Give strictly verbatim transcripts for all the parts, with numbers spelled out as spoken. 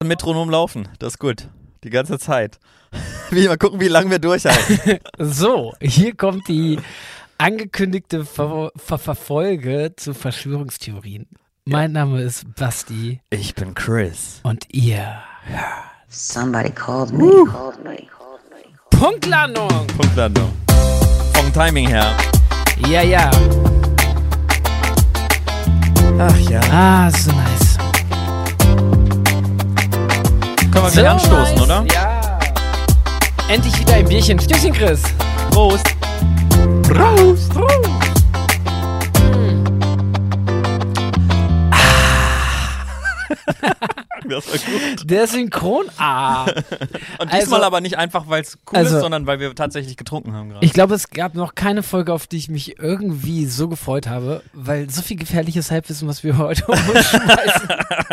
ein Metronom laufen. Das ist gut. Die ganze Zeit. Wie, mal gucken, wie lange wir durchhalten. So, hier kommt die angekündigte Ver- Ver- Verfolge zu Verschwörungstheorien. Mein Name ist Basti. Ich bin Chris. Und ihr hört. Somebody called me, uh. called me, called me. Punktlandung! Punktlandung. Vom Timing her. Ja, ja. Ach ja. Ah, so nice. Können wir So gleich anstoßen, nice. oder? Ja. Endlich wieder ein Bierchen. Stößchen, Chris. Prost. Prost. Prost. Das war gut. Der Synchron A. Und diesmal Also- aber nicht einfach, weil es cool also- ist, sondern weil wir tatsächlich getrunken haben gerade. Ich glaube, es gab noch keine Folge, auf die ich mich irgendwie so gefreut habe, weil so viel gefährliches Halbwissen, was wir heute umschmeißen,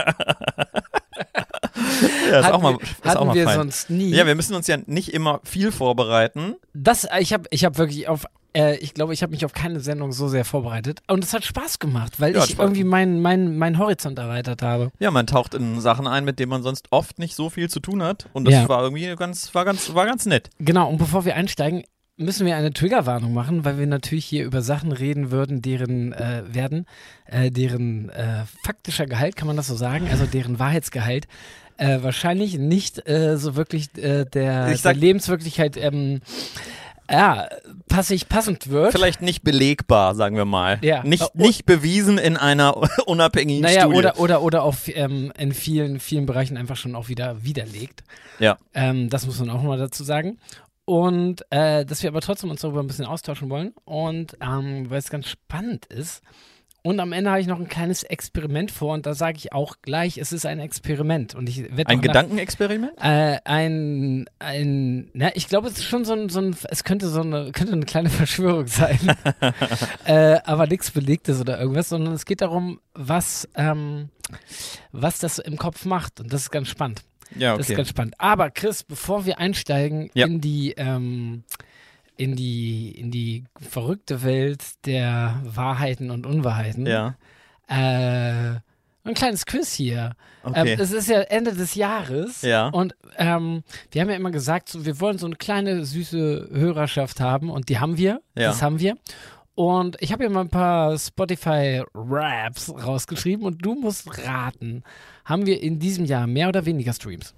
Ja, ist hatten auch mal, wir, ist hatten auch mal wir fein. sonst nie. Ja, wir müssen uns ja nicht immer viel vorbereiten. Das, ich habe ich hab wirklich auf, äh, ich glaube, ich habe mich auf keine Sendung so sehr vorbereitet. Und es hat Spaß gemacht, weil Ja, hat ich Spaß irgendwie meinen mein, mein Horizont erweitert habe. Ja, man taucht in Sachen ein, mit denen man sonst oft nicht so viel zu tun hat. Und das Ja. war irgendwie ganz, war ganz, war ganz nett. Genau, und bevor wir einsteigen, müssen wir eine Triggerwarnung machen, weil wir natürlich hier über Sachen reden würden, deren äh, werden, äh, deren äh, faktischer Gehalt, kann man das so sagen, also deren Wahrheitsgehalt, äh, wahrscheinlich nicht äh, so wirklich äh, der, Ich sag- der Lebenswirklichkeit ähm, ja, passig passend wird. Vielleicht nicht belegbar, sagen wir mal. Ja. Nicht, Äh, nicht bewiesen in einer unabhängigen Naja, Studie. oder, oder, oder auch ähm, in vielen, vielen Bereichen einfach schon auch wieder widerlegt. Ja. Ähm, das muss man auch mal dazu sagen. Und äh, dass wir aber trotzdem uns darüber ein bisschen austauschen wollen. Und ähm, weil es ganz spannend ist. Und am Ende habe ich noch ein kleines Experiment vor. Und da sage ich auch gleich, es ist ein Experiment. Und ich werde Ein auch nach- Gedankenexperiment? Äh, ein, ein, na, ich glaube, es ist schon so ein, so ein, es könnte so eine, könnte eine kleine Verschwörung sein. äh, aber nichts Belegtes oder irgendwas, sondern es geht darum, was, ähm, was das im Kopf macht. Und das ist ganz spannend. Ja, Das ist okay. ganz spannend. Aber Chris, bevor wir einsteigen Ja. in die, ähm, in die, in die verrückte Welt der Wahrheiten und Unwahrheiten, Ja, äh, ein kleines Quiz hier. okay. Ähm, es ist ja Ende des Jahres Ja. und ähm, wir haben ja immer gesagt, so, wir wollen so eine kleine süße Hörerschaft haben und die haben wir. Ja. Das haben wir. Und ich habe hier mal ein paar Spotify-Raps rausgeschrieben und du musst raten, haben wir in diesem Jahr mehr oder weniger Streams?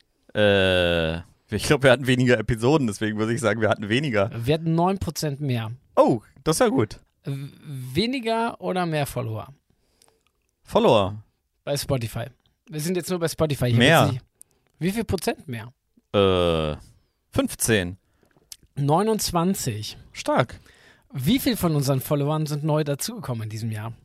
äh, ich glaube, wir hatten weniger Episoden, deswegen würde ich sagen, wir hatten weniger. Wir hatten neun Prozent mehr. Oh, das ist ja gut. W- Weniger oder mehr Follower Follower. bei Spotify? Wir sind jetzt nur bei Spotify. Hier Mehr. wird's nicht- Wie viel Prozent mehr? Äh, fünfzehn. neunundzwanzig. Stark. Wie viel von unseren Followern sind neu dazugekommen in diesem Jahr?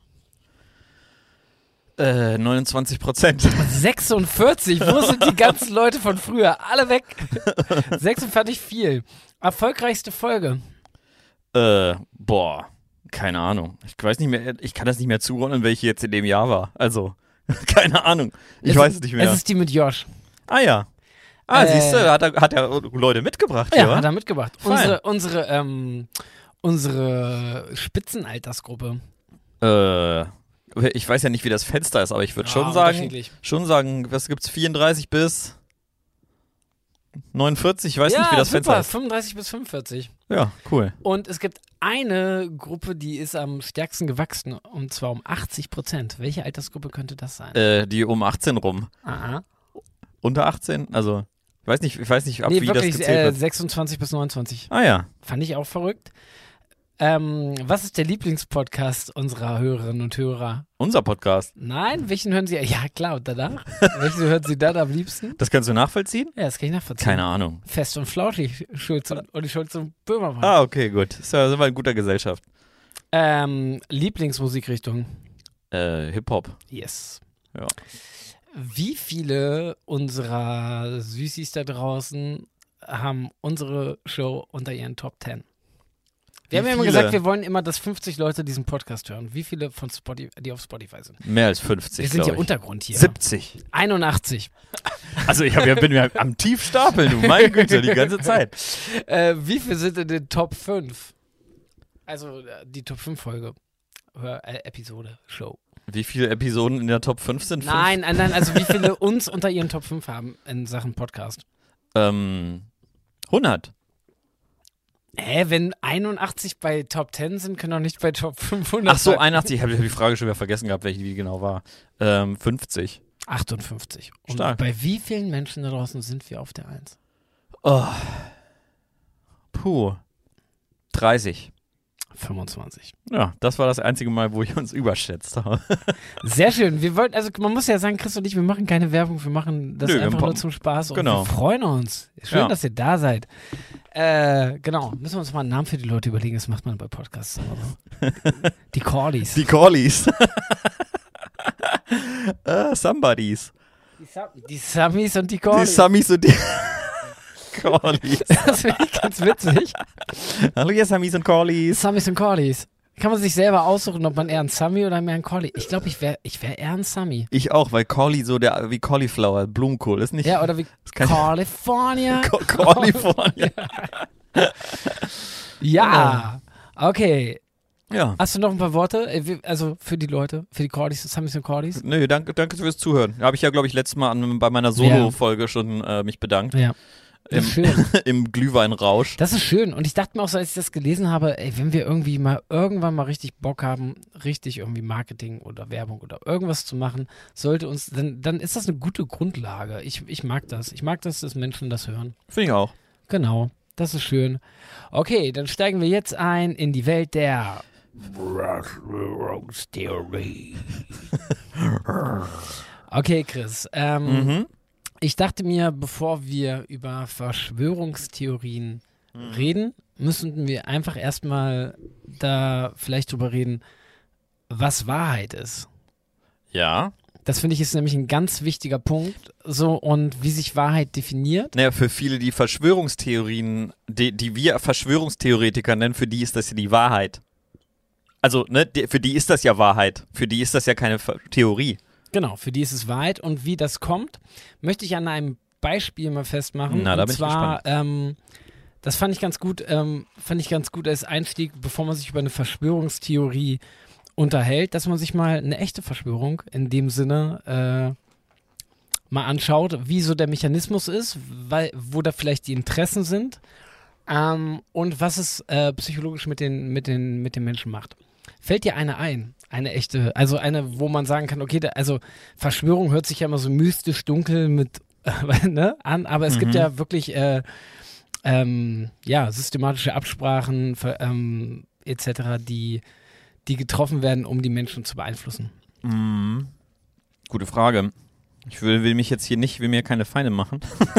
Äh, neunundzwanzig Prozent. sechsundvierzig. Wo sind die ganzen Leute von früher? Alle weg. sechsundvierzig viel. Erfolgreichste Folge. Äh, boah, keine Ahnung. Ich weiß nicht mehr, ich kann das nicht mehr zuordnen, welche jetzt in dem Jahr war. Also, keine Ahnung. Ich es weiß ist, es nicht mehr. Es ist die mit Josh. Ah ja. Ah, Äh, siehst du, hat er, hat er Leute mitgebracht, Ja, ja? hat er mitgebracht. Fein. Unsere, unsere, ähm, unsere Spitzenaltersgruppe. Äh, ich weiß ja nicht, wie das Fenster ist, aber ich würde Ja, schon sagen, unterschiedlich. schon sagen, was gibt's, vierunddreißig bis neunundvierzig? Ich weiß ja, nicht, wie das super, Fenster ist. fünfunddreißig bis fünfundvierzig. Ja, cool. Und es gibt eine Gruppe, die ist am stärksten gewachsen, und zwar um achtzig Prozent. Welche Altersgruppe könnte das sein? Äh, die um achtzehn rum. Aha. Unter achtzehn? Also, ich weiß nicht, ich weiß nicht, ab Nee, wie wirklich das gezählt äh, wird. sechsundzwanzig bis neunundzwanzig. Ah ja. Fand ich auch verrückt. Ähm, was ist der Lieblingspodcast unserer Hörerinnen und Hörer? Unser Podcast. Nein, welchen hören Sie? Ja, klar, und danach? welchen hören Sie dann am liebsten? Das kannst du nachvollziehen? Ja, das kann ich nachvollziehen. Keine Ahnung. Fest und flauschig, Schulz und, und Schulz und Böhmermann. Ah, okay, gut. Ist ja, sind wir in guter Gesellschaft. Ähm, Lieblingsmusikrichtung? Äh, Hip-Hop. Yes. Ja. Wie viele unserer Süßis da draußen haben unsere Show unter ihren Top Ten? Wir Wie haben ja immer viele? gesagt, wir wollen immer, dass fünfzig Leute diesen Podcast hören. Wie viele von Spotify, die auf Spotify sind? Mehr als fünfzig, Wir sind ja glaub ich. Untergrund hier. siebzig. einundachtzig. Also ich hab, ja, bin ja am Tiefstapel, du, meine Güte, die ganze Zeit. Äh, wie viele sind in den Top fünf? Also äh, die Top fünf Folge, Hör, äh, Episode, Show. Wie viele Episoden in der Top fünf sind? Fünf? Nein, nein, nein, also wie viele uns unter ihren Top fünf haben in Sachen Podcast? Ähm, hundert. Hä, wenn einundachtzig bei Top zehn sind, können doch nicht bei Top fünfhundert Ach so, sein. einundachtzig. Ich habe die Frage schon wieder vergessen gehabt, welche die genau war. Ähm, fünfzig. achtundfünfzig. Und Stark. bei wie vielen Menschen da draußen sind wir auf der Eins? Oh. Puh. dreißig. fünfundzwanzig. Ja, das war das einzige Mal, wo ich uns überschätzt habe. Sehr schön. Wir wollten, also man muss ja sagen, Chris und ich, wir machen keine Werbung, wir machen das Nö, wir einfach haben- nur zum Spaß und Genau. wir freuen uns. Schön, Ja. dass ihr da seid. Äh, genau, müssen wir uns mal einen Namen für die Leute überlegen, das macht man bei Podcasts immer so. Die Corleys. Die Corleys. uh, somebodies. Die, Sam die Samis und die Die Corleys. Samis und die Corleys. Das finde ich ganz witzig. Hallo ihr Samis und Corleys. Samis und Corleys. Kann man sich selber aussuchen, ob man eher ein Sami oder mehr ein Corley. Ich glaube, ich wäre ich wär eher ein Sami. Ich auch, weil Corley so der wie Cauliflower, Blumenkohl ist nicht. Ja, oder wie das kann California. Co- California. Ja, okay. Ja. Hast du noch ein paar Worte? Äh, wir- Also für die Leute, für die Corleys, Samis und Corleys? Nö, danke, danke fürs Zuhören. Habe ich ja, glaube ich, letztes Mal an, bei meiner Solo-Folge schon äh, mich bedankt. Ja. Das ist schön. Im Glühweinrausch. Das ist schön. Und ich dachte mir auch so, als ich das gelesen habe, ey, wenn wir irgendwie mal irgendwann mal richtig Bock haben, richtig irgendwie Marketing oder Werbung oder irgendwas zu machen, sollte uns, dann, dann ist das eine gute Grundlage. Ich, ich mag das. Ich mag das, dass Menschen das hören. Finde ich auch. Genau. Das ist schön. Okay, dann steigen wir jetzt ein in die Welt der Theory. Okay, Chris. Ähm, Mhm. Ich dachte mir, bevor wir über Verschwörungstheorien reden, müssen wir einfach erstmal da vielleicht drüber reden, was Wahrheit ist. Ja. Das finde ich ist nämlich ein ganz wichtiger Punkt. So, und wie sich Wahrheit definiert. Naja, für viele, die Verschwörungstheorien, die, die wir Verschwörungstheoretiker nennen, für die ist das ja die Wahrheit. Also, ne, die, für die ist das ja Wahrheit. Für die ist das ja keine Ver- Theorie. Genau, für die ist es Wahrheit. Und wie das kommt, möchte ich an einem Beispiel mal festmachen. Na, da und bin ich zwar, ähm, das fand ich ganz gut, ähm, fand ich ganz gut als Einstieg, bevor man sich über eine Verschwörungstheorie unterhält, dass man sich mal eine echte Verschwörung in dem Sinne äh, mal anschaut, wie so der Mechanismus ist, weil, wo da vielleicht die Interessen sind ähm, und was es äh, psychologisch mit den, mit, den, mit den Menschen macht. Fällt dir eine ein? Eine echte, also eine, wo man sagen kann, okay, da, also Verschwörung hört sich ja immer so mystisch dunkel mit äh, ne, an, aber es Mhm. gibt ja wirklich äh, ähm, ja, systematische Absprachen ver- ähm, et cetera, die, die getroffen werden, um die Menschen zu beeinflussen. Mhm. Gute Frage. Ich will, will mich jetzt hier nicht, will mir keine Feinde machen.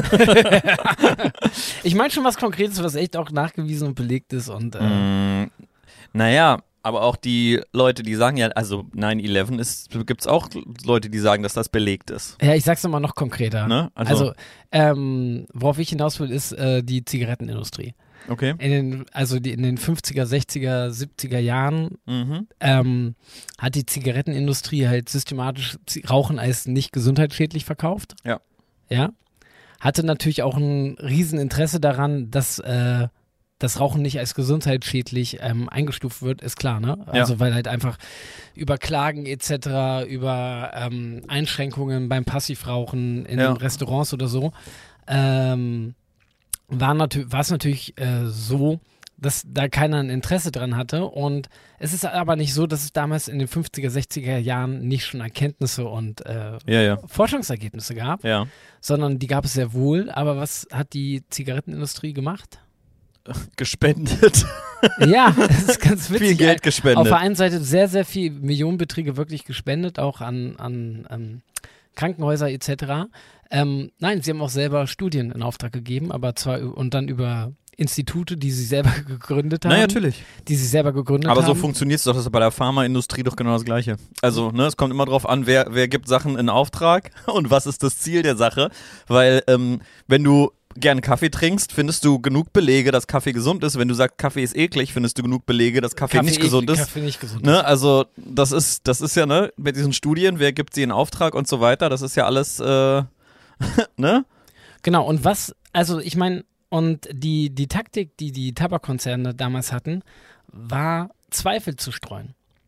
Ich meine schon was Konkretes, was echt auch nachgewiesen und belegt ist und äh, Mm, naja, aber auch die Leute, die sagen ja, also neun elf ist, gibt es auch Leute, die sagen, dass das belegt ist. ja, ich sag's nochmal noch konkreter. Ne? Also, Also, ähm, worauf ich hinaus will, ist äh, die Zigarettenindustrie. okay. In den, also die, in den fünfziger, sechziger, siebziger Jahren Mhm. ähm, hat die Zigarettenindustrie halt systematisch Z- Rauchen als nicht gesundheitsschädlich verkauft. Ja. Ja. Hatte natürlich auch ein Rieseninteresse daran, dass äh, das Rauchen nicht als gesundheitsschädlich ähm, eingestuft wird, ist klar, ne? Also weil halt einfach über Klagen et cetera, über ähm, Einschränkungen beim Passivrauchen in Ja. Restaurants oder so, ähm, war natü- war es natürlich äh, so, dass da keiner ein Interesse dran hatte. Und es ist aber nicht so, dass es damals in den fünfziger, sechziger Jahren nicht schon Erkenntnisse und äh, Ja, ja. Forschungsergebnisse gab, Ja. sondern die gab es sehr wohl. Aber was hat die Zigarettenindustrie gemacht? Gespendet. Ja, das ist ganz witzig. Viel Geld Auf gespendet. der einen Seite sehr, sehr viel Millionenbeträge wirklich gespendet, auch an, an ähm, Krankenhäuser et cetera. Ähm, nein, sie haben auch selber Studien in Auftrag gegeben, aber zwar ü- und dann über Institute, die sie selber gegründet haben. Na, natürlich. Die sie selber gegründet Aber haben. so funktioniert es doch, das ist bei der Pharmaindustrie doch genau das Gleiche. Also, ne, es kommt immer drauf an, wer, wer gibt Sachen in Auftrag und was ist das Ziel der Sache. Weil, ähm, wenn du gern Kaffee trinkst, findest du genug Belege, dass Kaffee gesund ist. Wenn du sagst, Kaffee ist eklig, findest du genug Belege, dass Kaffee, nicht gesund ist. Kaffee nicht gesund Ne, ist. also das ist, das ist ja, ne, mit diesen Studien, wer gibt sie in Auftrag und so weiter, das ist ja alles, äh, ne? Genau, und was, also ich meine, und die, die Taktik, die die Tabakkonzerne damals hatten, war Zweifel zu streuen.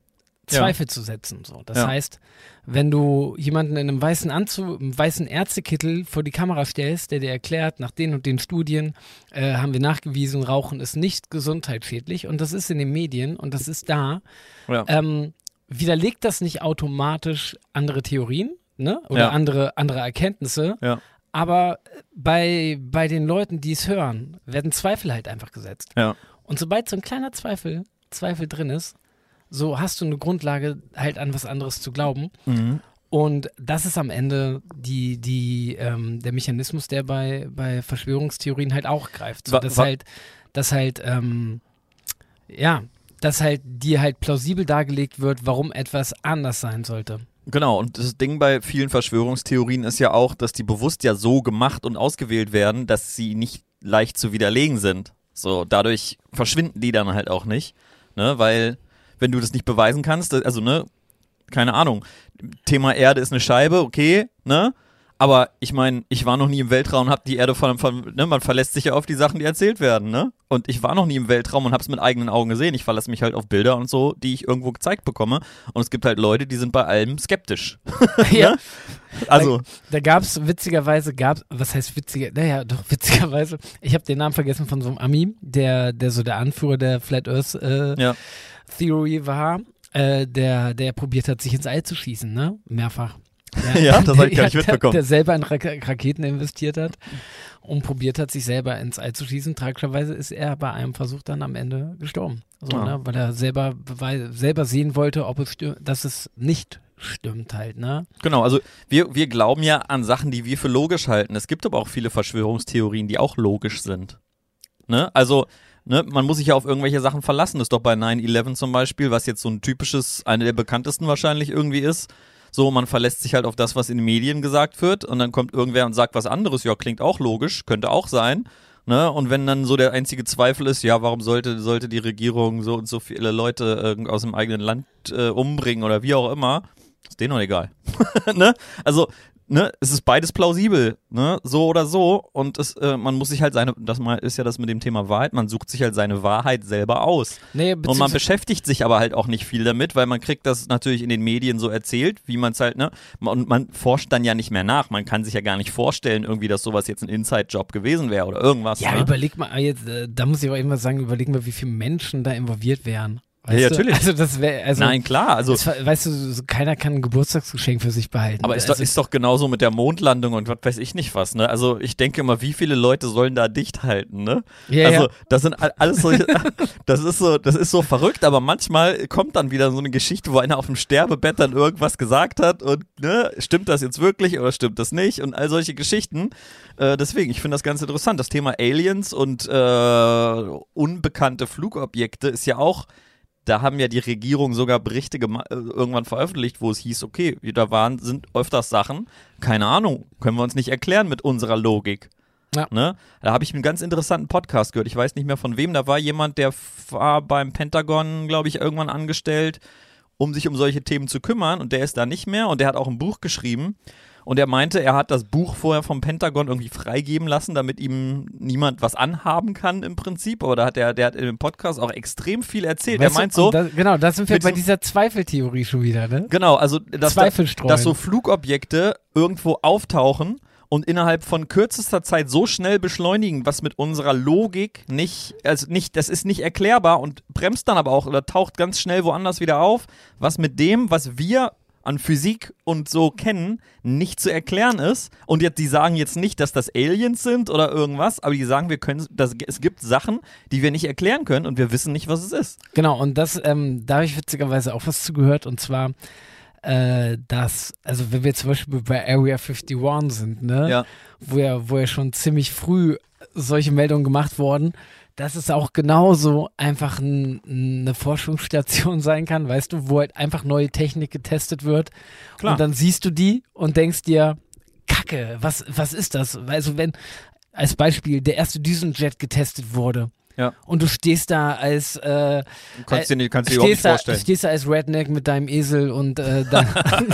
Zweifel zu setzen. So. Das Ja. heißt, wenn du jemanden in einem weißen Anzug, einem weißen Ärztekittel vor die Kamera stellst, der dir erklärt, nach den und den Studien äh, haben wir nachgewiesen, Rauchen ist nicht gesundheitsschädlich und das ist in den Medien und das ist da, Ja. ähm, widerlegt das nicht automatisch andere Theorien, ne? Oder Ja. andere, andere Erkenntnisse, Ja. aber bei, bei den Leuten, die es hören, werden Zweifel halt einfach gesetzt. Ja. Und sobald so ein kleiner Zweifel, Zweifel drin ist, so hast du eine Grundlage, halt an was anderes zu glauben. Mhm. Und das ist am Ende die, die, ähm, der Mechanismus, der bei, bei Verschwörungstheorien halt auch greift. So, Wa- dass wa- halt, dass halt, ähm, ja, dass halt dir halt plausibel dargelegt wird, warum etwas anders sein sollte. Genau, und das Ding bei vielen Verschwörungstheorien ist ja auch, dass die bewusst ja so gemacht und ausgewählt werden, dass sie nicht leicht zu widerlegen sind. So, dadurch verschwinden die dann halt auch nicht, ne, weil wenn du das nicht beweisen kannst, also ne, keine Ahnung, Thema Erde ist eine Scheibe, okay, ne, aber ich meine, ich war noch nie im Weltraum und hab die Erde von, von ne, man verlässt sich ja auf die Sachen, die erzählt werden, ne, und ich war noch nie im Weltraum und hab's mit eigenen Augen gesehen, ich verlasse mich halt auf Bilder und so, die ich irgendwo gezeigt bekomme und es gibt halt Leute, die sind bei allem skeptisch. Ja. Ne? Also, Da, da gab es witzigerweise, gab was heißt witziger, naja, doch witzigerweise, ich habe den Namen vergessen von so einem Ami, der, der so der Anführer der Flat Earth äh, ja. Theory war, äh, der, der probiert hat, sich ins All zu schießen, ne? Mehrfach. Ja, das hab ich gar nicht der, mitbekommen. Der selber in Ra Raketen investiert hat und probiert hat, sich selber ins All zu schießen. Tragischerweise ist er bei einem Versuch dann am Ende gestorben. So, Ah. ne? Weil er selber, weil, selber sehen wollte, ob es stimmt, dass es nicht stimmt halt, ne? Genau, also wir, wir glauben ja an Sachen, die wir für logisch halten. Es gibt aber auch viele Verschwörungstheorien, die auch logisch sind. Ne? Also, ne, man muss sich ja auf irgendwelche Sachen verlassen. Das ist doch bei nine eleven zum Beispiel, was jetzt so ein typisches, eine der bekanntesten wahrscheinlich irgendwie ist. So, man verlässt sich halt auf das, was in den Medien gesagt wird und dann kommt irgendwer und sagt was anderes. Ja, klingt auch logisch, könnte auch sein. Ne? Und wenn dann so der einzige Zweifel ist, ja, warum sollte, sollte die Regierung so und so viele Leute äh, aus dem eigenen Land äh, umbringen oder wie auch immer, ist denen doch egal. Ne? Also, ne, es ist beides plausibel, ne, so oder so und es, äh, man muss sich halt seine, das mal ist ja das mit dem Thema Wahrheit, man sucht sich halt seine Wahrheit selber aus. Nee, Und man beschäftigt sich aber halt auch nicht viel damit, weil man kriegt das natürlich in den Medien so erzählt, wie man es halt, ne, und man forscht dann ja nicht mehr nach, man kann sich ja gar nicht vorstellen irgendwie, dass sowas jetzt ein Inside-Job gewesen wäre oder irgendwas. Ja, ne? überleg mal, jetzt, äh, da muss ich aber immer sagen, überleg mal, wie viele Menschen da involviert wären. Weißt Ja, du? natürlich. Also das wäre, also, Nein, klar, also das, weißt du, so, keiner kann ein Geburtstagsgeschenk für sich behalten. aber ist, also, doch, ist doch genauso mit der Mondlandung und was weiß ich nicht was, ne? Also ich denke immer, wie viele Leute sollen da dicht halten, ne? Ja, also ja. das sind all- alles solche, das ist so, das ist so verrückt, aber manchmal kommt dann wieder so eine Geschichte, wo einer auf dem Sterbebett dann irgendwas gesagt hat und ne, stimmt das jetzt wirklich oder stimmt das nicht und all solche Geschichten. Äh, deswegen, ich finde das ganz interessant. Das Thema Aliens und äh, unbekannte Flugobjekte ist ja auch. Da haben ja die Regierung sogar Berichte gema- äh, irgendwann veröffentlicht, wo es hieß, okay, da waren, sind öfters Sachen, keine Ahnung, können wir uns nicht erklären mit unserer Logik. Ja. Ne? Da habe ich einen ganz interessanten Podcast gehört, ich weiß nicht mehr von wem, da war jemand, der war beim Pentagon, glaube ich, irgendwann angestellt, um sich um solche Themen zu kümmern und der ist da nicht mehr und der hat auch ein Buch geschrieben. Und er meinte, er hat das Buch vorher vom Pentagon irgendwie freigeben lassen, damit ihm niemand was anhaben kann im Prinzip. Aber da hat er, der hat in dem Podcast auch extrem viel erzählt. weißt er meint du, so, und das, genau, da sind wir mit bei so- dieser Zweifeltheorie schon wieder, ne? genau, also dass, da, Zweifel streuen. dass so Flugobjekte irgendwo auftauchen und innerhalb von kürzester Zeit so schnell beschleunigen, was mit unserer Logik nicht, also nicht, das ist nicht erklärbar und bremst dann aber auch oder taucht ganz schnell woanders wieder auf, was mit dem, was wir an Physik und so kennen, nicht zu erklären ist. Und jetzt, die sagen jetzt nicht, dass das Aliens sind oder irgendwas, aber die sagen, wir können, das, es gibt Sachen, die wir nicht erklären können und wir wissen nicht, was es ist. Genau, und das, ähm, da habe ich witzigerweise auch was zugehört und zwar, äh, dass, also wenn wir zum Beispiel bei Area einundfünfzig sind, ne, Ja. wo ja, wo ja schon ziemlich früh solche Meldungen gemacht wurden, dass es auch genauso einfach ein, eine Forschungsstation sein kann, weißt du, wo halt einfach neue Technik getestet wird. Klar. Und dann siehst du die und denkst dir, Kacke, was, was ist das? Also wenn, als Beispiel, der erste Düsenjet getestet wurde Ja. und du stehst da als äh, Du kannst dir, nicht- kannst dir überhaupt nicht stehst, da, vorstellen. stehst da als Redneck mit deinem Esel und äh, dein,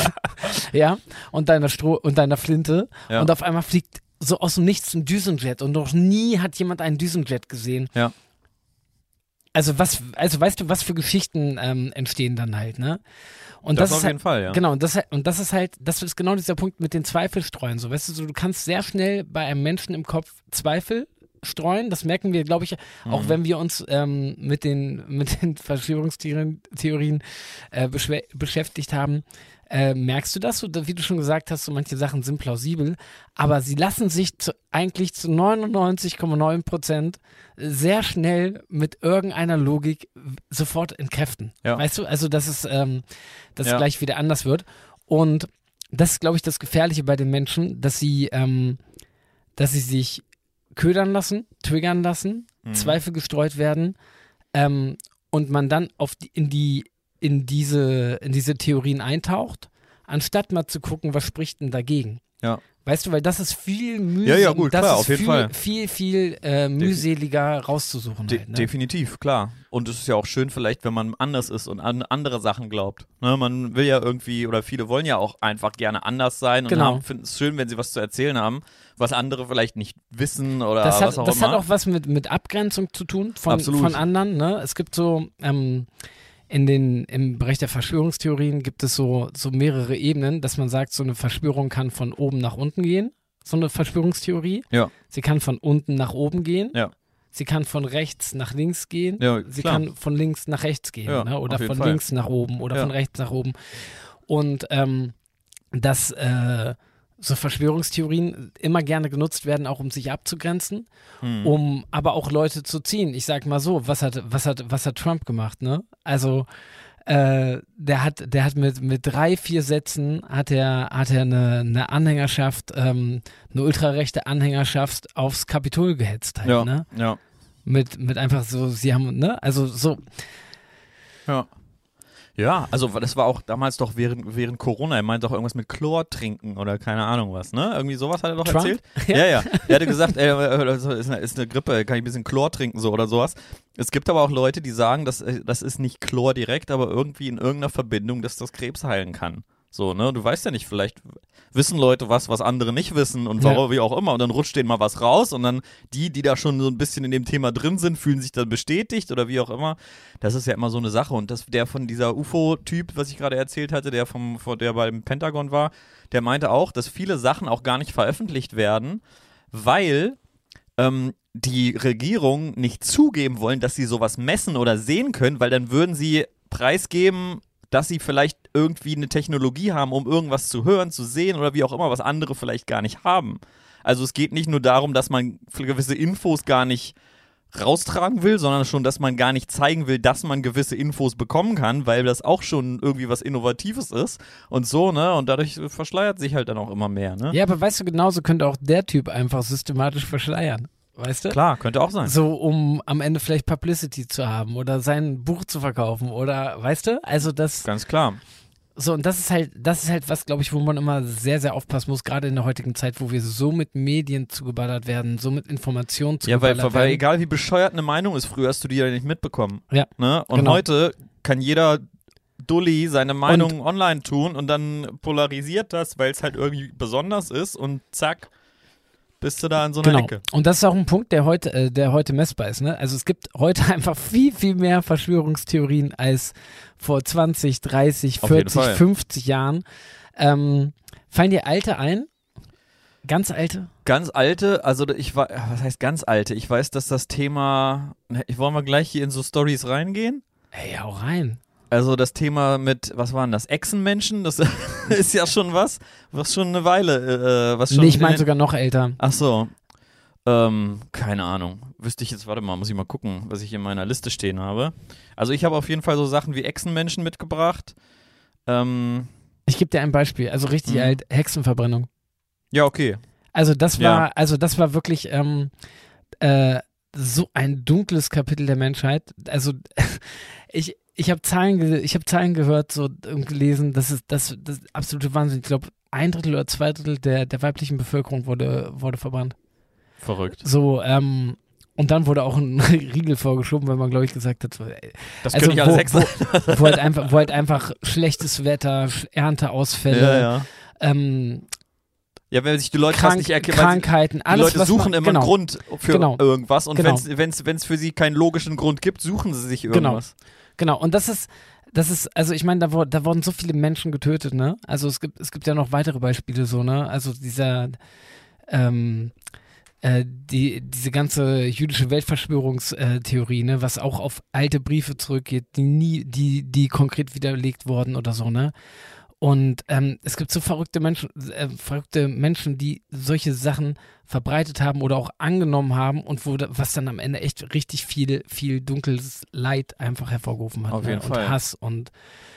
ja, und deiner Stroh und deiner Flinte Ja. und auf einmal fliegt so aus dem Nichts ein Düsenjet und noch nie hat jemand einen Düsenjet gesehen. Ja. also was, also weißt du, was für Geschichten ähm, entstehen dann halt, ne? Und Das das, auf ist jeden halt, Fall, ja. Genau, und das, und das ist halt, das ist genau dieser Punkt mit den Zweifelstreuen. So, weißt du, so, du kannst sehr schnell bei einem Menschen im Kopf Zweifel streuen. Das merken wir, glaube ich, auch Mhm. wenn wir uns ähm, mit den mit den Verschwörungstheorien Theorien, äh, beschw- beschäftigt haben. Äh, merkst du das? So, wie du schon gesagt hast, so manche Sachen sind plausibel, aber sie lassen sich zu, eigentlich zu neunundneunzig Komma neun Prozent sehr schnell mit irgendeiner Logik sofort entkräften. Ja. Weißt du? Also, dass es, ähm, dass Ja. es gleich wieder anders wird. Und das ist, glaube ich, das Gefährliche bei den Menschen, dass sie, ähm, dass sie sich ködern lassen, triggern lassen, Mhm. Zweifel gestreut werden ähm, und man dann auf die, in die in diese in diese Theorien eintaucht, anstatt mal zu gucken, was spricht denn dagegen. Ja. Weißt du, weil das ist viel mühsam, Ja, ja, gut, das klar, ist auf jeden viel, Fall. viel, viel äh, mühseliger rauszusuchen. De halt, ne? Definitiv, klar. Und es ist ja auch schön vielleicht, wenn man anders ist und an andere Sachen glaubt. Ne, man will ja irgendwie, oder viele wollen ja auch einfach gerne anders sein und Genau. finden es schön, wenn sie was zu erzählen haben, was andere vielleicht nicht wissen oder Das, was hat, auch das immer. hat auch was mit, mit Abgrenzung zu tun von, Absolut. von anderen. Ne? Es gibt so, ähm, in den, im Bereich der Verschwörungstheorien gibt es so, so mehrere Ebenen, dass man sagt, so eine Verschwörung kann von oben nach unten gehen, so eine Verschwörungstheorie. Ja. Sie kann von unten nach oben gehen. Ja. Sie kann von rechts nach links gehen. Ja, Sie klar. kann von links nach rechts gehen. Ja, ne? Oder auf jeden von Fall. links nach oben oder Ja. von rechts nach oben. Und ähm, dass äh, so Verschwörungstheorien immer gerne genutzt werden, auch um sich abzugrenzen, Hm. um aber auch Leute zu ziehen. Ich sag mal so, was hat, was hat, was hat Trump gemacht, ne? Also äh, der hat, der hat mit, mit drei, vier Sätzen hat er, hat er eine, eine Anhängerschaft, ähm, eine ultrarechte Anhängerschaft aufs Kapitol gehetzt halt, ja. ne? Ja. Mit, mit einfach so, sie haben, ne? Also so, Ja. Ja, also das war auch damals doch während, während Corona, er meinte doch irgendwas mit Chlor trinken oder keine Ahnung was, ne? Irgendwie sowas hat er doch Trump? erzählt. Ja, ja. Er hatte gesagt, ey, das ist eine, ist eine Grippe, kann ich ein bisschen Chlor trinken so oder sowas. Es gibt aber auch Leute, die sagen, dass, das ist nicht Chlor direkt, aber irgendwie in irgendeiner Verbindung, dass das Krebs heilen kann. So, ne? Du weißt ja nicht, vielleicht wissen Leute was, was andere nicht wissen und warum, wie auch immer. Und dann rutscht denen mal was raus und dann die, die da schon so ein bisschen in dem Thema drin sind, fühlen sich dann bestätigt oder wie auch immer. Das ist ja immer so eine Sache. Und das, der von dieser U F O-Typ, was ich gerade erzählt hatte, der vom, von der beim Pentagon war, der meinte auch, dass viele Sachen auch gar nicht veröffentlicht werden, weil ähm, die Regierung nicht zugeben wollen, dass sie sowas messen oder sehen können, weil dann würden sie preisgeben, dass sie vielleicht irgendwie eine Technologie haben, um irgendwas zu hören, zu sehen oder wie auch immer, was andere vielleicht gar nicht haben. Also es geht nicht nur darum, dass man gewisse Infos gar nicht raustragen will, sondern schon, dass man gar nicht zeigen will, dass man gewisse Infos bekommen kann, weil das auch schon irgendwie was Innovatives ist und so, ne? Und dadurch verschleiert sich halt dann auch immer mehr, ne? ja, aber weißt du, genauso könnte auch der Typ einfach systematisch verschleiern. Weißt du? Klar, könnte auch sein. So, um am Ende vielleicht Publicity zu haben oder sein Buch zu verkaufen oder, weißt du? Also das, Ganz klar. so, und das ist halt, das ist halt was, glaube ich, wo man immer sehr, sehr aufpassen muss, gerade in der heutigen Zeit, wo wir so mit Medien zugeballert werden, so mit Informationen Ja, weil, zugeballert weil werden. egal wie bescheuert eine Meinung ist, früher hast du die ja nicht mitbekommen. Ja, Ne? Und genau. heute kann jeder Dulli seine Meinung online tun und dann polarisiert das, weil es halt irgendwie besonders ist und zack, bist du da in so einer Genau. Ecke. Und das ist auch ein Punkt, der heute, äh, der heute messbar ist. Ne? Also es gibt heute einfach viel, viel mehr Verschwörungstheorien als vor zwanzig, dreißig, Auf jeden vierzig, Fall. fünfzig Jahren. Ähm, fallen dir alte ein? Ganz alte? Ganz alte, also ich war, was heißt ganz alte? Ich weiß, dass das Thema, ich wollen wir gleich hier in so Stories reingehen? Ey, hau rein. Also das Thema mit, was waren das, Echsenmenschen, das ist ja schon was, was schon eine Weile, äh, was schon... Nee, ich in meine den- sogar noch älter. Ach so, ähm, keine Ahnung. Wüsste ich jetzt, warte mal, muss ich mal gucken, was ich in meiner Liste stehen habe. Also ich habe auf jeden Fall so Sachen wie Echsenmenschen mitgebracht. Ähm, Ich gebe dir ein Beispiel, also richtig Mhm. alt, Hexenverbrennung. ja, okay. Also das Ja. war, also das war wirklich ähm, äh, so ein dunkles Kapitel der Menschheit. Also ich, ich habe Zahlen, ge ich habe Zahlen gehört so und gelesen, das ist das, das ist absolute Wahnsinn. Ich glaube, ein Drittel oder zwei Drittel der, der weiblichen Bevölkerung wurde, wurde verbrannt. Verrückt. So, ähm, und dann wurde auch ein Riegel vorgeschoben, weil man, glaube ich, gesagt hat, so, ey, Das Also können nicht alle wo- Hexen. wo, halt einfach, wo halt einfach schlechtes Wetter, Sch- Ernteausfälle, Ja, ja. ähm, Ja, wenn sich die Leute Krank, was nicht erkennen, Krankheiten, die alles, Leute was suchen man, immer genau. einen Grund für Genau. irgendwas und Genau. wenn es für sie keinen logischen Grund gibt, suchen sie sich Genau. irgendwas. Genau, und das ist, das ist, also ich meine, da, wo, da wurden so viele Menschen getötet, ne? Also es gibt, es gibt ja noch weitere Beispiele so, ne? Also dieser, ähm, äh, die, diese ganze jüdische Weltverschwörungstheorie, ne, was auch auf alte Briefe zurückgeht, die nie, die, die konkret widerlegt wurden oder so, ne? Und ähm, es gibt so verrückte Menschen, äh, verrückte Menschen, die solche Sachen verbreitet haben oder auch angenommen haben und wo da, was dann am Ende echt richtig viel, viel dunkles Leid einfach hervorgerufen hat. Auf ne? jeden und Fall. Hass und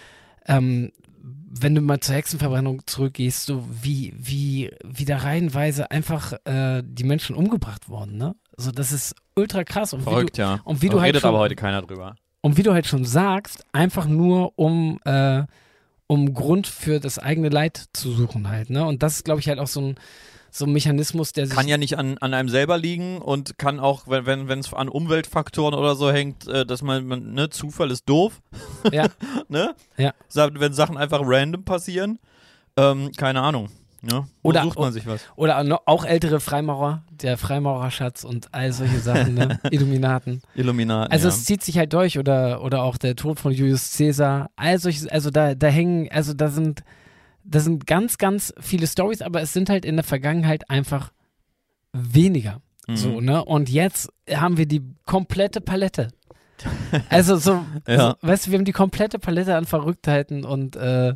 ähm, wenn du mal zur Hexenverbrennung zurückgehst, so wie, wie, wie da reihenweise einfach äh, die Menschen umgebracht wurden, ne? Also das ist ultra krass. Und Verrückt, wie du, ja. und wie Da du halt redet schon, aber heute keiner drüber. und wie du halt schon sagst, einfach nur um, äh, um Grund für das eigene Leid zu suchen halt, ne? Und das ist, glaube ich, halt auch so ein, so ein Mechanismus, der sich... Kann ja nicht an, an einem selber liegen und kann auch, wenn wenn wenn es an Umweltfaktoren oder so hängt, äh, dass man, man, ne, Zufall ist doof. Ja. ne? Ja. Wenn Sachen einfach random passieren, ähm, keine Ahnung. Ne? Wo Oder- sucht man sich was? Oder noch- auch ältere Freimaurer, der Freimaurerschatz und all solche Sachen, ne? Illuminaten. Illuminaten, Also ja. es zieht sich halt durch oder, oder auch der Tod von Julius Caesar, all solche, also da, da hängen, also da sind, da sind ganz, ganz viele Storys, aber es sind halt in der Vergangenheit einfach weniger. Mhm. So, ne? Und jetzt haben wir die komplette Palette. Also so, Ja. so, weißt du, wir haben die komplette Palette an Verrücktheiten und äh,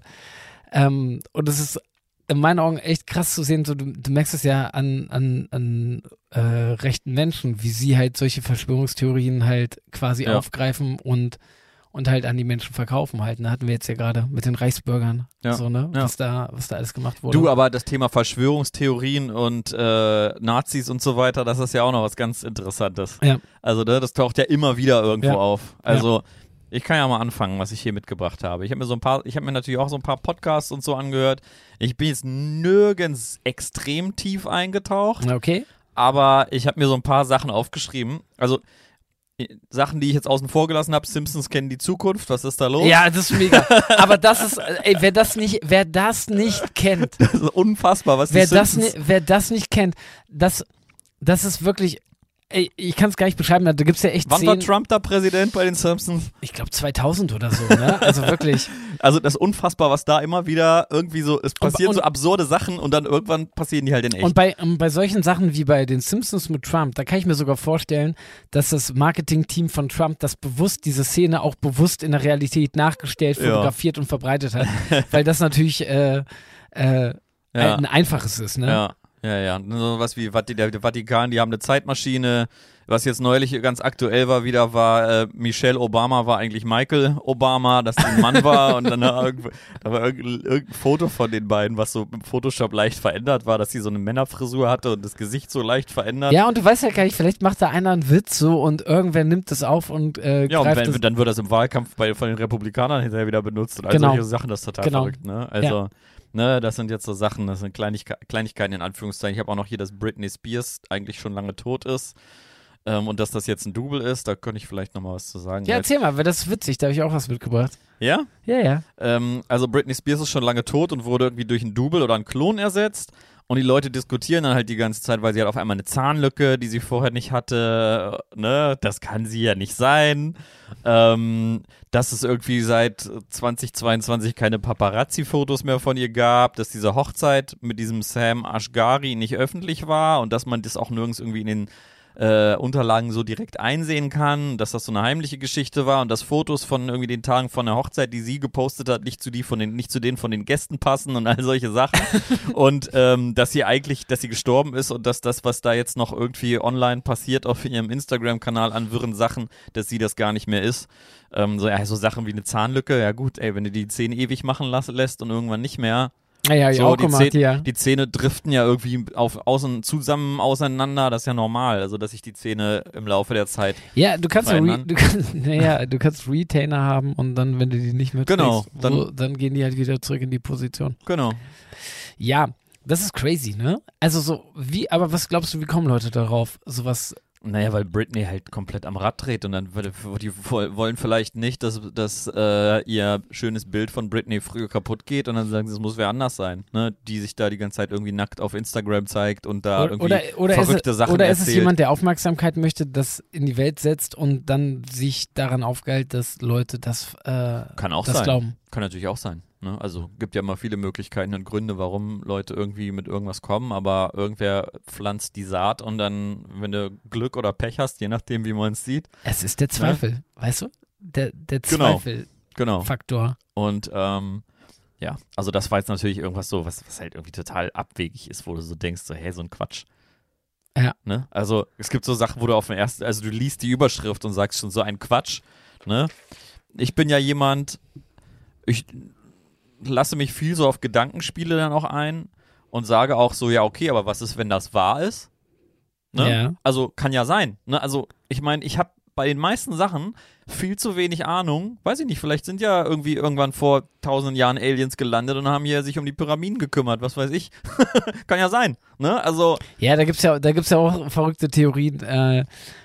ähm, und es ist in meinen Augen echt krass zu sehen, so du, du merkst es ja an, an, an äh, rechten Menschen, wie sie halt solche Verschwörungstheorien halt quasi Ja. aufgreifen und und halt an die Menschen verkaufen halt. Da hatten wir jetzt ja gerade mit den Reichsbürgern, Ja. so, ne? Ja. Was da, was da alles gemacht wurde. Du, aber das Thema Verschwörungstheorien und äh, Nazis und so weiter, das ist ja auch noch was ganz Interessantes. Ja. Also ne, das taucht ja immer wieder irgendwo Ja. auf. Also ich kann ja mal anfangen, was ich hier mitgebracht habe. Ich habe mir so ein paar, ich habe mir natürlich auch so ein paar Podcasts und so angehört. Ich bin jetzt nirgends extrem tief eingetaucht, Okay. aber ich habe mir so ein paar Sachen aufgeschrieben. Also Sachen, die ich jetzt außen vor gelassen habe. Simpsons kennen die Zukunft. Was ist da los? Ja, das ist mega. Aber das ist, ey, wer das nicht, wer das nicht kennt, Das ist unfassbar, was wer die das, Simpsons... ni- wer das nicht kennt, das, das ist wirklich, ey, ich kann es gar nicht beschreiben, da gibt es ja echt Wann war zehn, Trump da Präsident bei den Simpsons? ich glaube zweitausend oder so, ne? Also wirklich. Also das ist unfassbar, was da immer wieder irgendwie so, es passieren und- so absurde Sachen und dann irgendwann passieren die halt in echt. Und bei, ähm, bei solchen Sachen wie bei den Simpsons mit Trump, da kann ich mir sogar vorstellen, dass das Marketing-Team von Trump das bewusst, diese Szene auch bewusst in der Realität nachgestellt, Ja. fotografiert und verbreitet hat. Weil das natürlich äh, äh, ja. ein einfaches ist, ne? ja, ja, ja. So was wie Vati- der Vatikan, die haben eine Zeitmaschine. Was jetzt neulich ganz aktuell war wieder, war äh, Michelle Obama war eigentlich Michael Obama, dass die ein Mann war und dann da, irgend, da war irgendein, irgendein Foto von den beiden, was so im Photoshop leicht verändert war, dass sie so eine Männerfrisur hatte und das Gesicht so leicht verändert. Ja, und du weißt ja gar nicht, vielleicht macht da einer einen Witz so und irgendwer nimmt das auf und äh, Ja, und greift wenn, das. dann wird das im Wahlkampf bei, von den Republikanern hinterher wieder benutzt und all Genau. solche Sachen, das ist total Genau. verrückt, ne? Also, ne, das sind jetzt so Sachen, das sind Kleinigke Kleinigkeiten in Anführungszeichen. Ich habe auch noch hier, dass Britney Spears eigentlich schon lange tot ist ähm, und dass das jetzt ein Double ist, da könnte ich vielleicht nochmal was zu sagen. Ja, Weil- erzähl mal, weil das ist witzig, da habe ich auch was mitgebracht. ja? Ja, ja. Ähm, also Britney Spears ist schon lange tot und wurde irgendwie durch ein Double oder einen Klon ersetzt. Und die Leute diskutieren dann halt die ganze Zeit, weil sie hat auf einmal eine Zahnlücke, die sie vorher nicht hatte. Ne? Das kann sie ja nicht sein. Ähm, dass es irgendwie seit zwanzig zweiundzwanzig keine Paparazzi-Fotos mehr von ihr gab, dass diese Hochzeit mit diesem Sam Ashgari nicht öffentlich war und dass man das auch nirgends irgendwie in den äh, Unterlagen so direkt einsehen kann, dass das so eine heimliche Geschichte war und dass Fotos von irgendwie den Tagen von der Hochzeit, die sie gepostet hat, nicht zu die von den, nicht zu denen von den Gästen passen und all solche Sachen und ähm, dass sie eigentlich, dass sie gestorben ist und dass das, was da jetzt noch irgendwie online passiert auf ihrem Instagram-Kanal an wirren Sachen, dass sie das gar nicht mehr ist. Ähm, so, ja, so Sachen wie eine Zahnlücke, ja gut, ey, wenn du die Zähne ewig machen lass, lässt und irgendwann nicht mehr. Ja, ja, hab ich So, auch die, gemacht, Zähne, ja. die Zähne driften ja irgendwie auf, außen, zusammen auseinander, das ist ja normal, also dass sich die Zähne im Laufe der Zeit. Ja, du kannst, Re verändern. du kannst, naja, du kannst Retainer haben und dann, wenn du die nicht mehr Genau, trägst, dann- so, dann gehen die halt wieder zurück in die Position. Genau. Ja, das ist crazy, ne? Also so, wie, aber was glaubst du, wie kommen Leute darauf, sowas Naja, weil Britney halt komplett am Rad dreht und dann würde- die wollen vielleicht nicht, dass, dass äh, ihr schönes Bild von Britney früher kaputt geht und dann sagen sie, es muss wer anders sein, ne? Die sich da die ganze Zeit irgendwie nackt auf Instagram zeigt und da irgendwie oder oder, verrückte ist, es, Sachen oder ist es erzählt. jemand, der Aufmerksamkeit möchte, das in die Welt setzt und dann sich daran aufgehält, dass Leute das, äh, Kann auch das sein. glauben? Kann natürlich auch sein. Ne? Also gibt ja immer viele Möglichkeiten und Gründe, warum Leute irgendwie mit irgendwas kommen, aber irgendwer pflanzt die Saat und dann, wenn du Glück oder Pech hast, je nachdem, wie man es sieht. Es ist der Zweifel, weißt du? Der, der Genau. Zweifelfaktor. Genau. Und ähm, ja, also das war jetzt natürlich irgendwas so, was, was halt irgendwie total abwegig ist, wo du so denkst, so, hey, so ein Quatsch. Ja. Ne? Also es gibt so Sachen, wo du auf dem ersten, also du liest die Überschrift und sagst schon so ein Quatsch. Ne? Ich bin ja jemand, ich lasse mich viel so auf Gedankenspiele dann auch ein und sage auch so, ja okay, aber was ist, wenn das wahr ist? Ne? Ja. Also kann ja sein. Ne? Also ich meine, ich habe bei den meisten Sachen viel zu wenig Ahnung. Weiß ich nicht, vielleicht sind ja irgendwie irgendwann vor tausenden Jahren Aliens gelandet und haben hier sich um die Pyramiden gekümmert, was weiß ich. Kann ja sein. Ne? Also, Ja, da gibt's ja, da gibt's ja auch verrückte Theorien, äh,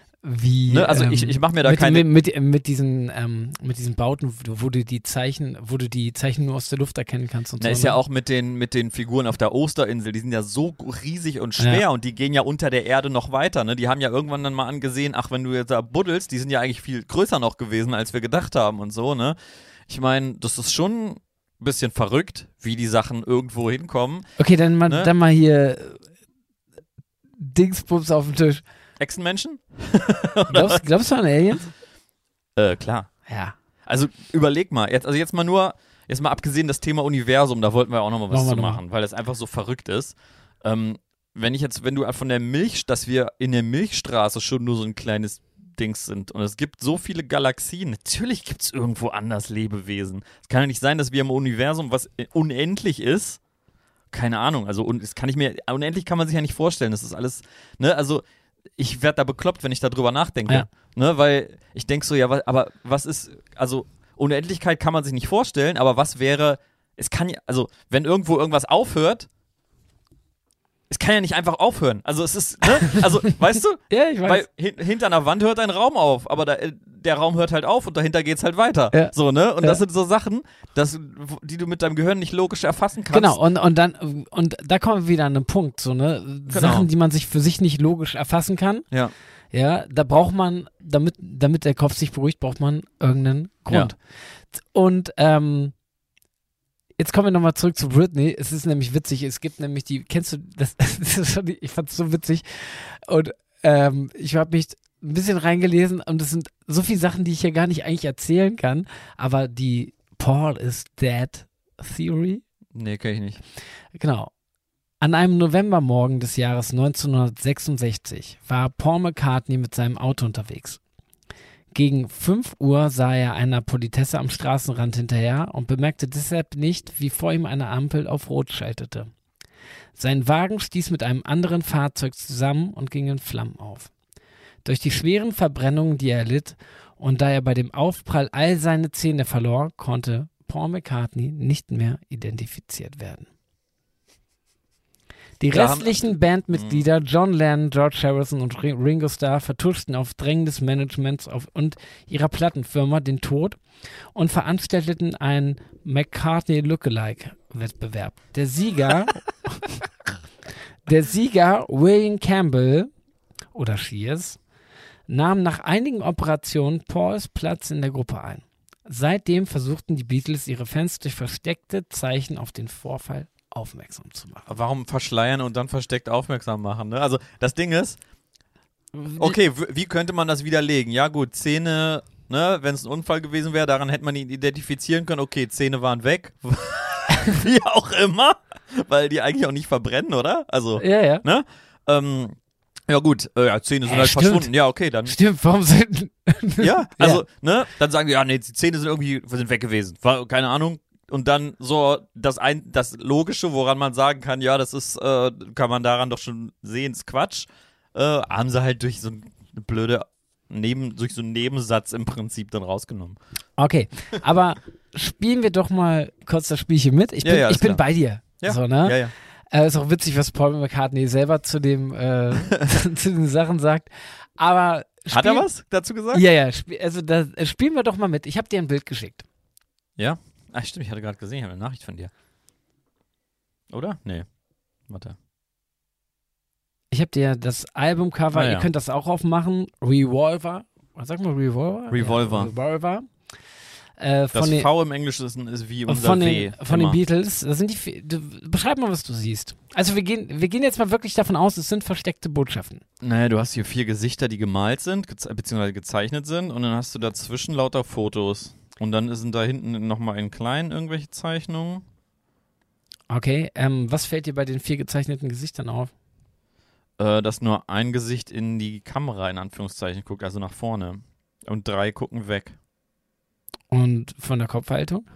wie ne? also ähm, ich, ich mache mir da mit, keine... mit, mit, mit diesen ähm, mit diesen Bauten, wo, wo du die Zeichen, wo du die Zeichen nur aus der Luft erkennen kannst und Na, so. ist ne? ja auch mit den, mit den Figuren auf der Osterinsel, die sind ja so riesig und schwer Ja. und die gehen ja unter der Erde noch weiter, ne? Die haben ja irgendwann dann mal angesehen, ach, wenn du jetzt da buddelst, die sind ja eigentlich viel größer noch gewesen, als wir gedacht haben und so, ne? Ich meine, das ist schon ein bisschen verrückt, wie die Sachen irgendwo hinkommen. Okay, dann mal, Ne? dann mal hier äh, Dingsbums auf dem Tisch. Echsenmenschen? Glaubst, glaubst du an Aliens? Äh, klar. Ja. Also überleg mal, jetzt, also jetzt mal nur, jetzt mal abgesehen das Thema Universum, da wollten wir auch nochmal was Machen wir zu noch mal. machen, weil das einfach so verrückt ist. Ähm, wenn ich jetzt, wenn du von der Milch, dass wir in der Milchstraße schon nur so ein kleines Dings sind und es gibt so viele Galaxien, natürlich gibt es irgendwo anders Lebewesen. Es kann ja nicht sein, dass wir im Universum, was unendlich ist, keine Ahnung, also und das kann ich mir, unendlich kann man sich ja nicht vorstellen, das ist alles, ne, also ich werde da bekloppt, wenn ich darüber nachdenke, Ja. ne, weil ich denke so, ja, wa- aber was ist, also Unendlichkeit kann man sich nicht vorstellen, aber was wäre, es kann ja, also wenn irgendwo irgendwas aufhört, es kann ja nicht einfach aufhören, also es ist, ne, also weißt du, Ja, ich weiß. weil hin, hinter einer Wand hört ein Raum auf, aber da, der Raum hört halt auf und dahinter geht's halt weiter, Ja. so, ne, und Ja. das sind so Sachen, das, die du mit deinem Gehirn nicht logisch erfassen kannst. Genau, und, und dann, und da kommen wir wieder an einen Punkt, so, ne? Sachen, die man sich für sich nicht logisch erfassen kann. Ja. Ja, da braucht man, damit, damit der Kopf sich beruhigt, braucht man irgendeinen Grund. Und ähm, jetzt kommen wir nochmal zurück zu Britney. Es ist nämlich witzig, es gibt nämlich die, kennst du, das, das ist schon, ich fand es so witzig. Und ähm, ich habe mich ein bisschen reingelesen und es sind so viele Sachen, die ich hier gar nicht eigentlich erzählen kann, aber die Paul is Dead Theory, Nee, kenn ich nicht. genau. An einem Novembermorgen des Jahres neunzehnhundertsechsundsechzig war Paul McCartney mit seinem Auto unterwegs. Gegen fünf Uhr sah er einer Politesse am Straßenrand hinterher und bemerkte deshalb nicht, wie vor ihm eine Ampel auf Rot schaltete. Sein Wagen stieß mit einem anderen Fahrzeug zusammen und ging in Flammen auf. Durch die schweren Verbrennungen, die er erlitt, und da er bei dem Aufprall all seine Zähne verlor, konnte Paul McCartney nicht mehr identifiziert werden. Die Da haben- restlichen Bandmitglieder John Lennon, George Harrison und Ri- Ringo Starr vertuschten auf Drängen des Managements auf und ihrer Plattenfirma den Tod und veranstalteten einen McCartney Lookalike-Wettbewerb. Der Sieger, der Sieger William Campbell oder Shears nahm nach einigen Operationen Pauls Platz in der Gruppe ein. Seitdem versuchten die Beatles ihre Fans durch versteckte Zeichen auf den Vorfall aufmerksam zu machen. Warum verschleiern und dann versteckt aufmerksam machen, ne? Also das Ding ist, okay, w- wie könnte man das widerlegen? Ja gut, Zähne, ne, wenn es ein Unfall gewesen wäre, daran hätte man ihn identifizieren können, okay, Zähne waren weg, wie auch immer, weil die eigentlich auch nicht verbrennen, oder? Also, Ja, ja. ne? Ähm, ja gut, äh, ja, Zähne sind Ja, halt stimmt. verschwunden, ja okay, dann, Stimmt, warum sind. ja, also, ne, dann sagen die, ja nee, die Zähne sind irgendwie, sind weg gewesen, war, keine Ahnung. Und dann so das ein, das Logische, woran man sagen kann, ja, das ist, äh, kann man daran doch schon sehen, ist Quatsch, äh, haben sie halt durch so eine blöde Neben, durch so einen Nebensatz im Prinzip dann rausgenommen. Okay, aber spielen wir doch mal kurz das Spielchen mit. Ich Ja, bin, ja, ich ist bin klar. bei dir. Ja, So, ne? ja, ja. Äh, ist auch witzig, was Paul McCartney selber zu dem äh, zu den Sachen sagt. Aber Hat er spiel- was dazu gesagt? Ja, ja. Spiel, also da äh, spielen wir doch mal mit. Ich habe dir ein Bild geschickt. Ja? Ach stimmt, ich hatte gerade gesehen, ich habe eine Nachricht von dir. Oder? Nee. Warte. Ich habe dir das Albumcover, Ah, ja. ihr könnt das auch aufmachen. Revolver. Was sagt man? Revolver? Revolver. Ja, Revolver. Äh, von Das den, V im Englischen ist, ist wie unser von W. den, von den immer. Beatles. Das sind die. vi- Du, beschreib mal, was du siehst. Also wir gehen, wir gehen jetzt mal wirklich davon aus, es sind versteckte Botschaften. Naja, du hast hier vier Gesichter, die gemalt sind, geze beziehungsweise gezeichnet sind und dann hast du dazwischen lauter Fotos. Und dann sind da hinten nochmal in klein irgendwelche Zeichnungen. Okay. Ähm, was fällt dir bei den vier gezeichneten Gesichtern auf? Äh, dass nur ein Gesicht in die Kamera in Anführungszeichen guckt, also nach vorne. Und drei gucken weg. Und von der Kopfhaltung?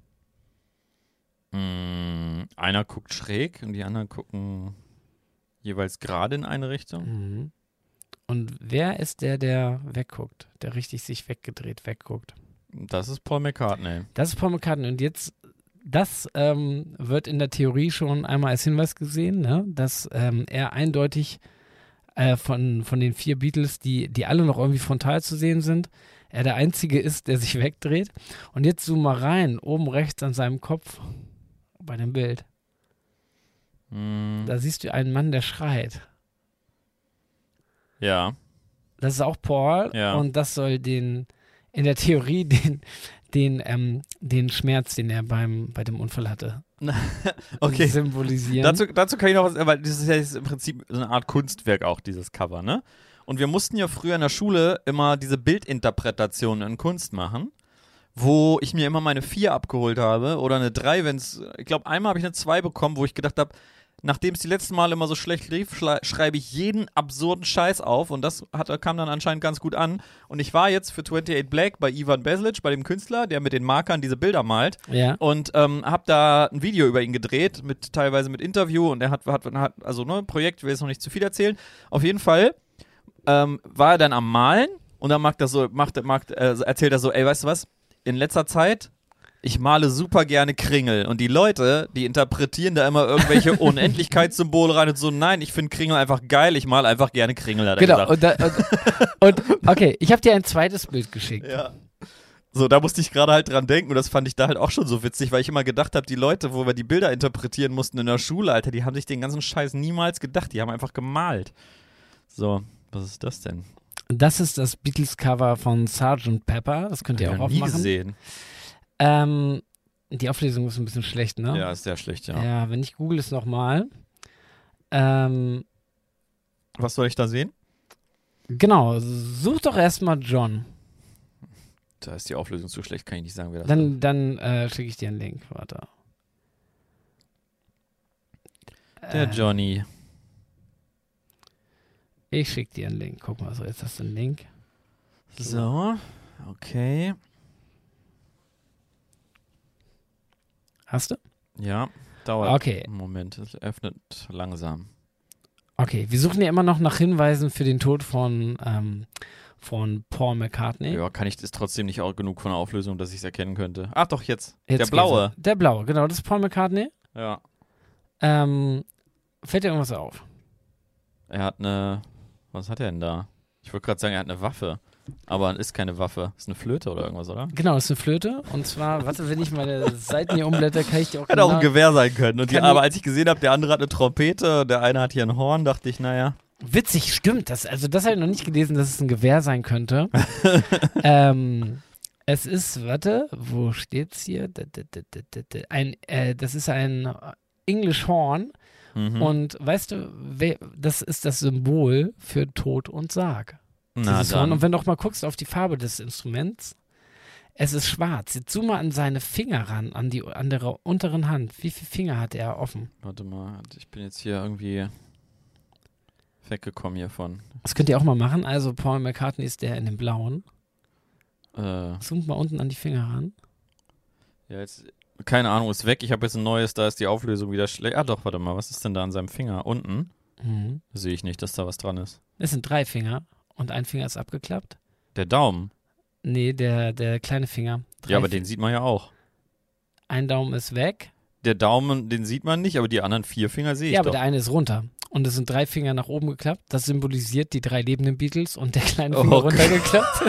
Mm, einer guckt schräg und die anderen gucken jeweils gerade in eine Richtung. Mhm. Und wer ist der, der wegguckt? Der richtig sich weggedreht wegguckt? Das ist Paul McCartney. Das ist Paul McCartney. Und jetzt, das ähm, wird in der Theorie schon einmal als Hinweis gesehen, ne? Dass ähm, er eindeutig äh, von, von den vier Beatles, die, die alle noch irgendwie frontal zu sehen sind, er der Einzige ist, der sich wegdreht. Und jetzt zoom mal rein, oben rechts an seinem Kopf, bei dem Bild. Mm, Da siehst du einen Mann, der schreit. ja. Das ist auch Paul. Ja. Und das soll den, in der Theorie, den, den, ähm, den Schmerz, den er beim, bei dem Unfall hatte, Okay. symbolisieren. Dazu, dazu kann ich noch was, weil das ist ja jetzt im Prinzip so eine Art Kunstwerk auch, dieses Cover, ne? Und wir mussten ja früher in der Schule immer diese Bildinterpretationen in Kunst machen, wo ich mir immer meine vier abgeholt habe oder eine drei, wenn es, ich glaube, einmal habe ich eine zwei bekommen, wo ich gedacht habe, nachdem es die letzten Mal immer so schlecht lief, schle- schreibe ich jeden absurden Scheiß auf und das hat, kam dann anscheinend ganz gut an. Und ich war jetzt für achtundzwanzig Black bei Ivan Beslic, bei dem Künstler, der mit den Markern diese Bilder malt. Ja. Und ähm, habe da ein Video über ihn gedreht, mit teilweise mit Interview und er hat, hat, hat also ne, Projekt, ich will jetzt noch nicht zu viel erzählen. Auf jeden Fall ähm, war er dann am Malen und dann macht er so, macht, macht, äh, erzählt er so, ey, weißt du was, in letzter Zeit, ich male super gerne Kringel und die Leute, die interpretieren da immer irgendwelche Unendlichkeitssymbole rein und so, nein, ich finde Kringel einfach geil, ich male einfach gerne Kringel, hat er Genau. gesagt. Und, da, und, und okay, ich habe dir ein zweites Bild geschickt. Ja. So, da musste ich gerade halt dran denken und das fand ich da halt auch schon so witzig, weil ich immer gedacht habe, die Leute, wo wir die Bilder interpretieren mussten in der Schule, Alter, die haben sich den ganzen Scheiß niemals gedacht, die haben einfach gemalt. So, was ist das denn? Das ist das Beatles-Cover von Sergeant Pepper. Das könnt ihr Hab auch ich noch nie aufmachen. gesehen. Ähm, die Auflösung ist ein bisschen schlecht, ne? Ja, ist sehr schlecht, ja. Ja, wenn ich google es nochmal. Ähm, Was soll ich da sehen? genau, such doch erstmal John. Da ist die Auflösung zu schlecht, kann ich nicht sagen, wer das ist. Dann, dann äh, schicke ich dir einen Link. Warte. Der Äh, Johnny. Ich schicke dir einen Link. Guck mal, so, jetzt hast du einen Link. So, okay. Hast du? Ja, dauert Okay. einen Moment. Es öffnet langsam. Okay, wir suchen ja immer noch nach Hinweisen für den Tod von, ähm, von Paul McCartney. Ja, kann ich das trotzdem nicht auch genug von der Auflösung, dass ich es erkennen könnte. Ach doch, jetzt. Jetzt der geht's blaue. los. Der blaue, genau, das ist Paul McCartney. Ja. Ähm, fällt dir irgendwas auf? Er hat eine. Was hat er denn da? Ich wollte gerade sagen, er hat eine Waffe. Aber ist keine Waffe. Ist eine Flöte oder irgendwas, oder? Genau, das ist eine Flöte. Und zwar, warte, wenn ich meine Seiten hier umblätter, kann ich dir auch Hätte auch ein genau- Gewehr sein können. Und die, Kann aber ich- als ich gesehen habe, der andere hat eine Trompete, der eine hat hier ein Horn, dachte ich, naja. Witzig, stimmt. Das, also das habe ich noch nicht gelesen, dass es ein Gewehr sein könnte. ähm, es ist, warte, wo steht's hier? D- d- d- d- d- d- Ein, äh, das ist ein English Horn. Mhm. Und weißt du, wer, das ist das Symbol für Tod und Sarg. Na Dieses Horn. dann. Und wenn du auch mal guckst auf die Farbe des Instruments, es ist schwarz. Jetzt zoom mal an seine Finger ran, an die an der unteren Hand. Wie viele Finger hat er offen? Warte mal, ich bin jetzt hier irgendwie weggekommen hiervon. Das könnt ihr auch mal machen. Also Paul McCartney ist der in dem blauen. Äh, Zoomt mal unten an die Finger ran. ja, jetzt, keine Ahnung, ist weg. Ich habe jetzt ein neues, da ist die Auflösung wieder schlecht. Ah doch, warte mal, was ist denn da an seinem Finger? Unten? Mhm. Sehe ich nicht, dass da was dran ist. Das sind drei Finger und ein Finger ist abgeklappt. Der Daumen. Nee, der, der kleine Finger. Drei Ja, aber Fi- den sieht man ja auch. Ein Daumen ist weg. der Daumen, den sieht man nicht, aber die anderen vier Finger sehe ich Ja, doch. aber der eine ist runter. Und es sind drei Finger nach oben geklappt. Das symbolisiert die drei lebenden Beatles und der kleine Finger Oh runtergeklappt.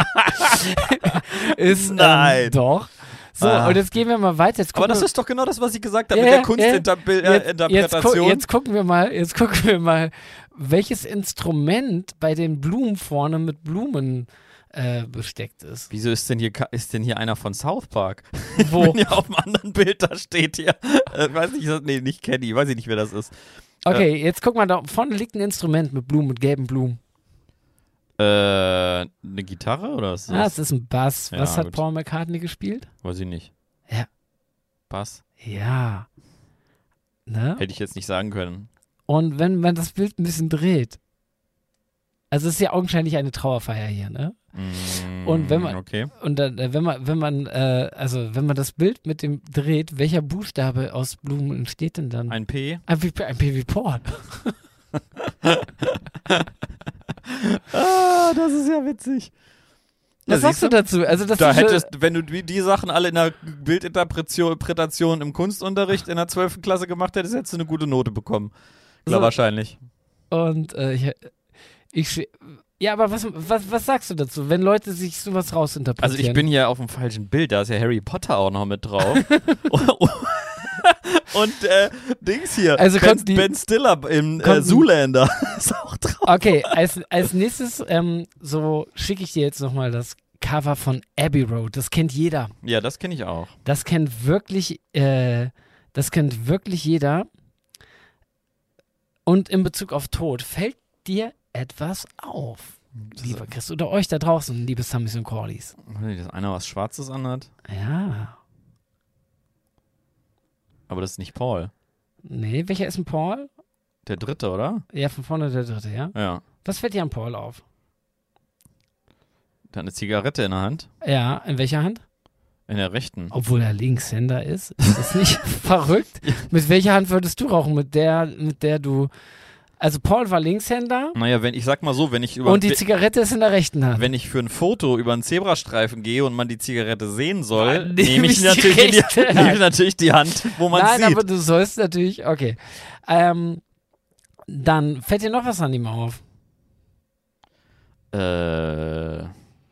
ist, Nein. Ähm, doch. So, Ah. und jetzt gehen wir mal weiter. Jetzt Aber gucken das wir- ist doch genau das, was ich gesagt habe Ja, mit der ja, Kunstinterpretation. jetzt, jetzt, gu jetzt gucken wir mal, jetzt gucken wir mal, welches Instrument bei den Blumen vorne mit Blumen äh, besteckt ist. Wieso ist denn hier ka- ist denn hier einer von South Park? Wo? Wenn ja auf dem anderen Bild da steht hier. Äh, weiß nicht, ist das- nee, nicht Kenny, weiß ich nicht, wer das ist. Okay, jetzt guck mal, da vorne liegt ein Instrument mit Blumen, mit gelben Blumen. Äh, eine Gitarre oder was ist Ah, das? es ist ein Bass. Ja, Was hat gut. Paul McCartney gespielt? Weiß ich nicht. Ja. Bass? Ja. Ne? Hätte ich jetzt nicht sagen können. Und wenn man das Bild ein bisschen dreht, also es ist ja augenscheinlich eine Trauerfeier hier, ne? Mm, Und wenn man- Okay. Und dann, äh, wenn man, wenn man, äh, also wenn man das Bild mit dem dreht, welcher Buchstabe aus Blumen entsteht denn dann? Ein P? Ein, wie, ein P wie Paul. Ah, das ist ja witzig. Was sagst du dazu? Also das Da ist schon- hättest, wenn du die, die Sachen alle in der Bildinterpretation im Kunstunterricht in der zwölften Klasse gemacht hättest, hättest du eine gute Note bekommen. Klar, So. wahrscheinlich. Und äh, ich, ich, ja, aber was, was, was sagst du dazu, wenn Leute sich sowas Also rausinterpretieren? ich bin hier auf dem falschen Bild, da ist ja Harry Potter auch noch mit drauf. Und äh, Dings hier, Also ben, konnten die- Ben Stiller im äh, konnten- Zoolander ist auch drauf. Okay, als, als nächstes ähm, so schicke ich dir jetzt nochmal das Cover von Abbey Road. Das kennt jeder. Ja, das kenne ich auch. Das kennt wirklich, äh, das kennt wirklich jeder. Und in Bezug auf Tod, fällt dir etwas auf, lieber Chris, oder euch da draußen, liebe Summies und Corlys? Dass einer was Schwarzes anhat, Ja. aber das ist nicht Paul. Nee, welcher ist ein Paul? Der dritte, oder? Ja, von vorne der dritte, ja. Ja. Was fällt dir an Paul auf? Der hat eine Zigarette in der Hand. Ja, in welcher Hand? In der rechten. Obwohl er Linkshänder ist. Ist das nicht verrückt? Mit welcher Hand würdest du rauchen? Mit der, mit der du. Also Paul war Linkshänder Naja, wenn ich sag mal so, wenn ich über und die Zigarette ist in der rechten Hand. wenn ich für ein Foto über einen Zebrastreifen gehe und man die Zigarette sehen soll, Dann nehme nehme ich, ich die natürlich in die, rechte nehme ich Hand. natürlich die Hand, wo man Nein, sieht. aber du sollst natürlich. Okay. Ähm, dann fällt dir noch was an ihm auf. Äh,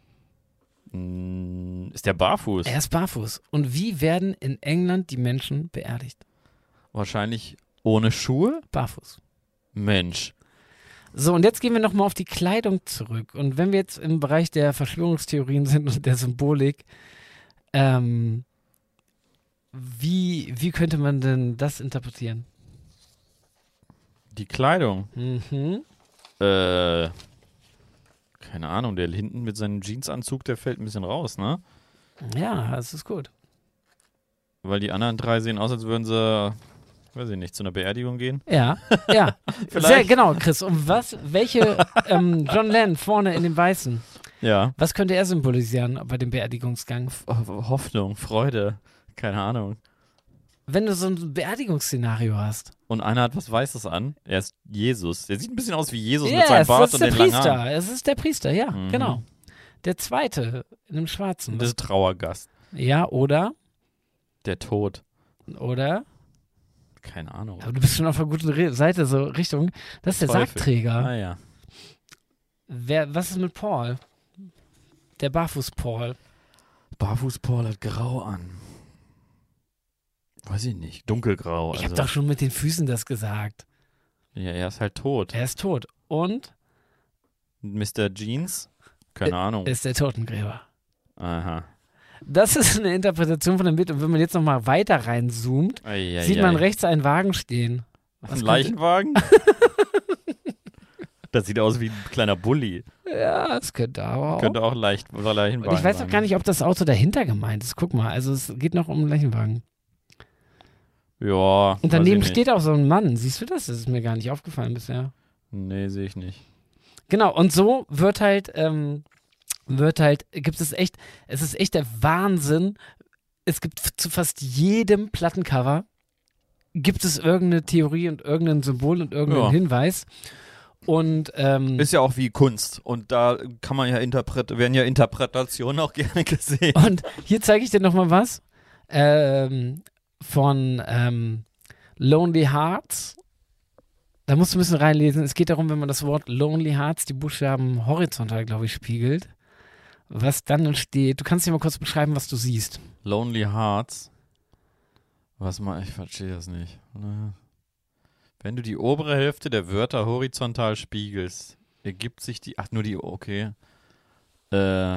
mh, ist der barfuß? Er ist barfuß. Und wie werden in England die Menschen beerdigt? Wahrscheinlich ohne Schuhe? Barfuß. Mensch. So, und jetzt gehen wir nochmal auf die Kleidung zurück. Und wenn wir jetzt im Bereich der Verschwörungstheorien sind und der Symbolik, ähm, wie, wie könnte man denn das interpretieren? Die Kleidung. Mhm. Äh, keine Ahnung, der hinten mit seinem Jeansanzug, der fällt ein bisschen raus, ne? Ja, das ist gut. Weil die anderen drei sehen aus, als würden sie, weiß ich nicht, zu einer Beerdigung gehen. Ja, ja. Vielleicht. Sehr genau, Chris. Und was, welche, ähm, John Lennon vorne in dem Weißen, Ja. was könnte er symbolisieren bei dem Beerdigungsgang? Ho- Hoffnung, Freude, keine Ahnung. Wenn du so ein Beerdigungsszenario hast. Und einer hat was Weißes an. Er ist Jesus. Der sieht ein bisschen aus wie Jesus Ja, mit seinem es Bart ist und der den langen Priester. Haaren. Es ist der Priester, ja, Mhm. genau. Der zweite in dem Schwarzen. Das ist Trauergast. Ja, oder? Der Tod. Oder? Keine Ahnung. Aber du bist schon auf der guten Re Seite, so Richtung. Das ist der Teufel. Sargträger. Ah ja. Wer, was ist mit Paul? Der Barfuß-Paul. Barfuß Paul hat grau an. Weiß ich nicht. Dunkelgrau. Ich Also. habe doch schon mit den Füßen das gesagt. Ja, er ist halt tot. Er ist tot. Und Mister Jeans? Keine Ahnung. ist der Totengräber. Aha. Das ist eine Interpretation von dem Bild. Und wenn man jetzt nochmal weiter reinzoomt, Eieiei. sieht man rechts einen Wagen stehen. Was Ein könnte- Leichenwagen? Das sieht aus wie ein kleiner Bulli. Ja, es könnte aber auch. Könnte auch leicht, Leichenwagen Und ich weiß auch sein. gar nicht, ob das Auto dahinter gemeint ist. Guck mal, also es geht noch um einen Leichenwagen. Ja. Und daneben weiß ich steht auch so ein Mann. Siehst du das? Das ist mir gar nicht aufgefallen bisher. nicht. Nee, sehe ich nicht. Genau, und so wird halt, ähm, wird halt, gibt es echt, es ist echt der Wahnsinn. Es gibt f- zu fast jedem Plattencover gibt es irgendeine Theorie und irgendein Symbol und irgendeinen Ja. Hinweis. Und ähm, Ist ja auch wie Kunst. Und da kann man ja interpret werden ja Interpretationen auch gerne gesehen. Und hier zeige ich dir nochmal was. Ähm, von ähm, Lonely Hearts. Da musst du ein bisschen reinlesen. Es geht darum, wenn man das Wort Lonely Hearts, die Buchstaben horizontal, glaube ich, spiegelt, was dann entsteht. Du kannst dir mal kurz beschreiben, was du siehst. Lonely Hearts. Was mal, ich verstehe das nicht. Wenn du die obere Hälfte der Wörter horizontal spiegelst, ergibt sich die, ach nur die, okay. Äh,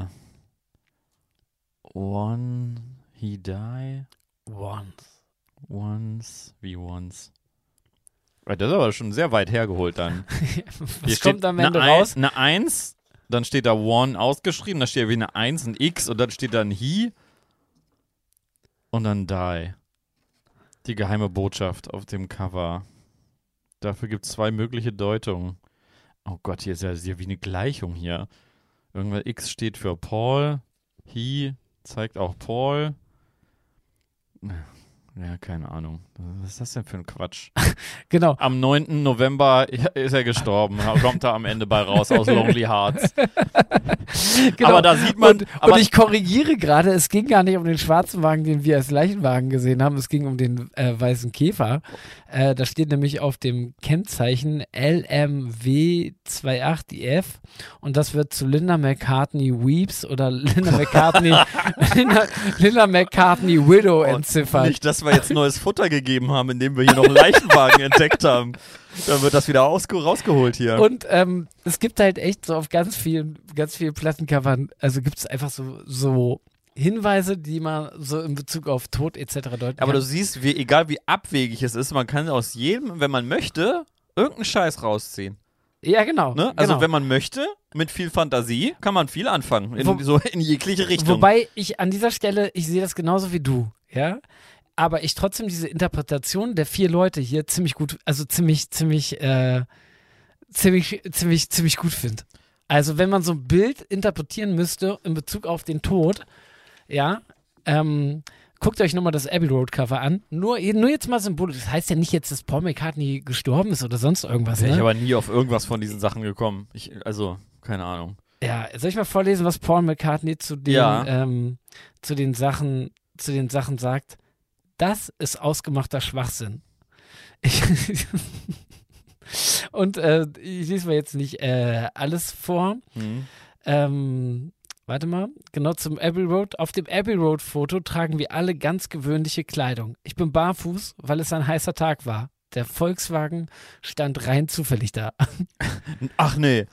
one, he die. Once. Once, wie once. Das ist aber schon sehr weit hergeholt dann. Was Hier kommt steht am Ende eine raus? Ein, eine eins, dann steht da one ausgeschrieben, da steht ja wie eine eins, ein X und dann steht da ein he und dann die. Die geheime Botschaft auf dem Cover. Dafür gibt es zwei mögliche Deutungen. Oh Gott, hier ist ja, ist ja wie eine Gleichung hier. Irgendwas X steht für Paul, he zeigt auch Paul. Ja, keine Ahnung. Was ist das denn für ein Quatsch? Genau. Am neunten November ist er gestorben. Kommt da am Ende bei raus aus Lonely Hearts. Genau. Aber da sieht man... Und, aber und ich korrigiere gerade, es ging gar nicht um den schwarzen Wagen, den wir als Leichenwagen gesehen haben, es ging um den äh, weißen Käfer. Äh, da steht nämlich auf dem Kennzeichen L M W achtundzwanzig I F und das wird zu Linda McCartney Weeps oder Linda McCartney Linda, Linda McCartney Widow und entziffert. Nicht, dass wir jetzt neues Futter gegeben haben, indem wir hier noch einen Leichenwagen entdeckt haben. Dann wird das wieder ausge- rausgeholt hier. Und ähm, es gibt halt echt so auf ganz vielen, ganz vielen Plattencovern, also gibt es einfach so, so Hinweise, die man so in Bezug auf Tod et cetera deuten Aber kann. du siehst, wie, egal wie abwegig es ist, man kann aus jedem, wenn man möchte, irgendeinen Scheiß rausziehen. Ja, genau. Ne? Also genau. wenn man möchte, mit viel Fantasie, kann man viel anfangen. In, Wo- so in jegliche Richtung. Wobei ich an dieser Stelle, ich sehe das genauso wie du, ja, aber ich trotzdem diese Interpretation der vier Leute hier ziemlich gut, also ziemlich, ziemlich, äh, ziemlich, ziemlich, ziemlich gut finde. Also wenn man so ein Bild interpretieren müsste in Bezug auf den Tod, ja, ähm, guckt euch nochmal das Abbey Road Cover an. Nur, nur jetzt mal symbolisch. Das heißt ja nicht jetzt, dass Paul McCartney gestorben ist oder sonst irgendwas. Wäre ich Ne? aber nie auf irgendwas von diesen Sachen gekommen. Ich, also, keine Ahnung. Ja, soll ich mal vorlesen, was Paul McCartney zu den, Ja. ähm, zu den Sachen, zu den Sachen sagt? Das ist ausgemachter Schwachsinn. Ich Und äh, ich lese mir jetzt nicht äh, alles vor. Hm. Ähm, warte mal, genau zum Abbey Road. Auf dem Abbey Road Foto tragen wir alle ganz gewöhnliche Kleidung. Ich bin barfuß, weil es ein heißer Tag war. Der Volkswagen stand rein zufällig da. Ach nee.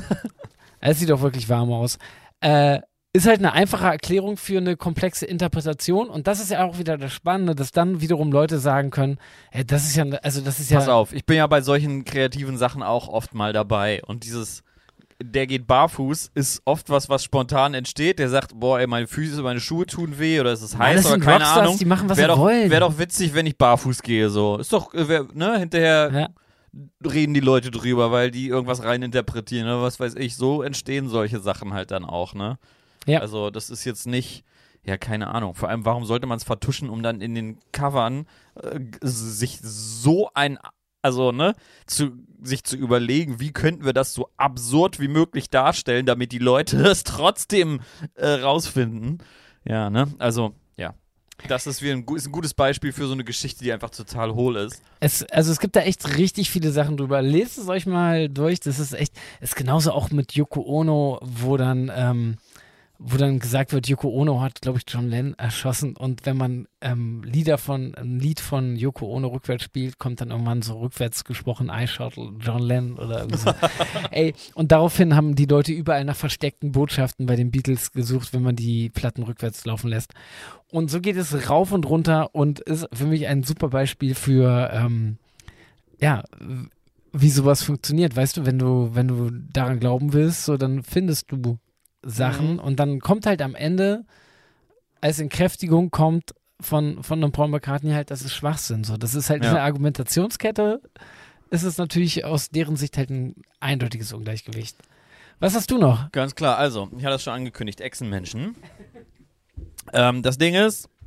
Es sieht doch wirklich warm aus. Äh, ist halt eine einfache Erklärung für eine komplexe Interpretation und das ist ja auch wieder das Spannende, dass dann wiederum Leute sagen können, hey, das ist ja, also das ist ja... Pass auf, ich bin ja bei solchen kreativen Sachen auch oft mal dabei und dieses, der geht barfuß, ist oft was, was spontan entsteht. Der sagt, boah, ey, meine Füße, meine Schuhe tun weh oder es ist heiß das oder sind keine Rockstars, Ahnung. die machen, was Wäre sie doch, wollen. wär doch witzig, wenn ich barfuß gehe, so. Ist doch, äh, wär, ne, hinterher Ja. reden die Leute drüber, weil die irgendwas reininterpretieren oder was weiß ich. So entstehen solche Sachen halt dann auch, ne? Ja. Also das ist jetzt nicht, ja, keine Ahnung. Vor allem, warum sollte man es vertuschen, um dann in den Covern äh, sich so ein, also, ne, zu, sich zu überlegen, wie könnten wir das so absurd wie möglich darstellen, damit die Leute es trotzdem äh, rausfinden. Ja, ne? Also, ja. Das ist, wie ein, gu- ist ein gutes Beispiel für so eine Geschichte, die einfach total hohl ist. Es, also es gibt da echt richtig viele Sachen drüber. Lest es euch mal durch. Das ist echt, ist genauso auch mit Yoko Ono, wo dann, ähm, wo dann gesagt wird, Yoko Ono hat, glaube ich, John Lennon erschossen und wenn man ähm, Lieder von, ein Lied von Yoko Ono rückwärts spielt, kommt dann irgendwann so rückwärts gesprochen, I shot John Lennon oder irgendwie so. Ey, und daraufhin haben die Leute überall nach versteckten Botschaften bei den Beatles gesucht, wenn man die Platten rückwärts laufen lässt. Und so geht es rauf und runter und ist für mich ein super Beispiel für, ähm, ja, wie sowas funktioniert. Weißt du, wenn du, wenn du daran glauben willst, so dann findest du Sachen Mhm. und dann kommt halt am Ende als Entkräftigung kommt von, von einem Paul McCartney halt, das ist Schwachsinn. So. Das ist halt Ja. eine Argumentationskette, ist es natürlich aus deren Sicht halt ein eindeutiges Ungleichgewicht. Was hast du noch? Ganz klar, also, ich hatte das schon angekündigt, Echsenmenschen. ähm, das Ding ist,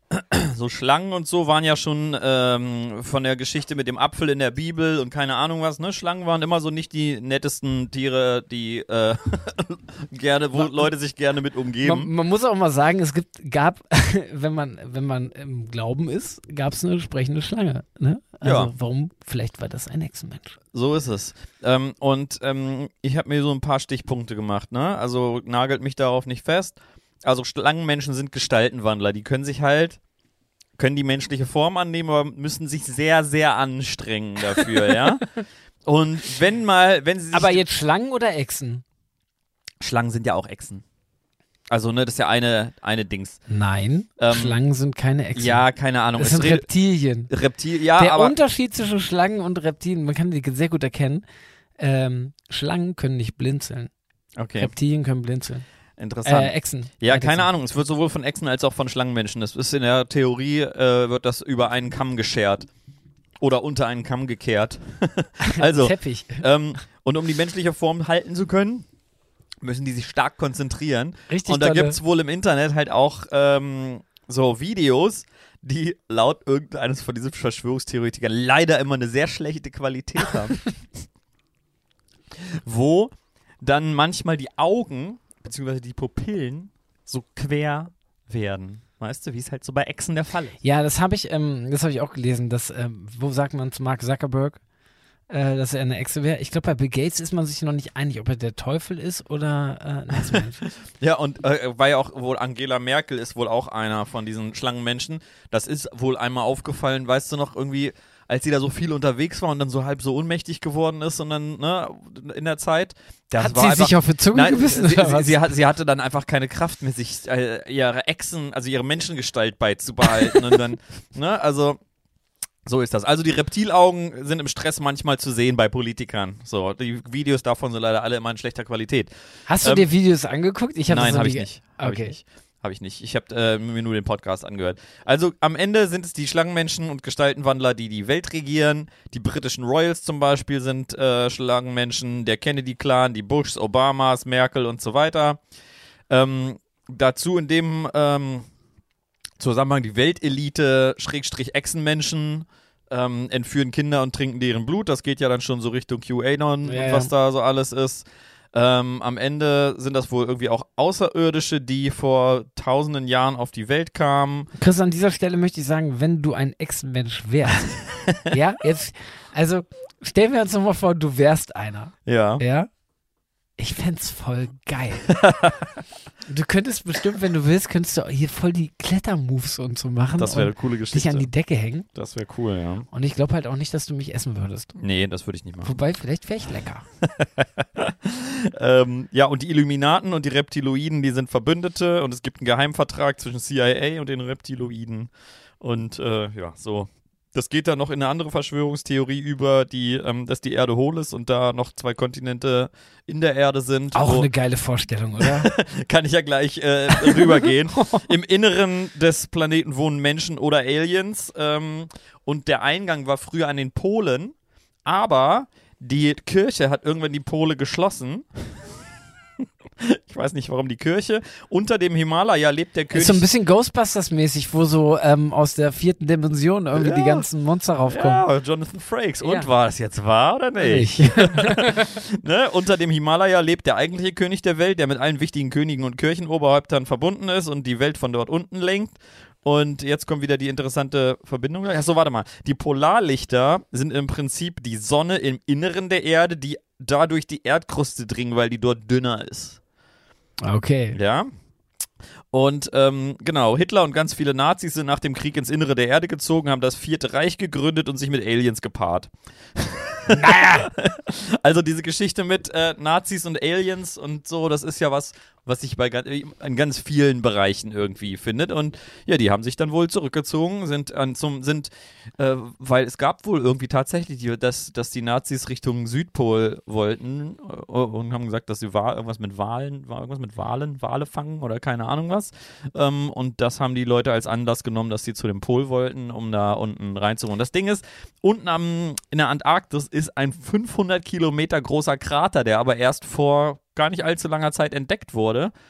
so Schlangen und so waren ja schon ähm, von der Geschichte mit dem Apfel in der Bibel und keine Ahnung was, ne? Schlangen waren immer so nicht die nettesten Tiere, die äh, gerne, wo Leute sich gerne mit umgeben. Man, man muss auch mal sagen, es gibt, gab, wenn man, wenn man im Glauben ist, gab es eine sprechende Schlange. Ne? Also Ja. warum? Vielleicht war das ein Echsenmensch. So ist es. Ähm, und ähm, ich habe mir so ein paar Stichpunkte gemacht, ne? Also nagelt mich darauf nicht fest. Also Schlangenmenschen sind Gestaltenwandler. Die können sich halt, können die menschliche Form annehmen, aber müssen sich sehr, sehr anstrengen dafür, ja? Und wenn mal, wenn sie sich... Aber jetzt Schlangen oder Echsen? Schlangen sind ja auch Echsen. Also, ne, das ist ja eine, eine Dings. Nein, Ähm, Schlangen sind keine Echsen. Ja, keine Ahnung. das Es sind redet- Reptilien. Reptil, ja, Der aber... Unterschied zwischen Schlangen und Reptilien, man kann die sehr gut erkennen. Ähm, Schlangen können nicht blinzeln. Okay, Reptilien können blinzeln. interessant. Äh, Echsen. Ja, Äh, keine Echsen. Ahnung. Es wird sowohl von Echsen als auch von Schlangenmenschen. Das ist in der Theorie, äh, wird das über einen Kamm geschert. Oder unter einen Kamm gekehrt. Also, Teppich. ähm, und um die menschliche Form halten zu können, müssen die sich stark konzentrieren. Richtig Und da dolle. gibt es wohl im Internet halt auch ähm, so Videos, die laut irgendeines von diesen Verschwörungstheoretikern leider immer eine sehr schlechte Qualität haben. Wo dann manchmal die Augen, beziehungsweise die Pupillen, so quer werden. Weißt du, wie es halt so bei Echsen der Fall ist. Ja, das habe ich, ähm, das habe ich auch gelesen, dass, ähm, wo sagt man zu Mark Zuckerberg, äh, dass er eine Echse wäre? Ich glaube, bei Bill Gates ist man sich noch nicht einig, ob er der Teufel ist oder äh, ein Echsenmensch. Ja, und äh, war ja auch wohl Angela Merkel ist wohl auch einer von diesen Schlangenmenschen. Das ist wohl einmal aufgefallen, weißt du noch, irgendwie, als sie da so viel unterwegs war und dann so halb so ohnmächtig geworden ist und dann, ne, in der Zeit. Das Hat war sie einfach, sich auf die Zunge Nein, gebissen? sie, oder sie, was? sie, hat, sie hatte dann einfach keine Kraft mehr, sich äh, ihre Echsen, also ihre Menschengestalt beizubehalten und dann, ne, also so ist das. Also die Reptilaugen sind im Stress manchmal zu sehen bei Politikern. So, die Videos davon sind leider alle immer in schlechter Qualität. Hast du ähm, dir Videos angeguckt? Ich hab das Nein, noch habe nie ich ge- nicht. Hab Okay. ich nicht. Habe ich nicht. Ich habe äh, mir nur den Podcast angehört. Also am Ende sind es die Schlangenmenschen und Gestaltenwandler, die die Welt regieren. Die britischen Royals zum Beispiel sind äh, Schlangenmenschen, der Kennedy-Clan, die Bushs, Obamas, Merkel und so weiter. Ähm, dazu in dem ähm, Zusammenhang die Weltelite, Schrägstrich Echsenmenschen, ähm, entführen Kinder und trinken deren Blut. Das geht ja dann schon so Richtung QAnon Ja, und was ja. da so alles ist. Ähm, am Ende sind das wohl irgendwie auch Außerirdische, die vor tausenden Jahren auf die Welt kamen. Chris, an dieser Stelle möchte ich sagen, wenn du ein Echsenmensch wärst, ja, jetzt, also stellen wir uns nochmal vor, du wärst einer, Ja. ja, ich fänd's voll geil. Du könntest bestimmt, wenn du willst, könntest du hier voll die Klettermoves und so machen Das wäre eine und coole dich Geschichte. an die Decke hängen Das wäre cool, ja. und ich glaube halt auch nicht, dass du mich essen würdest. Nee, das würde ich nicht machen. Wobei, vielleicht wäre ich lecker. ähm, ja, und die Illuminaten und die Reptiloiden, die sind Verbündete und es gibt einen Geheimvertrag zwischen C I A und den Reptiloiden. Und äh, ja, so. Das geht dann noch in eine andere Verschwörungstheorie über, die, ähm, dass die Erde hohl ist und da noch zwei Kontinente in der Erde sind. Auch wo, eine geile Vorstellung, oder? kann ich ja gleich äh, rübergehen. Im Inneren des Planeten wohnen Menschen oder Aliens. Ähm, und der Eingang war früher an den Polen, aber die Kirche hat irgendwann die Pole geschlossen. Ich weiß nicht, warum die Kirche. Unter dem Himalaya lebt der König. Ist so ein bisschen Ghostbusters-mäßig, wo so ähm, aus der vierten Dimension irgendwie Ja. die ganzen Monster raufkommen. Ja, Jonathan Frakes. Und Ja. war es jetzt wahr oder nicht? Ich. Ne? Unter dem Himalaya lebt der eigentliche König der Welt, der mit allen wichtigen Königen und Kirchenoberhäuptern verbunden ist und die Welt von dort unten lenkt. Und jetzt kommt wieder die interessante Verbindung. Achso, warte mal. Die Polarlichter sind im Prinzip die Sonne im Inneren der Erde, die dadurch die Erdkruste dringen, weil die dort dünner ist. Okay. Ja. Und ähm, genau, Hitler und ganz viele Nazis sind nach dem Krieg ins Innere der Erde gezogen, haben das Vierte Reich gegründet und sich mit Aliens gepaart. Also diese Geschichte mit äh, Nazis und Aliens und so, das ist ja was, was sich bei ganz, in ganz vielen Bereichen irgendwie findet. Und ja, die haben sich dann wohl zurückgezogen, sind an zum, sind, äh, weil es gab wohl irgendwie tatsächlich, die, dass, dass die Nazis Richtung Südpol wollten äh, und haben gesagt, dass sie war irgendwas mit Walen, war irgendwas mit Walen, Wale fangen oder keine Ahnung was. Ähm, und das haben die Leute als Anlass genommen, dass sie zu dem Pol wollten, um da unten reinzuholen. Das Ding ist, unten am, in der Antarktis ist ein fünfhundert Kilometer großer Krater, der aber erst vor gar nicht allzu langer Zeit entdeckt wurde.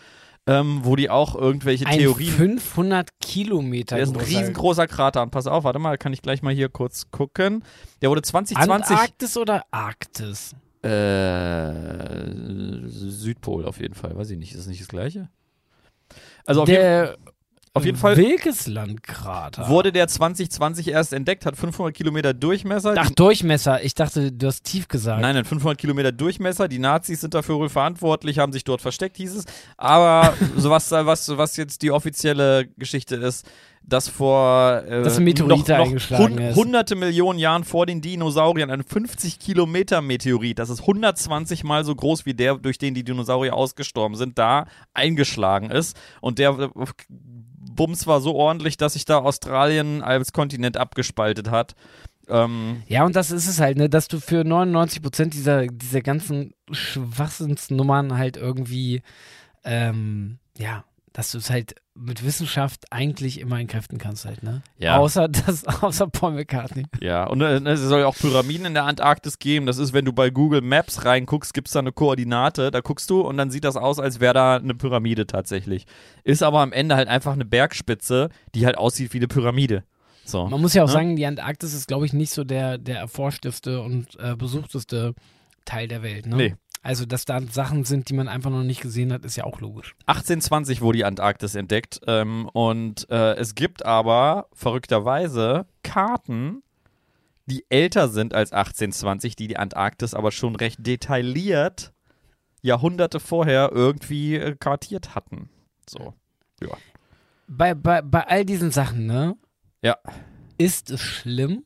ähm, wo die auch irgendwelche Ein Theorien... fünfhundert Kilometer Der ist ein großer riesengroßer Krater. Und pass auf, warte mal, kann ich gleich mal hier kurz gucken. Der wurde zwanzig zwanzig... Antarktis oder Arktis? Äh, Südpol auf jeden Fall. Weiß ich nicht, ist das nicht das Gleiche? Also auf, jeden, Der auf jeden Fall Wilkeslandkrater. wurde der zwanzig zwanzig erst entdeckt, hat fünfhundert Kilometer Durchmesser. Ach, Die- Durchmesser. Ich dachte, du hast tief gesagt. Nein, nein, fünfhundert Kilometer Durchmesser. Die Nazis sind dafür wohl verantwortlich, haben sich dort versteckt, hieß es. Aber so was, was, was jetzt die offizielle Geschichte ist, dass vor äh, Dass ein Meteorit noch, noch eingeschlagen ist. hunderte Millionen Jahren vor den Dinosauriern ein fünfzig Kilometer Meteorit, das ist hundertzwanzig Mal so groß wie der, durch den die Dinosaurier ausgestorben sind, da eingeschlagen ist. Und der äh, Bums war so ordentlich, dass sich da Australien als Kontinent abgespaltet hat. Ähm, Ja, und das ist es halt, ne, dass du für neunundneunzig Prozent dieser, dieser ganzen Schwachsinnsnummern halt irgendwie, ähm, ja, dass du es halt mit Wissenschaft eigentlich immer entkräften kannst halt, ne? Ja. Außer das, außer Paul McCartney. Ja, und äh, es soll ja auch Pyramiden in der Antarktis geben. Das ist, wenn du bei Google Maps reinguckst, gibt es da eine Koordinate, da guckst du und dann sieht das aus, als wäre da eine Pyramide tatsächlich. Ist aber am Ende halt einfach eine Bergspitze, die halt aussieht wie eine Pyramide. So. Man muss ja auch Ne? sagen, die Antarktis ist, glaube ich, nicht so der, der erforschteste und äh, besuchteste Teil der Welt, ne? Nee. Also, dass da Sachen sind, die man einfach noch nicht gesehen hat, ist ja auch logisch. achtzehnhundertzwanzig wurde die Antarktis entdeckt ähm, und äh, es gibt aber verrückterweise Karten, die älter sind als achtzehnhundertzwanzig, die die Antarktis aber schon recht detailliert Jahrhunderte vorher irgendwie äh, kartiert hatten. So, ja. Bei, bei, bei all diesen Sachen, ne? Ja. Ist es schlimm,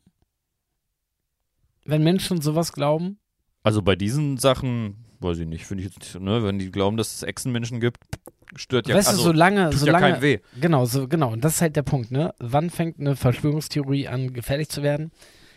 wenn Menschen sowas glauben? Also bei diesen Sachen, weiß ich nicht, finde ich jetzt, ne, wenn die glauben, dass es Echsenmenschen gibt, stört ja, weißt also, du, solange, tut solange, ja keinem weh. genau, so, genau, und das ist halt der Punkt, ne? Wann fängt eine Verschwörungstheorie an, gefährlich zu werden?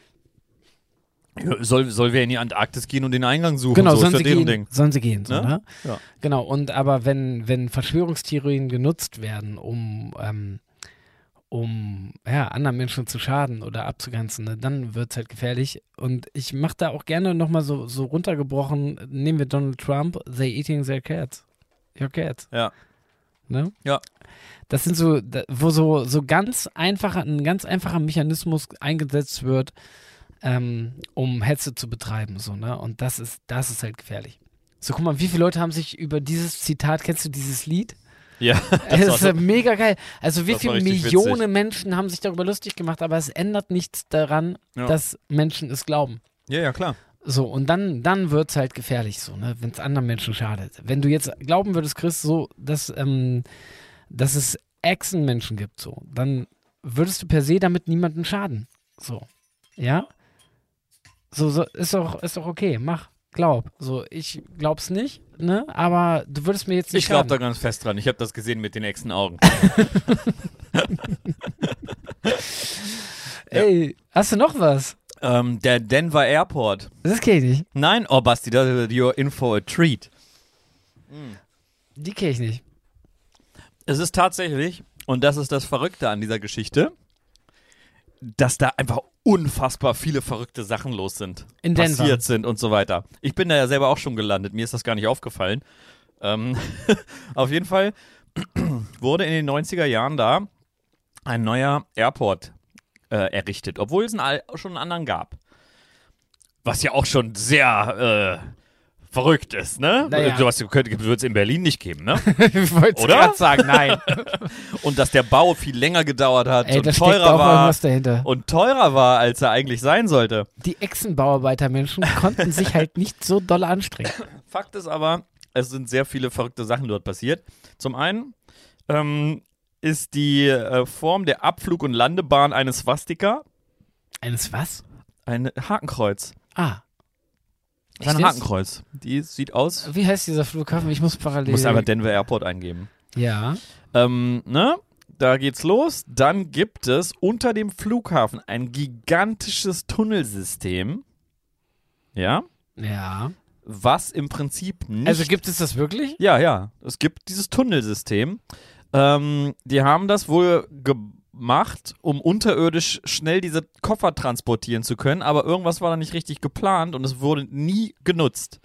Ja, Soll, soll wer in die Antarktis gehen und den Eingang suchen, Genau, so sollen ist sie ja deren gehen, Ding. sollen sie gehen, so, Ne? ne? Ja. Genau, und aber wenn, wenn Verschwörungstheorien genutzt werden, um, ähm, um ja, anderen Menschen zu schaden oder abzugrenzen, ne, dann wird es halt gefährlich. Und ich mache da auch gerne nochmal so, so runtergebrochen, nehmen wir Donald Trump, they eating their cats. Your cats. Ja. Ne? Ja. Das sind so, da, wo so, so ganz einfacher, ein ganz einfacher Mechanismus eingesetzt wird, ähm, um Hetze zu betreiben, so, ne? Und das ist, das ist halt gefährlich. So, guck mal, wie viele Leute haben sich über dieses Zitat, kennst du dieses Lied? Ja, Das war ist so- äh, mega geil. Also wie Das war viele richtig Millionen witzig. Menschen haben sich darüber lustig gemacht, aber es ändert nichts daran, Ja. dass Menschen es glauben. ja, ja, klar. So, und dann, dann wird es halt gefährlich, so, ne, wenn es anderen Menschen schadet. Wenn du jetzt glauben würdest, Chris, so, dass, ähm, dass es Echsenmenschen gibt, so, dann würdest du per se damit niemanden schaden. So. Ja? So, so ist doch, ist doch okay, mach, glaub. So, ich glaub's nicht, ne? Aber du würdest mir jetzt nicht Ich glaube da schaden. ganz fest dran. Ich habe das gesehen mit den Echsenaugen. Ey, hast du noch was? ähm, der Denver Airport. Das kenn ich nicht. Nein, oh Basti, das ist your info a treat. Die kenn ich nicht. Es ist tatsächlich, und das ist das Verrückte an dieser Geschichte, dass da einfach unfassbar viele verrückte Sachen los sind. In Denver. Passiert sind und so weiter. Ich bin da ja selber auch schon gelandet, mir ist das gar nicht aufgefallen. Ähm, auf jeden Fall wurde in den neunziger Jahren da ein neuer Airport äh, errichtet, obwohl es einen, all- schon einen anderen gab. Was ja auch schon sehr äh, verrückt ist, ne? Naja. Sowas würde es in Berlin nicht geben, ne? Ich wollte Oder? gerade sagen, nein. Und dass der Bau viel länger gedauert hat Ey, und da steckt teurer auch war irgendwas dahinter. und teurer war, als er eigentlich sein sollte. Die Echsenbauarbeitermenschen konnten sich halt nicht so doll anstrengen. Fakt ist aber, es sind sehr viele verrückte Sachen dort passiert. Zum einen ähm, ist die äh, Form der Abflug- und Landebahn eines Swastika Eines was? ein Hakenkreuz. Ah. Das ist ein Echt jetzt? Hakenkreuz. Die sieht aus. Wie heißt dieser Flughafen? Ich muss Du parallel. musst einfach Denver Airport eingeben. Ja. Ähm, ne? Da geht's los. Dann gibt es unter dem Flughafen ein gigantisches Tunnelsystem. Ja? Ja. Was im Prinzip nicht. Also gibt es das wirklich? Ja, ja. Es gibt dieses Tunnelsystem. Ähm, die haben das wohl gemacht, um unterirdisch schnell diese Koffer transportieren zu können, aber irgendwas war da nicht richtig geplant und es wurde nie genutzt.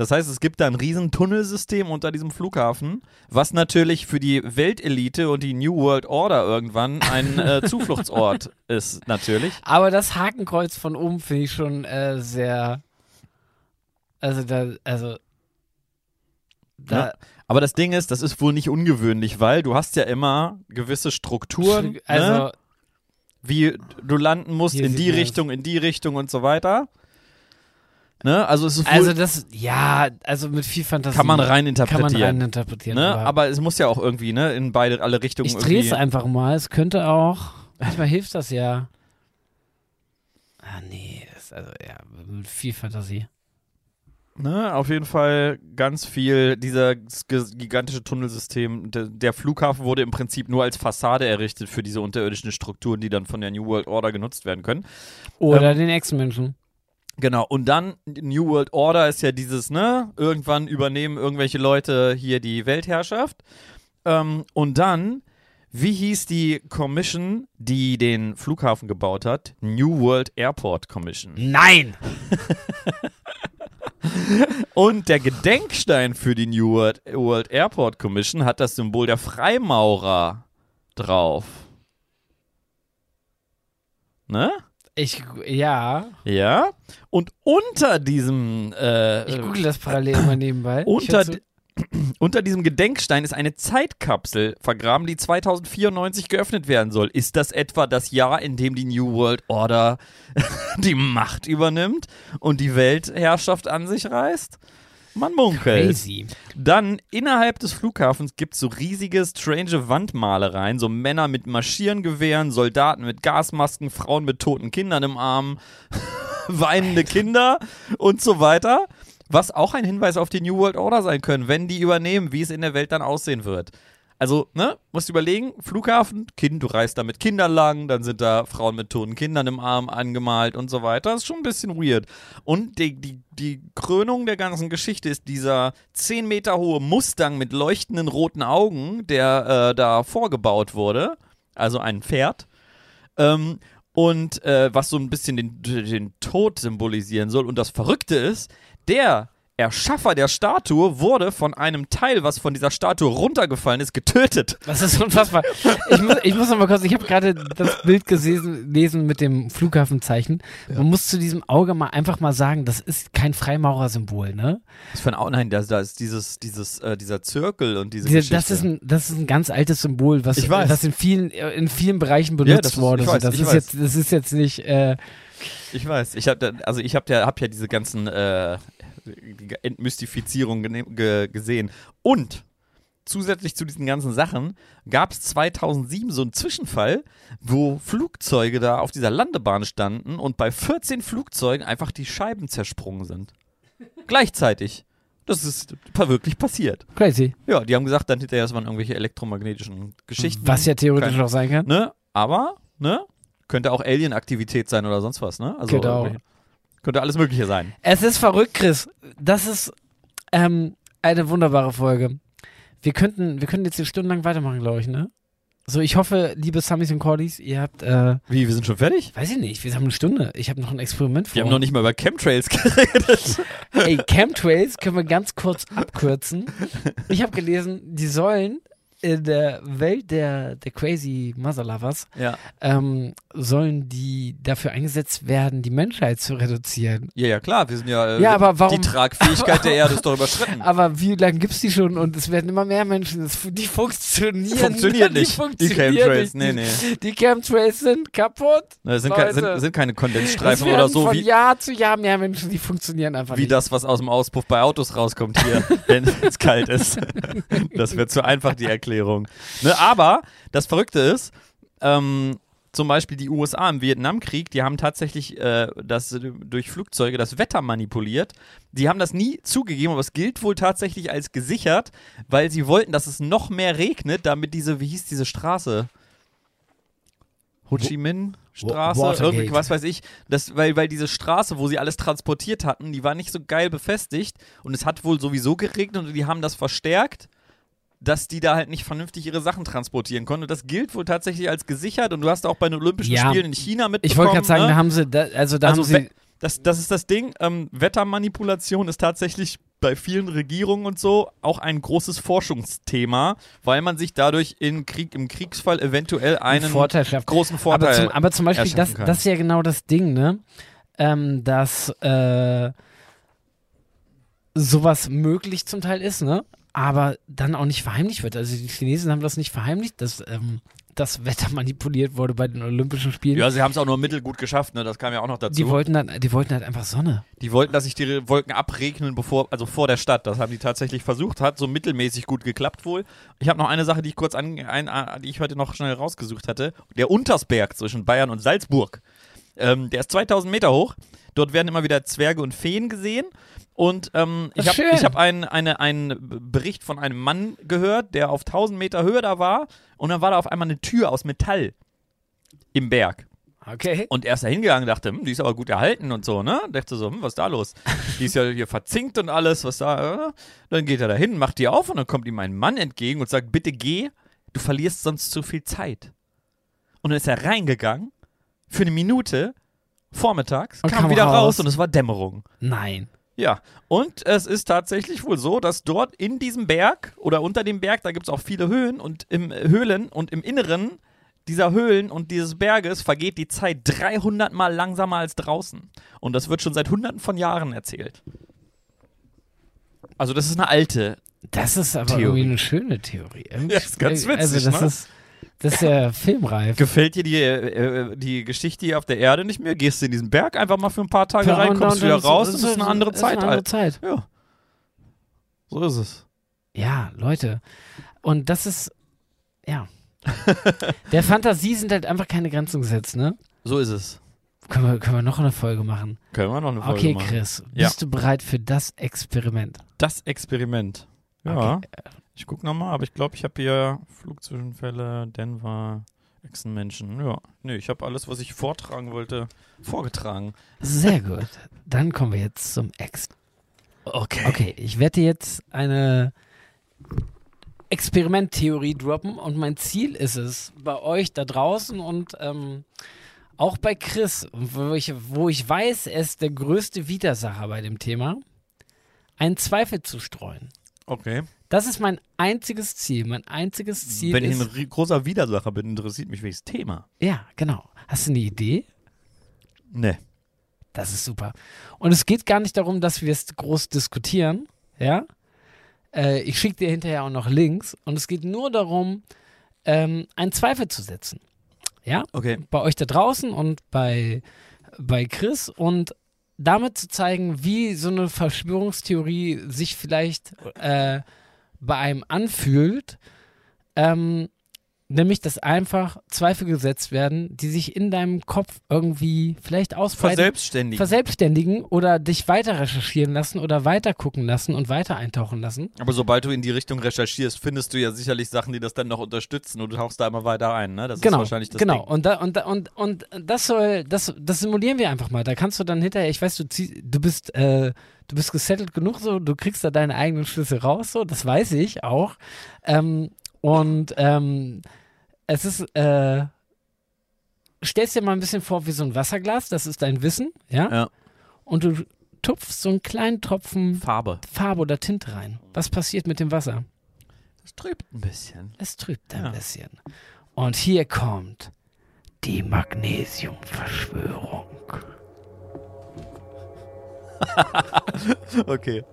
Das heißt, es gibt da ein riesen Tunnelsystem unter diesem Flughafen, was natürlich für die Weltelite und die New World Order irgendwann ein äh, Zufluchtsort ist, natürlich. Aber das Hakenkreuz von oben finde ich schon äh, sehr, also da, also da, Ja. Aber das Ding ist, das ist wohl nicht ungewöhnlich, weil du hast ja immer gewisse Strukturen, also ne? Wie du landen musst Hier in sieht die man Richtung, in die Richtung und so weiter. Ne? Also es ist wohl, Also das, ja, also mit viel Fantasie kann man rein kann interpretieren. man rein interpretieren. Ne? Aber, Aber es muss ja auch irgendwie, ne, in beide alle Richtungen ich drehe es irgendwie. einfach mal. Es könnte auch, manchmal hilft das ja. Ah nee, das ist also ja mit viel Fantasie. Ne? Auf jeden Fall ganz viel, dieser g- gigantische Tunnelsystem. Der, der Flughafen wurde im Prinzip nur als Fassade errichtet für diese unterirdischen Strukturen, die dann von der New World Order genutzt werden können. Oder Ähm, den Ex-Menschen. Genau, und dann die New World Order ist ja dieses, ne, irgendwann übernehmen irgendwelche Leute hier die Weltherrschaft. Ähm, und dann, wie hieß die Commission, die den Flughafen gebaut hat? New World Airport Commission. Nein! Und der Gedenkstein für die New World, World Airport Commission hat das Symbol der Freimaurer drauf. Ne? Ich, ja, Ja. Und unter diesem äh, ich google das parallel mal nebenbei. Unter, Ich hör zu- unter diesem Gedenkstein ist eine Zeitkapsel vergraben, die zweitausendvierundneunzig geöffnet werden soll. Ist das etwa das Jahr, in dem die New World Order die Macht übernimmt und die Weltherrschaft an sich reißt? Man munkelt. Crazy. Dann innerhalb des Flughafens gibt es so riesige, strange Wandmalereien, so Männer mit Maschinengewehren, Soldaten mit Gasmasken, Frauen mit toten Kindern im Arm, weinende Kinder und so weiter. Was auch ein Hinweis auf die New World Order sein können, wenn die übernehmen, wie es in der Welt dann aussehen wird. Also, ne, musst du überlegen, Flughafen, Kind, du reist da mit Kindern lang, dann sind da Frauen mit toten Kindern im Arm angemalt und so weiter. Das ist schon ein bisschen weird. Und die, die, die Krönung der ganzen Geschichte ist dieser zehn Meter hohe Mustang mit leuchtenden roten Augen, der äh, da vorgebaut wurde. Also ein Pferd. Ähm, und äh, was so ein bisschen den, den Tod symbolisieren soll. Und das Verrückte ist, der Erschaffer der Statue wurde von einem Teil, was von dieser Statue runtergefallen ist, getötet. Das ist unfassbar. Ich muss, ich muss noch mal kurz, ich habe gerade das Bild gelesen lesen mit dem Flughafenzeichen. Man muss zu diesem Auge mal einfach mal sagen, das ist kein Freimaurersymbol, ne? Was für ein Au Nein, da, da ist dieses, dieses, äh, dieser Zirkel und diese Diese, Geschichte. das, ist ein, das ist ein ganz altes Symbol, was, Ich weiß. was in vielen, in vielen Bereichen Ja, benutzt das ist- wurde. ich So, weiß, das, ich ist weiß. jetzt, das ist jetzt nicht. Äh, Ich weiß, ich habe also ich habe ja, hab ja diese ganzen äh, die Entmystifizierung gene- ge gesehen. Und zusätzlich zu diesen ganzen Sachen gab es zweitausendsieben so einen Zwischenfall, wo Flugzeuge da auf dieser Landebahn standen und bei vierzehn Flugzeugen einfach die Scheiben zersprungen sind. Gleichzeitig. Das ist pa- wirklich passiert. crazy. Ja, die haben gesagt, dann hinterher, es waren irgendwelche elektromagnetischen Geschichten. Was ja theoretisch Kein- auch sein kann. Ne? Aber, ne? Könnte auch Alien-Aktivität sein oder sonst was, ne? Also Genau. irgendwie- könnte alles Mögliche sein. Es ist verrückt, Chris. Das ist ähm, eine wunderbare Folge. Wir könnten, wir könnten jetzt hier stundenlang weitermachen, glaube ich, ne? So, ich hoffe, liebe Sammis und Cordys, ihr habt, äh, Wie, wir sind schon fertig? weiß ich nicht, wir haben eine Stunde. Ich habe noch ein Experiment vor. Wir haben noch nicht mal über Chemtrails geredet. Ey, Chemtrails können wir ganz kurz abkürzen. Ich habe gelesen, die sollen in der Welt der, der Crazy Mother Lovers Ja. ähm, sollen die dafür eingesetzt werden, die Menschheit zu reduzieren. Ja, ja, klar, wir sind ja, äh, Ja, aber warum- die Tragfähigkeit der Erde ist doch überschritten. Aber wie lange gibt's die schon? Und es werden immer mehr Menschen. Das, die funktionieren. Funktioniert nicht, Die, die funktionieren Chemtrails. nicht. Nee, nee. Die Chemtrails sind kaputt. Das sind, Leute. ke sind, sind keine Es Kondensstreifen werden oder so, von wie, Jahr zu Jahr mehr Menschen, die funktionieren einfach wie nicht. das, was aus dem Auspuff bei Autos rauskommt hier, wenn es kalt ist. Das wird zu einfach, die Erklärung. Ne, aber das Verrückte ist, ähm, zum Beispiel die U S A im Vietnamkrieg, die haben tatsächlich äh, das, äh, durch Flugzeuge das Wetter manipuliert. Die haben das nie zugegeben, aber es gilt wohl tatsächlich als gesichert, weil sie wollten, dass es noch mehr regnet, damit diese, wie hieß diese Straße? Ho Chi Minh Straße, Watergate. irgendwie, was weiß ich, das, weil, weil diese Straße, wo sie alles transportiert hatten, die war nicht so geil befestigt und es hat wohl sowieso geregnet und die haben das verstärkt, dass die da halt nicht vernünftig ihre Sachen transportieren konnten. Und das gilt wohl tatsächlich als gesichert und du hast auch bei den Olympischen Ja. Spielen in China mitbekommen. Ich wollte gerade sagen, ne? da haben sie, da, also da Also haben sie, we- das, das ist das Ding, ähm, Wettermanipulation ist tatsächlich bei vielen Regierungen und so auch ein großes Forschungsthema, weil man sich dadurch in Krieg, im Kriegsfall eventuell einen Vorteil schafft. großen Vorteil Aber zum, aber zum Beispiel, das, erschaffen kann. das ist ja genau das Ding, ne? Ähm, dass äh, sowas möglich zum Teil ist, ne? Aber dann auch nicht verheimlicht wird. Also die Chinesen haben das nicht verheimlicht, dass ähm, das Wetter manipuliert wurde bei den Olympischen Spielen. Ja, sie haben es auch nur mittelgut geschafft, ne? Das kam ja auch noch dazu. Die wollten, dann, die wollten halt einfach Sonne. Die wollten, dass sich die Wolken abregnen, bevor, also vor der Stadt. Das haben die tatsächlich versucht, hat so mittelmäßig gut geklappt wohl. Ich habe noch eine Sache, die ich kurz an, ein, die ich heute noch schnell rausgesucht hatte. Der Untersberg zwischen Bayern und Salzburg. Ähm, der ist zweitausend Meter hoch. Dort werden immer wieder Zwerge und Feen gesehen. Und ähm, ich habe hab einen eine, einen Bericht von einem Mann gehört, der auf tausend Meter Höhe da war. Und dann war da auf einmal eine Tür aus Metall im Berg. Okay. Und er ist da hingegangen und dachte, hm, die ist aber gut erhalten und so, ne? Und dachte so, hm, was ist da los? Die ist ja hier verzinkt und alles, was da, äh? Dann geht er da hin, macht die auf und dann kommt ihm ein Mann entgegen und sagt, bitte geh, du verlierst sonst zu viel Zeit. Und dann ist er reingegangen, für eine Minute, vormittags, Und kam, kam wieder raus. raus und es war Dämmerung. Nein. Ja, und es ist tatsächlich wohl so, dass dort in diesem Berg oder unter dem Berg, da gibt es auch viele Höhen und im Höhlen und im Inneren dieser Höhlen und dieses Berges vergeht die Zeit dreihundert Mal langsamer als draußen. Und das wird schon seit hunderten von Jahren erzählt. Also das ist eine alte. Das ist aber Theorie. irgendwie eine schöne Theorie. Ja, ist ganz witzig, Also das ne? ist, das ist ja filmreif. Gefällt dir die, äh, die Geschichte hier auf der Erde nicht mehr? Gehst du in diesen Berg einfach mal für ein paar Tage Ja, rein, und- kommst und- wieder und- raus, und- das ist eine andere das Zeit. Ist eine andere Alter. Zeit. Ja, so ist es. Ja, Leute. Und das ist, ja. Der Fantasie sind halt einfach keine Grenzen gesetzt, ne? So ist es. Können wir, können wir noch eine Folge machen? Können wir noch eine Folge Okay, machen. Chris, Ja. bist du bereit für das Experiment? Das Experiment. Ja, Okay. ich guck nochmal, aber ich glaube, ich habe hier Flugzwischenfälle, Denver, Echsenmenschen. Ja, nee, ich habe alles, was ich vortragen wollte, vorgetragen. Sehr gut. Dann kommen wir jetzt zum Ex. Okay. Okay, ich werde jetzt eine Experimenttheorie droppen und mein Ziel ist es, bei euch da draußen und ähm, auch bei Chris, wo ich, wo ich weiß, er ist der größte Widersacher bei dem Thema, einen Zweifel zu streuen. Okay. Das ist mein einziges Ziel. Mein einziges Ziel Wenn ich ist... ein ri- großer Widersacher bin, interessiert mich welches Thema. Ja, genau. Hast du eine Idee? Nee. Das ist super. Und es geht gar nicht darum, dass wir es groß diskutieren, ja. Äh, ich schicke dir hinterher auch noch Links. Und es geht nur darum, ähm, einen Zweifel zu setzen. Ja? Okay. Bei euch da draußen und bei, bei Chris und damit zu zeigen, wie so eine Verschwörungstheorie sich vielleicht äh, bei einem anfühlt. Ähm, Nämlich, dass einfach Zweifel gesetzt werden, die sich in deinem Kopf irgendwie vielleicht ausbreiten, Verselbstständigen. verselbstständigen oder dich weiter recherchieren lassen oder weiter gucken lassen und weiter eintauchen lassen. Aber sobald du in die Richtung recherchierst, findest du ja sicherlich Sachen, die das dann noch unterstützen und du tauchst da immer weiter ein, ne? Das genau, ist wahrscheinlich das genau. Ding. Und, da, und, da, und, und das soll, das, das simulieren wir einfach mal. Da kannst du dann hinterher, ich weiß, du, zieh, du bist, äh, du bist gesettelt genug, so, du kriegst da deine eigenen Schlüssel raus, so, das weiß ich auch. Ähm, und ähm, es ist, äh, stellst dir mal ein bisschen vor wie so ein Wasserglas, das ist dein Wissen, ja? Ja. Und du tupfst so einen kleinen Tropfen Farbe. Farbe oder Tinte rein. Was passiert mit dem Wasser? Das trübt ein bisschen. Es trübt ein Ja. bisschen. Und hier kommt die Magnesiumverschwörung. Okay.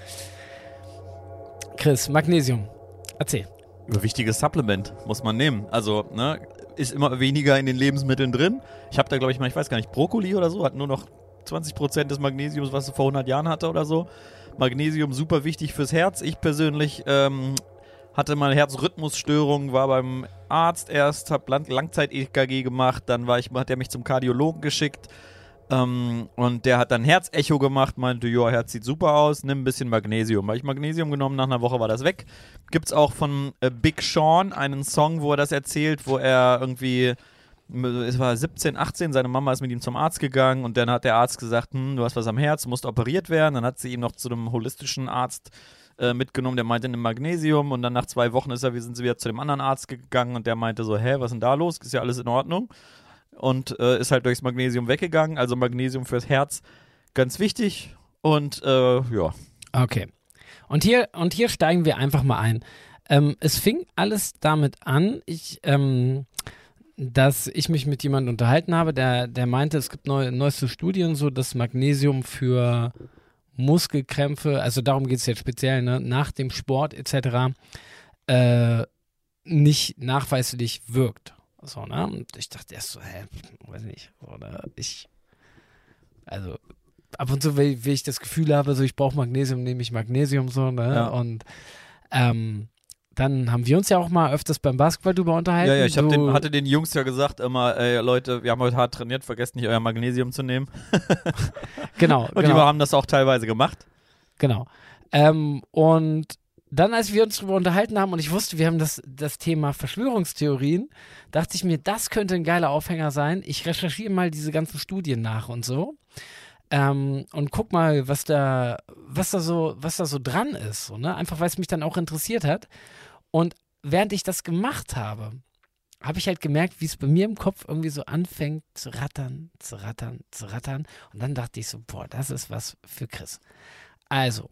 Chris, Magnesium. Erzähl. Wichtiges Supplement muss man nehmen. Also, ne, ist immer weniger in den Lebensmitteln drin. Ich habe da, glaube ich, mal, ich weiß gar nicht, Brokkoli oder so, hat nur noch zwanzig Prozent des Magnesiums, was es vor hundert Jahren hatte oder so. Magnesium super wichtig fürs Herz. Ich persönlich ähm, hatte mal Herzrhythmusstörungen, war beim Arzt erst, habe Lang- Langzeit-E K G gemacht, dann war ich, hat er mich zum Kardiologen geschickt. Ähm, und der hat dann Herzecho gemacht, meinte, ja, Herz sieht super aus, nimm ein bisschen Magnesium. Habe ich Magnesium genommen, nach einer Woche war das weg. Gibt's auch von äh, Big Sean einen Song, wo er das erzählt, wo er irgendwie, es war siebzehn, achtzehn, seine Mama ist mit ihm zum Arzt gegangen und dann hat der Arzt gesagt, hm, du hast was am Herz, musst operiert werden. Dann hat sie ihn noch zu einem holistischen Arzt äh, mitgenommen, der meinte, nimm Magnesium und dann nach zwei Wochen ist er, wir sind sie wieder zu dem anderen Arzt gegangen und der meinte so, hä, was ist denn da los? Ist ja alles in Ordnung. Und äh, ist halt durchs Magnesium weggegangen. Also Magnesium fürs Herz ganz wichtig. Und äh, ja. Okay. Und hier, und hier steigen wir einfach mal ein. Ähm, es fing alles damit an, ich, ähm, dass ich mich mit jemandem unterhalten habe, der, der meinte, es gibt neu, neueste Studien, so dass Magnesium für Muskelkrämpfe, also darum geht es jetzt speziell, ne, nach dem Sport et cetera, äh, nicht nachweislich wirkt. So, ne? Und ich dachte erst so, hä, weiß nicht, oder ich, also ab und zu, wenn ich das Gefühl habe, so ich brauche Magnesium, nehme ich Magnesium so, ne? Ja. Und ähm, dann haben wir uns ja auch mal öfters beim Basketball drüber unterhalten. Ja, ja, ich hab so, den, hatte den Jungs ja gesagt immer, ey Leute, wir haben heute hart trainiert, vergesst nicht euer Magnesium zu nehmen. Genau, Und genau. die haben das auch teilweise gemacht. Genau. Ähm, und dann, als wir uns darüber unterhalten haben und ich wusste, wir haben das, das Thema Verschwörungstheorien, dachte ich mir, das könnte ein geiler Aufhänger sein. Ich recherchiere mal diese ganzen Studien nach und so. Ähm, und guck mal, was da, was da so, was da so dran ist. So, ne? Einfach weil es mich dann auch interessiert hat. Und während ich das gemacht habe, habe ich halt gemerkt, wie es bei mir im Kopf irgendwie so anfängt zu rattern, zu rattern, zu rattern. Und dann dachte ich so, boah, das ist was für Chris. Also,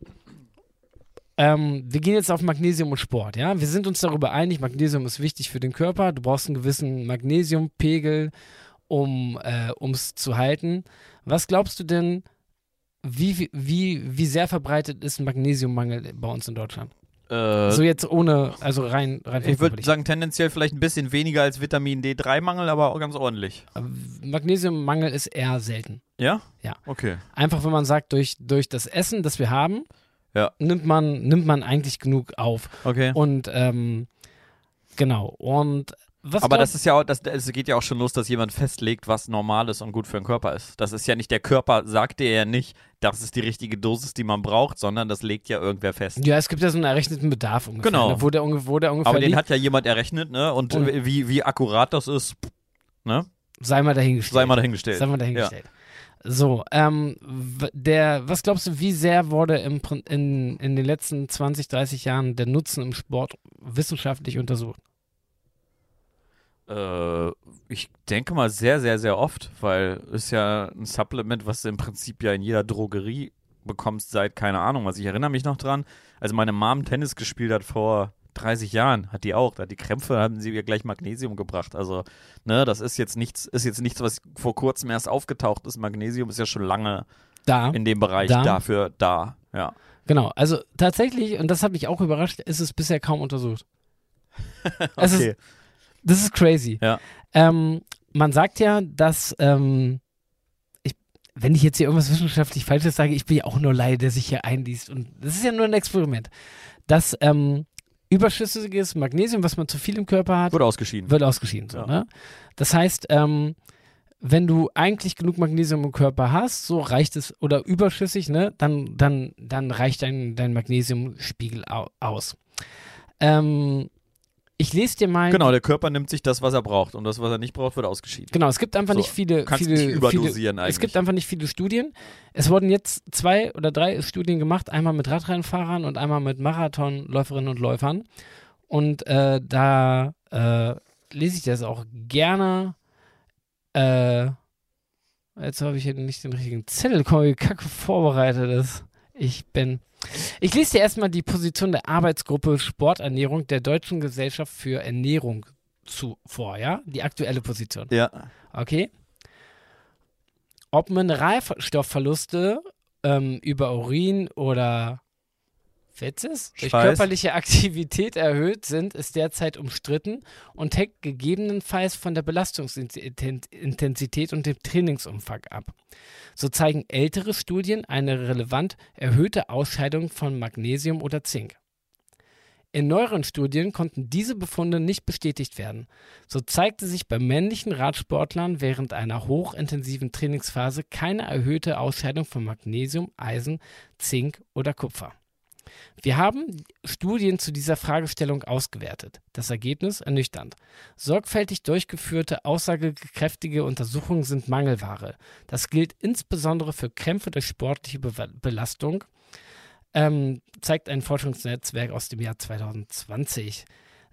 ähm, wir gehen jetzt auf Magnesium und Sport, ja. Wir sind uns darüber einig, Magnesium ist wichtig für den Körper. Du brauchst einen gewissen Magnesiumpegel, um äh, es zu halten. Was glaubst du denn, wie, wie, wie sehr verbreitet ist ein Magnesiummangel bei uns in Deutschland? Äh, So jetzt ohne, also rein, rein ich würde sagen, tendenziell vielleicht ein bisschen weniger als Vitamin D drei Mangel, aber auch ganz ordentlich. Magnesiummangel ist eher selten. Ja? Ja. Okay. Einfach, wenn man sagt, durch, durch das Essen, das wir haben, Ja. nimmt man, nimmt man eigentlich genug auf. Okay. Und ähm, genau. Und was Aber glaub- das ist ja auch, das, es geht ja auch schon los, dass jemand festlegt, was normal ist und gut für den Körper ist. Das ist ja nicht, der Körper sagt dir ja nicht, das ist die richtige Dosis, die man braucht, sondern das legt ja irgendwer fest. Ja, es gibt ja so einen errechneten Bedarf ungefähr. Genau. Ne, wo, der, unge- wo der ungefähr Aber den liegt, hat ja jemand errechnet, ne? Und, Und- wie, wie akkurat das ist, ne? sei mal dahingestellt. Sei mal dahingestellt. Sei mal dahingestellt. So, ähm, w- der, was glaubst du, wie sehr wurde im, Prin- in, in den letzten zwanzig, dreißig Jahren der Nutzen im Sport wissenschaftlich untersucht? Äh, ich denke mal sehr, sehr, sehr oft, weil es ja ein Supplement, was du im Prinzip ja in jeder Drogerie bekommst seit, keine Ahnung was. Ich erinnere mich noch dran, als meine Mom Tennis gespielt hat vor dreißig Jahren, hat die auch, da hat die Krämpfe, haben sie ihr gleich Magnesium gebracht. Also, ne, das ist jetzt nichts, ist jetzt nichts, was vor kurzem erst aufgetaucht ist. Magnesium ist ja schon lange Da. in dem Bereich Da. dafür da, ja. Genau, also tatsächlich, und das hat mich auch überrascht, ist es bisher kaum untersucht. Es ist, Okay. das ist crazy. Ja. Ähm, man sagt ja, dass, ähm, ich, wenn ich jetzt hier irgendwas wissenschaftlich Falsches sage, ich bin ja auch nur Laie, der sich hier einliest. Und das ist ja nur ein Experiment. Dass ähm, überschüssiges Magnesium, was man zu viel im Körper hat, Wurde ausgeschieden. wird ausgeschieden. So, Ja. ne? Das heißt, ähm, wenn du eigentlich genug Magnesium im Körper hast, so reicht es, oder überschüssig, ne, dann, dann, dann reicht dein, dein Magnesiumspiegel au aus. Ähm, ich lese dir mal. Genau, der Körper nimmt sich das, was er braucht und das, was er nicht braucht, wird ausgeschieden. Genau, es gibt einfach So, nicht viele, kannst viele, nicht überdosieren viele eigentlich. Es gibt einfach nicht viele Studien. Es wurden jetzt zwei oder drei Studien gemacht, einmal mit Radrennfahrern und einmal mit Marathonläuferinnen und Läufern. Und äh, da äh, lese ich das auch gerne. Äh, jetzt habe ich hier nicht den richtigen Zettel, komm, wie kacke vorbereitet ist. Ich bin. Ich lese dir erstmal die Position der Arbeitsgruppe Sporternährung der Deutschen Gesellschaft für Ernährung zu, vor, ja? Die aktuelle Position. Ja. Okay. Ob Mineralstoffverluste ähm, über Urin oder Fetzes durch Schweiß. körperliche Aktivität erhöht sind, ist derzeit umstritten und hängt gegebenenfalls von der Belastungsintensität und dem Trainingsumfang ab. So zeigen ältere Studien eine relevant erhöhte Ausscheidung von Magnesium oder Zink. In neueren Studien konnten diese Befunde nicht bestätigt werden. So zeigte sich bei männlichen Radsportlern während einer hochintensiven Trainingsphase keine erhöhte Ausscheidung von Magnesium, Eisen, Zink oder Kupfer. Wir haben Studien zu dieser Fragestellung ausgewertet. Das Ergebnis ernüchternd. Sorgfältig durchgeführte, aussagekräftige Untersuchungen sind Mangelware. Das gilt insbesondere für Krämpfe durch sportliche Be- Belastung, ähm, zeigt ein Forschungsnetzwerk aus dem Jahr zwanzig zwanzig.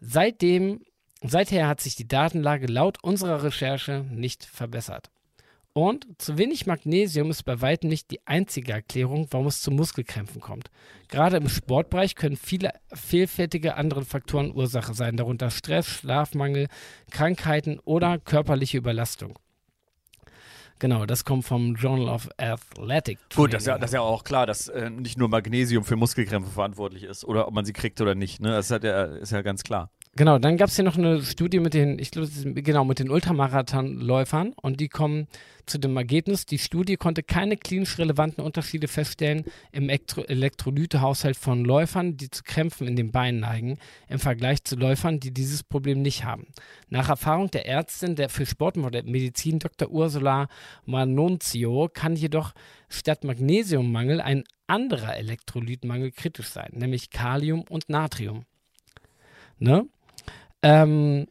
Seitdem, seither hat sich die Datenlage laut unserer Recherche nicht verbessert. Und zu wenig Magnesium ist bei weitem nicht die einzige Erklärung, warum es zu Muskelkrämpfen kommt. Gerade im Sportbereich können viele vielfältige andere Faktoren Ursache sein, darunter Stress, Schlafmangel, Krankheiten oder körperliche Überlastung. Genau, das kommt vom Journal of Athletic Training. Gut, das ist ja, das ist ja auch klar, dass äh, nicht nur Magnesium für Muskelkrämpfe verantwortlich ist oder ob man sie kriegt oder nicht. Ne? Das ist, halt ja, ist ja ganz klar. Genau, dann gab es hier noch eine Studie mit den, ich glaube, genau, mit den Ultramarathonläufern und die kommen zu dem Ergebnis, die Studie konnte keine klinisch relevanten Unterschiede feststellen im Elektro- Elektrolytehaushalt von Läufern, die zu Krämpfen in den Beinen neigen, im Vergleich zu Läufern, die dieses Problem nicht haben. Nach Erfahrung der Ärztin der für Sportmedizin Doktor Ursula Manonzio kann jedoch statt Magnesiummangel ein anderer Elektrolytmangel kritisch sein, nämlich Kalium und Natrium. Ne? Ähm,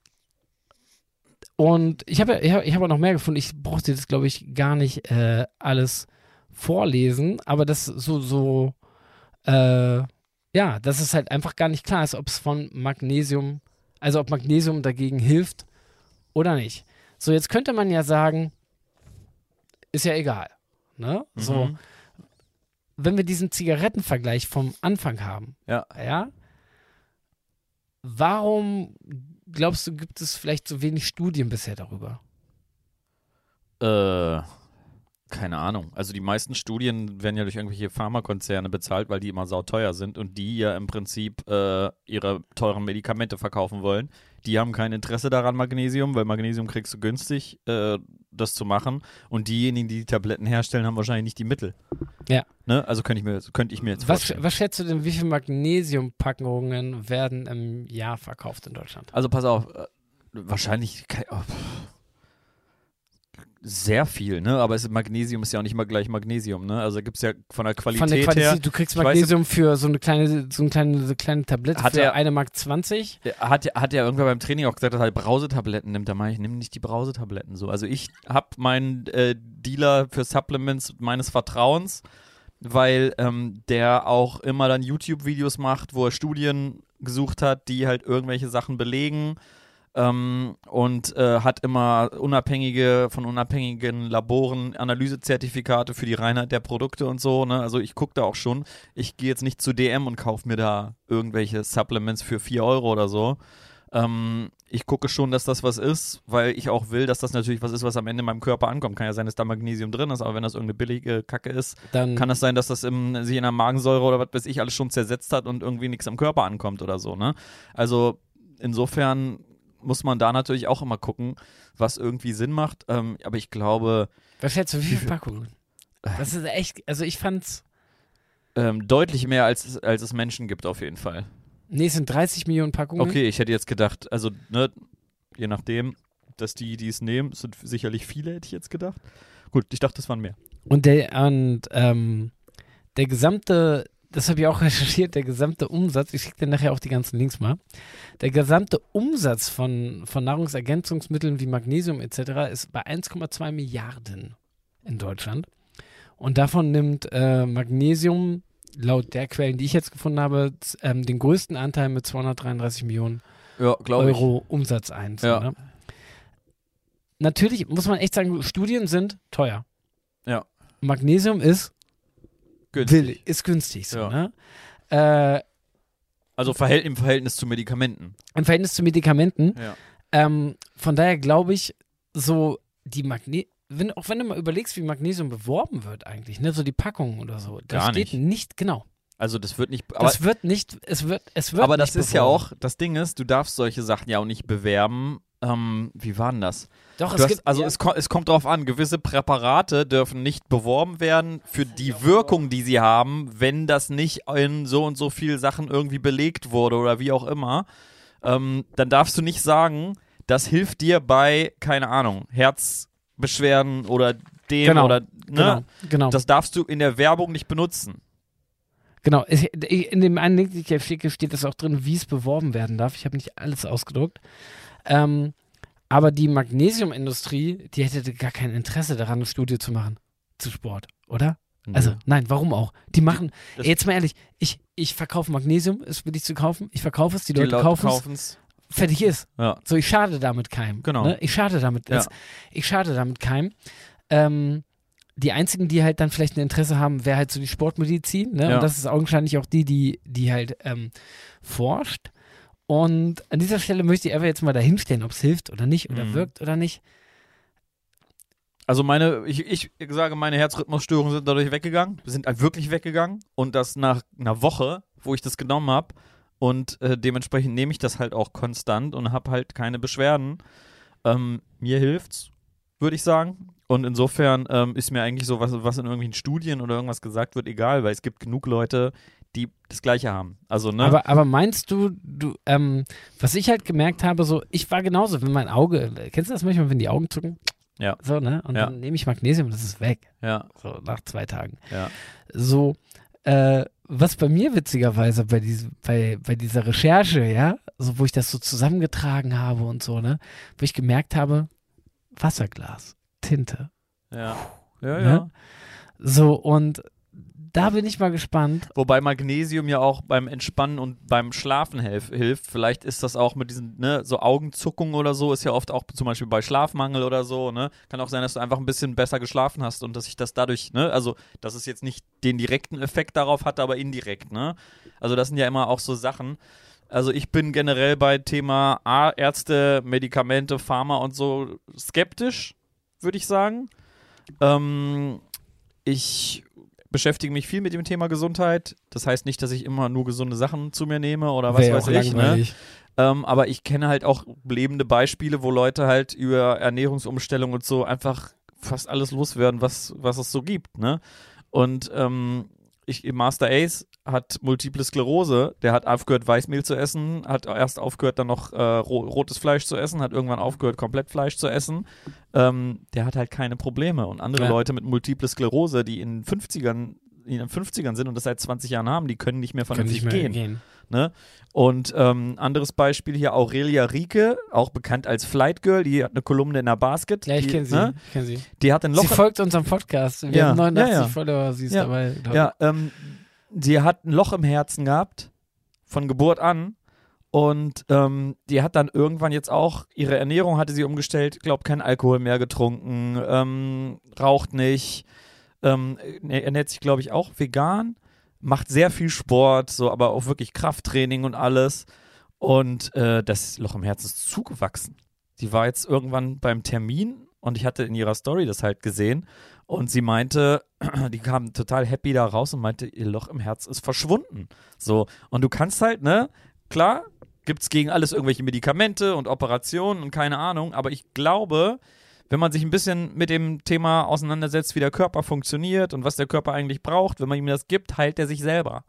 und ich habe ich hab, ich hab auch noch mehr gefunden. Ich brauchte das, glaube ich, gar nicht äh, alles vorlesen, aber das so, so äh, ja, dass es halt einfach gar nicht klar ist, ob es von Magnesium, also ob Magnesium dagegen hilft oder nicht. So, jetzt könnte man ja sagen, ist ja egal. Ne? Mhm. So, wenn wir diesen Zigarettenvergleich vom Anfang haben, Ja. ja, warum glaubst du, gibt es vielleicht so wenig Studien bisher darüber? Äh, keine Ahnung. Also die meisten Studien werden ja durch irgendwelche Pharmakonzerne bezahlt, weil die immer sauteuer sind und die ja im Prinzip äh, ihre teuren Medikamente verkaufen wollen. Die haben kein Interesse daran, Magnesium, weil Magnesium kriegst du günstig, äh, das zu machen. Und diejenigen, die die Tabletten herstellen, haben wahrscheinlich nicht die Mittel. Ja. Ne? Also könnte ich mir, könnte ich mir jetzt Was, vorstellen. was schätzt du denn, wie viele Magnesiumpackungen werden im Jahr verkauft in Deutschland? Also pass auf, äh, wahrscheinlich ke- oh, pff. sehr viel, ne? Aber es, Magnesium ist ja auch nicht mal gleich Magnesium, ne? Also gibt es ja von der Qualität, Von der Qualität, her. du kriegst ich weiß Magnesium für so eine kleine, so eine kleine, so eine kleine Tablette Hat für er- eine Mark zwanzig. Er Hat, hat ja irgendwer beim Training auch gesagt, dass er halt Brausetabletten nimmt. Da meine ich, nimm nicht die Brausetabletten so. Also ich habe meinen äh, Dealer für Supplements meines Vertrauens, weil ähm, der auch immer dann YouTube-Videos macht, wo er Studien gesucht hat, die halt irgendwelche Sachen belegen. Ähm, und äh, hat immer unabhängige, von unabhängigen Laboren Analysezertifikate für die Reinheit der Produkte und so, ne? Also ich gucke da auch schon. Ich gehe jetzt nicht zu D M und kaufe mir da irgendwelche Supplements für vier Euro oder so. Ähm, ich gucke schon, dass das was ist, weil ich auch will, dass das natürlich was ist, was am Ende in meinem Körper ankommt. Kann ja sein, dass da Magnesium drin ist, aber wenn das irgendeine billige Kacke ist, Dann kann es sein, dass das im, sich in der Magensäure oder was weiß ich alles schon zersetzt hat und irgendwie nichts am Körper ankommt oder so, ne? Also insofern muss man da natürlich auch immer gucken, was irgendwie Sinn macht. Ähm, aber ich glaube, was schätzt du, wie viele Packungen? Das ist echt, also ich fand's, ähm, deutlich mehr, als, es- als es Menschen gibt auf jeden Fall. nee, es sind dreißig Millionen Packungen. Okay, ich hätte jetzt gedacht, also ne, je nachdem, dass die, die es nehmen, sind sicherlich viele, hätte ich jetzt gedacht. Gut, ich dachte, das waren mehr. Und der, und, ähm, der gesamte, das habe ich auch recherchiert, der gesamte Umsatz, ich schicke dir nachher auch die ganzen Links mal, der gesamte Umsatz von, von Nahrungsergänzungsmitteln wie Magnesium et cetera ist bei eins Komma zwei Milliarden in Deutschland. Und davon nimmt äh, Magnesium, laut der Quellen, die ich jetzt gefunden habe, z- ähm, den größten Anteil mit zweihundertdreiunddreißig Millionen Ja, glaube ich. Euro Umsatz ein. So, Ja. ne? Natürlich muss man echt sagen, Studien sind teuer. Ja. Magnesium ist Günstig. billig, ist günstig. So, Ja. ne? äh, Also Verhält im Verhältnis zu Medikamenten. Im Verhältnis zu Medikamenten. Ja. Ähm, von daher glaube ich, so die Magne wenn, auch wenn du mal überlegst, wie Magnesium beworben wird eigentlich, ne, so die Packungen oder so, das Gar steht nicht. nicht, genau. Also das wird nicht. Aber, Das wird nicht, es wird, es wird aber das nicht ist ja beworben. auch, das Ding ist, du darfst solche Sachen ja auch nicht bewerben. Ähm, wie war denn das? Doch, Du es hast, gibt, also ja, es, ko es kommt darauf an, gewisse Präparate dürfen nicht beworben werden für die Wirkung, die sie haben, wenn das nicht in so und so viel Sachen irgendwie belegt wurde oder wie auch immer. Ähm, dann darfst du nicht sagen, das hilft dir bei, keine Ahnung, Herzbeschwerden oder dem Genau, oder, ne? genau, genau. Das darfst du in der Werbung nicht benutzen. Genau, es- in dem einen Link, den ich hier schicke, steht es auch drin, wie es beworben werden darf. Ich habe nicht alles ausgedruckt. Ähm, aber die Magnesiumindustrie, die hätte gar kein Interesse daran, eine Studie zu machen zu Sport, oder? Also, nein, warum auch? Die machen, Das- jetzt mal ehrlich, ich, ich verkaufe Magnesium, ist billig zu kaufen, ich verkaufe es, die, die Leute Leute kaufen es, kaufen's. fertig ist. Ja. So, ich schade damit keinem. Genau. Ne? Ich schade damit, Ja. das, ich schade damit keinem. ähm, die einzigen, die halt dann vielleicht ein Interesse haben, wäre halt so die Sportmedizin, ne? Ja. Und das ist augenscheinlich auch die, die, die halt ähm, forscht. Und an dieser Stelle möchte ich einfach jetzt mal dahinstellen, ob es hilft oder nicht oder Mhm. wirkt oder nicht. Also meine, ich, ich sage, meine Herzrhythmusstörungen sind dadurch weggegangen, sind halt wirklich weggegangen und das nach einer Woche, wo ich das genommen habe und äh, dementsprechend nehme ich das halt auch konstant und habe halt keine Beschwerden. Ähm, mir hilft's, würde ich sagen. Und insofern ähm, ist mir eigentlich so, was, was in irgendwelchen Studien oder irgendwas gesagt wird, egal, weil es gibt genug Leute, die das Gleiche haben. Also, ne? Aber, aber meinst du, du, ähm, was ich halt gemerkt habe, so, ich war genauso, wenn mein Auge, kennst du das manchmal, wenn die Augen zucken? Ja. So, ne? Und Ja. dann nehme ich Magnesium und das ist weg. Ja, So, nach zwei Tagen. ja. So, äh, was bei mir witzigerweise bei, diesem, bei, bei dieser Recherche, ja, so wo ich das so zusammengetragen habe und so, ne, wo ich gemerkt habe, Wasserglas, Tinte. Ja. Ja, Ne? ja. So, und da bin ich mal gespannt. Wobei Magnesium ja auch beim Entspannen und beim Schlafen helf, hilft. Vielleicht ist das auch mit diesen, ne, so Augenzuckungen oder so, ist ja oft auch zum Beispiel bei Schlafmangel oder so, ne. Kann auch sein, dass du einfach ein bisschen besser geschlafen hast und dass sich das dadurch, ne, also, dass es jetzt nicht den direkten Effekt darauf hat, aber indirekt, ne. Also, das sind ja immer auch so Sachen. Also, ich bin generell bei Thema A, Ärzte, Medikamente, Pharma und so skeptisch, würde ich sagen. Ähm, ich beschäftige mich viel mit dem Thema Gesundheit. Das heißt nicht, dass ich immer nur gesunde Sachen zu mir nehme oder was Wäre weiß auch ich. Ne? langweilig. Ähm, aber ich kenne halt auch lebende Beispiele, wo Leute halt über Ernährungsumstellung und so einfach fast alles loswerden, was, was es so gibt. Ne? Und ähm, ich, Master Ace hat Multiple Sklerose, der hat aufgehört, Weißmehl zu essen, hat erst aufgehört, dann noch äh, ro- rotes Fleisch zu essen, hat irgendwann aufgehört, komplett Fleisch zu essen. Ähm, der hat halt keine Probleme. Und andere Ja. Leute mit Multiple Sklerose, die in den fünfzigern, in den fünfzigern sind und das seit zwanzig Jahren haben, die können nicht mehr Können vernünftig nicht mehr gehen. gehen. Ne? Und ähm, anderes Beispiel hier, Aurelia Rieke, auch bekannt als Flight Girl, die hat eine Kolumne in der Basket. Ja, ich die, kenne sie. Ne? Ich kenn sie. Die hat ein Loch. Sie folgt unserem Podcast. Wir Ja, haben neunundachtzig ja, ja. Follower, sie ist Ja. dabei. glaub Ja, ähm, sie hat ein Loch im Herzen gehabt, von Geburt an. Und ähm, die hat dann irgendwann jetzt auch, ihre Ernährung hatte sie umgestellt, glaubt kein Alkohol mehr getrunken, ähm, raucht nicht, ähm, ernährt sich, glaube ich, auch vegan, macht sehr viel Sport, so, aber auch wirklich Krafttraining und alles. Und äh, das Loch im Herzen ist zugewachsen. Die war jetzt irgendwann beim Termin und ich hatte in ihrer Story das halt gesehen und sie meinte, die kam total happy da raus und meinte, ihr Loch im Herz ist verschwunden. So, und du kannst halt, ne, klar, gibt's gegen alles irgendwelche Medikamente und Operationen und keine Ahnung, aber ich glaube, wenn man sich ein bisschen mit dem Thema auseinandersetzt, wie der Körper funktioniert und was der Körper eigentlich braucht, wenn man ihm das gibt, heilt er sich selber.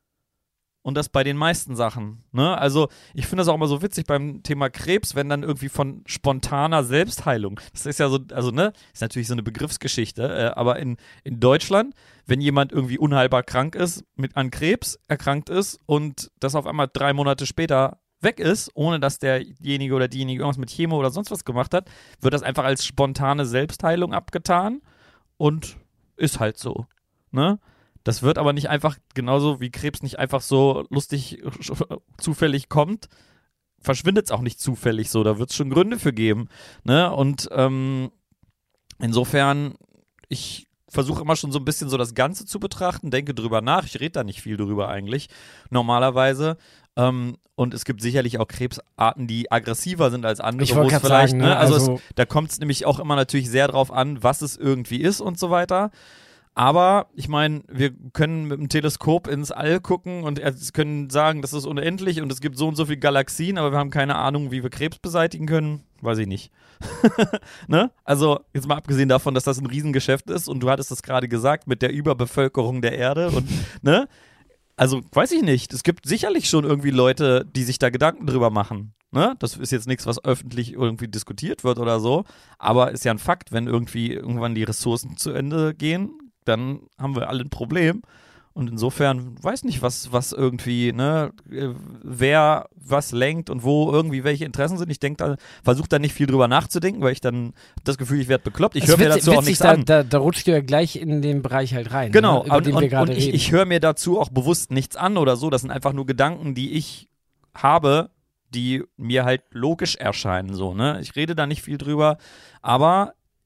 Und das bei den meisten Sachen. Ne? Also ich finde das auch immer so witzig beim Thema Krebs, wenn dann irgendwie von spontaner Selbstheilung, das ist ja so, also ne, ist natürlich so eine Begriffsgeschichte, äh, aber in, in Deutschland, wenn jemand irgendwie unheilbar krank ist, mit an Krebs erkrankt ist und das auf einmal drei Monate später weg ist, ohne dass derjenige oder diejenige irgendwas mit Chemo oder sonst was gemacht hat, wird das einfach als spontane Selbstheilung abgetan und ist halt so. Ne? Das wird aber nicht einfach, genauso wie Krebs nicht einfach so lustig zufällig kommt, verschwindet es auch nicht zufällig so. Da wird es schon Gründe für geben. Ne? Und ähm, insofern, ich versuche immer schon so ein bisschen so das Ganze zu betrachten, denke drüber nach. Ich rede da nicht viel drüber eigentlich, normalerweise. Ähm, und es gibt sicherlich auch Krebsarten, die aggressiver sind als andere. Ich wollte wo es gerade vielleicht, sagen, ne? ne, Also, also- es, da kommt es nämlich auch immer natürlich sehr drauf an, was es irgendwie ist und so weiter. Aber ich meine, wir können mit dem Teleskop ins All gucken und wir können sagen, das ist unendlich und es gibt so und so viele Galaxien, aber wir haben keine Ahnung, wie wir Krebs beseitigen können. Weiß ich nicht. Ne? Also jetzt mal abgesehen davon, dass das ein Riesengeschäft ist und du hattest das gerade gesagt mit der Überbevölkerung der Erde und ne? Also weiß ich nicht. Es gibt sicherlich schon irgendwie Leute, die sich da Gedanken drüber machen. Ne? Das ist jetzt nichts, was öffentlich irgendwie diskutiert wird oder so, aber ist ja ein Fakt, wenn irgendwie irgendwann die Ressourcen zu Ende gehen, dann haben wir alle ein Problem. Und insofern weiß nicht, was, was irgendwie, ne, wer was lenkt und wo irgendwie welche Interessen sind. Ich denke da, versuche da nicht viel drüber nachzudenken, weil ich dann hab das Gefühl, ich werde bekloppt. Ich Es höre mir witzig- dazu auch witzig, nichts da, an. Da, da rutscht du ja gleich in den Bereich halt rein, Genau, ne, über und, den wir und, und gerade ich, reden. ich höre mir dazu auch bewusst nichts an oder so. Das sind einfach nur Gedanken, die ich habe, die mir halt logisch erscheinen. So, ne? Ich rede da nicht viel drüber, aber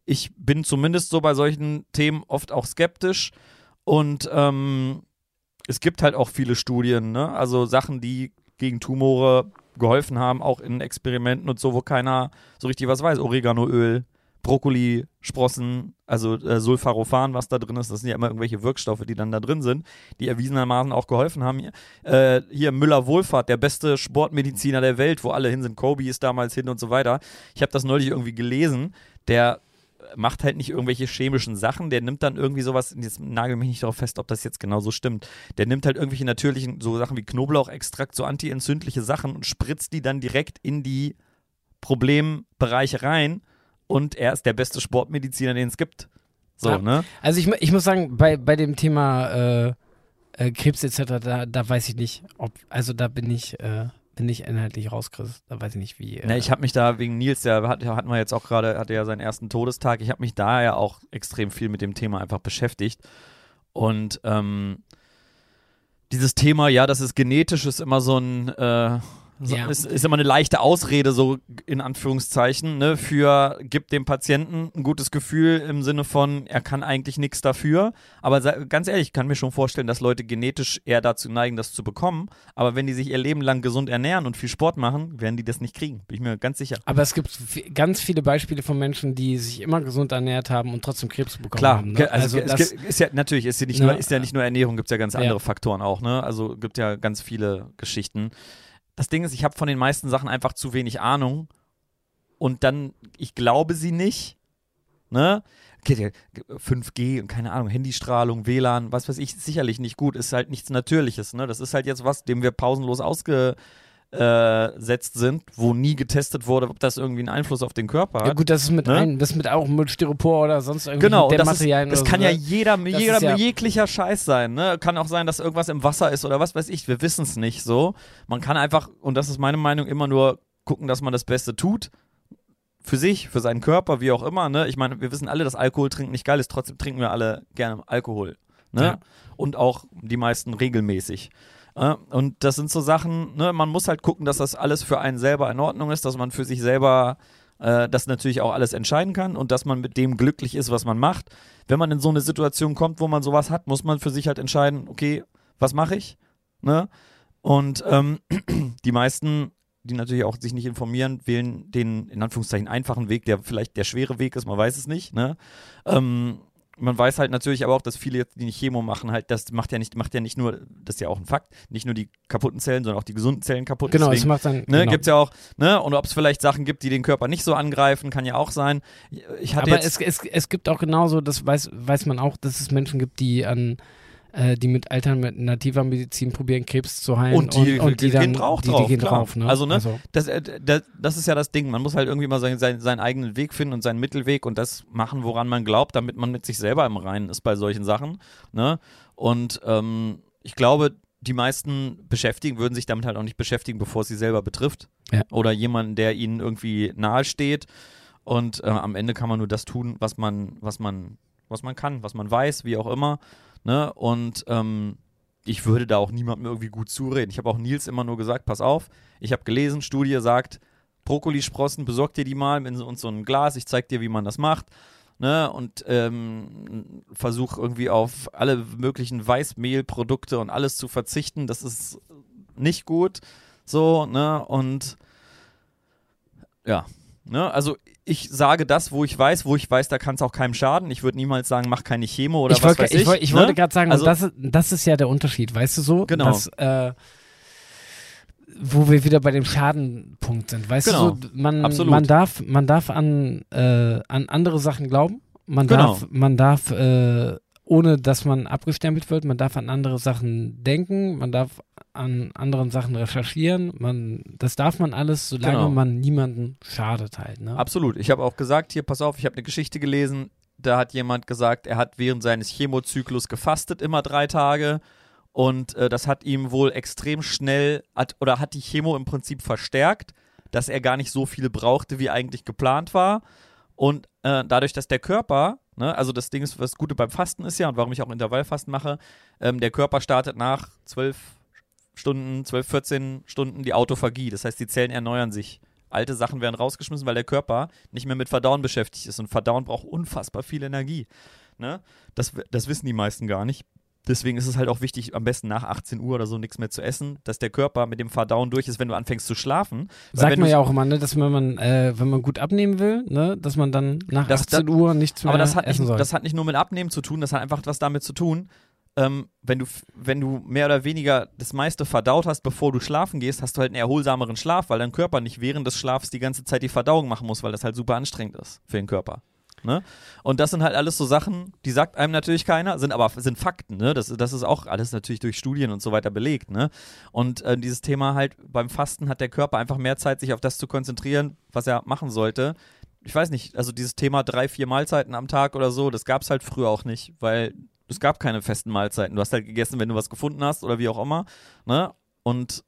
ich bin zumindest so bei solchen Themen oft auch skeptisch und ähm, es gibt halt auch viele Studien, ne? Also Sachen, die gegen Tumore geholfen haben, auch in Experimenten und so, wo keiner so richtig was weiß. Oreganoöl, Brokkoli, Sprossen, also äh, Sulforaphane, was da drin ist, das sind ja immer irgendwelche Wirkstoffe, die dann da drin sind, die erwiesenermaßen auch geholfen haben. Äh, hier Müller-Wohlfahrt, der beste Sportmediziner der Welt, wo alle hin sind, Kobe ist damals hin und so weiter. Ich habe das neulich irgendwie gelesen, der macht halt nicht irgendwelche chemischen Sachen, der nimmt dann irgendwie sowas, jetzt nagel mich nicht darauf fest, ob das jetzt genau so stimmt, der nimmt halt irgendwelche natürlichen, so Sachen wie Knoblauchextrakt, so antientzündliche Sachen und spritzt die dann direkt in die Problembereiche rein und er ist der beste Sportmediziner, den es gibt. So, ja. ne? Also ich, ich muss sagen, bei, bei dem Thema äh, äh, Krebs et cetera, da, da weiß ich nicht, ob, also da bin ich, äh, bin ich inhaltlich raus, Chris. Da weiß ich nicht, wie. Äh Na, ich habe mich da wegen Nils, der hat, hatten wir jetzt auch gerade, hatte ja seinen ersten Todestag, ich habe mich da ja auch extrem viel mit dem Thema einfach beschäftigt. Und ähm, dieses Thema, ja, das ist genetisch, ist immer so ein, äh, so, Ja. ist, ist immer eine leichte Ausrede, so in Anführungszeichen, ne, für, gibt dem Patienten ein gutes Gefühl im Sinne von, er kann eigentlich nichts dafür. Aber sa- ganz ehrlich, ich kann mir schon vorstellen, dass Leute genetisch eher dazu neigen, das zu bekommen. Aber wenn die sich ihr Leben lang gesund ernähren und viel Sport machen, werden die das nicht kriegen. Bin ich mir ganz sicher. Aber es gibt f- ganz viele Beispiele von Menschen, die sich immer gesund ernährt haben und trotzdem Krebs bekommen Klar, haben. ge- Ne? also, Also, es das, gibt- ist ja natürlich ist ja nicht Ja. nur ist ja nicht nur Ernährung, gibt es ja ganz andere Ja. Faktoren auch, ne? Also gibt ja ganz viele Geschichten. Das Ding ist, ich habe von den meisten Sachen einfach zu wenig Ahnung und dann ich glaube sie nicht, ne? Okay, fünf G und keine Ahnung, Handystrahlung, W L A N, was weiß ich, ist sicherlich nicht gut, ist halt nichts Natürliches, ne? Das ist halt jetzt was, dem wir pausenlos ausgesetzt sind, wo nie getestet wurde, ob das irgendwie einen Einfluss auf den Körper hat. ja gut, das ist mit Ne? ein, das ist mit auch mit Styropor oder sonst irgendwie Genau, und das, ist, Materialien das oder kann so, ja ne? jeder, Das jeder ist ja- jeglicher Scheiß sein, ne? Kann auch sein, dass irgendwas im Wasser ist oder was weiß ich, wir wissen es nicht so. Man kann einfach, und das ist meine Meinung, immer nur gucken, dass man das Beste tut. Für sich, für seinen Körper, wie auch immer, ne? Ich meine, wir wissen alle, dass Alkohol trinken nicht geil ist, trotzdem trinken wir alle gerne Alkohol, ne? Ja. Und auch die meisten regelmäßig. Äh, Und das sind so Sachen, ne? Man muss halt gucken, dass das alles für einen selber in Ordnung ist, dass man für sich selber äh, das natürlich auch alles entscheiden kann und dass man mit dem glücklich ist, was man macht. Wenn man in so eine Situation kommt, wo man sowas hat, muss man für sich halt entscheiden, okay, was mache ich? Ne? Und ähm, die meisten, die natürlich auch sich nicht informieren, wählen den in Anführungszeichen einfachen Weg, der vielleicht der schwere Weg ist, man weiß es nicht. Ne? Ähm, man weiß halt natürlich aber auch, dass viele jetzt, die nicht Chemo machen, halt, das macht ja nicht, macht ja nicht nur, das ist ja auch ein Fakt, nicht nur die kaputten Zellen, sondern auch die gesunden Zellen kaputt. Genau, es Deswegen, macht dann. ne, genau. gibt's ja auch, ne, und ob es vielleicht Sachen gibt, die den Körper nicht so angreifen, kann ja auch sein. Ich hatte Aber jetzt, es, es, es gibt auch genauso, das weiß, weiß man auch, dass es Menschen gibt, die an äh, die mit alternativer Medizin probieren, Krebs zu heilen Und die- und, und die, die dann gehen auch die, die drauf, gehen klar. drauf, ne? Also, ne, das, äh, das, das ist ja das Ding. Man muss halt irgendwie mal seinen, seinen, seinen eigenen Weg finden und seinen Mittelweg und das machen, woran man glaubt, damit man mit sich selber im Reinen ist bei solchen Sachen. Ne? Und ähm, ich glaube, die meisten beschäftigen, würden sich damit halt auch nicht beschäftigen, bevor es sie selber betrifft. Ja. Oder jemanden, der ihnen irgendwie nahe steht. Und äh, am Ende kann man nur das tun, was man, was man, was man kann, was man weiß, wie auch immer. Ne? Und ähm, ich würde da auch niemandem irgendwie gut zureden. Ich habe auch Nils immer nur gesagt, pass auf, ich habe gelesen, Studie sagt, Brokkolisprossen, besorg dir die mal in so, in so ein Glas, ich zeig dir, wie man das macht. Ne? Und ähm, versuch irgendwie auf alle möglichen Weißmehlprodukte und alles zu verzichten. Das ist nicht gut. So, ne? Und ja, ne? Also ich sage das, wo ich weiß, wo ich weiß, da kann es auch keinem schaden. Ich würde niemals sagen, mach keine Chemo oder ich was wollte, weiß ich. ich, wollte- ich ne? wollte gerade sagen, also, das, ist- das ist ja der Unterschied, weißt du so? Genau. Dass, äh, wo wir wieder bei dem Schadenpunkt sind, weißt Genau. du, so, man, Absolut. man darf, man darf an, äh, an andere Sachen glauben, man Genau. darf, man darf, äh, ohne dass man abgestempelt wird, man darf an andere Sachen denken, man darf an anderen Sachen recherchieren, man, das darf man alles, solange Genau. man niemanden schadet halt, ne? Absolut. Ich habe auch gesagt, hier, pass auf, ich habe eine Geschichte gelesen, da hat jemand gesagt, er hat während seines Chemozyklus gefastet, immer drei Tage. Und äh, das hat ihm wohl extrem schnell, hat, oder hat die Chemo im Prinzip verstärkt, dass er gar nicht so viel brauchte, wie eigentlich geplant war. Und äh, dadurch, dass der Körper, ne, also das Ding ist, was Gute beim Fasten ist ja, und warum ich auch Intervallfasten mache, ähm, der Körper startet nach zwölf Stunden, zwölf, vierzehn Stunden die Autophagie. Das heißt, die Zellen erneuern sich Alte Sachen werden rausgeschmissen, weil der Körper nicht mehr mit Verdauen beschäftigt ist. Und Verdauen braucht unfassbar viel Energie. Ne? Das, das wissen die meisten gar nicht. Deswegen ist es halt auch wichtig, am besten nach achtzehn Uhr oder so nichts mehr zu essen, dass der Körper mit dem Verdauen durch ist, wenn du anfängst zu schlafen. Sagt man ja auch immer, ne, dass wenn man, äh, wenn man gut abnehmen will, ne, dass man dann nach das, achtzehn Uhr nichts mehr aber das hat essen nicht, soll. Das hat nicht nur mit Abnehmen zu tun, das hat einfach was damit zu tun, ähm, wenn du, wenn du mehr oder weniger das meiste verdaut hast, bevor du schlafen gehst, hast du halt einen erholsameren Schlaf, weil dein Körper nicht während des Schlafs die ganze Zeit die Verdauung machen muss, weil das halt super anstrengend ist für den Körper. Ne? Und das sind halt alles so Sachen, die sagt einem natürlich keiner, sind aber sind Fakten, ne? Das, das ist auch alles natürlich durch Studien und so weiter belegt, ne? Und äh, dieses Thema halt, beim Fasten hat der Körper einfach mehr Zeit, sich auf das zu konzentrieren, was er machen sollte. Ich weiß nicht, also dieses Thema drei, vier Mahlzeiten am Tag oder so, das gab es halt früher auch nicht, weil es gab keine festen Mahlzeiten. Du hast halt gegessen, wenn du was gefunden hast oder wie auch immer, ne? Und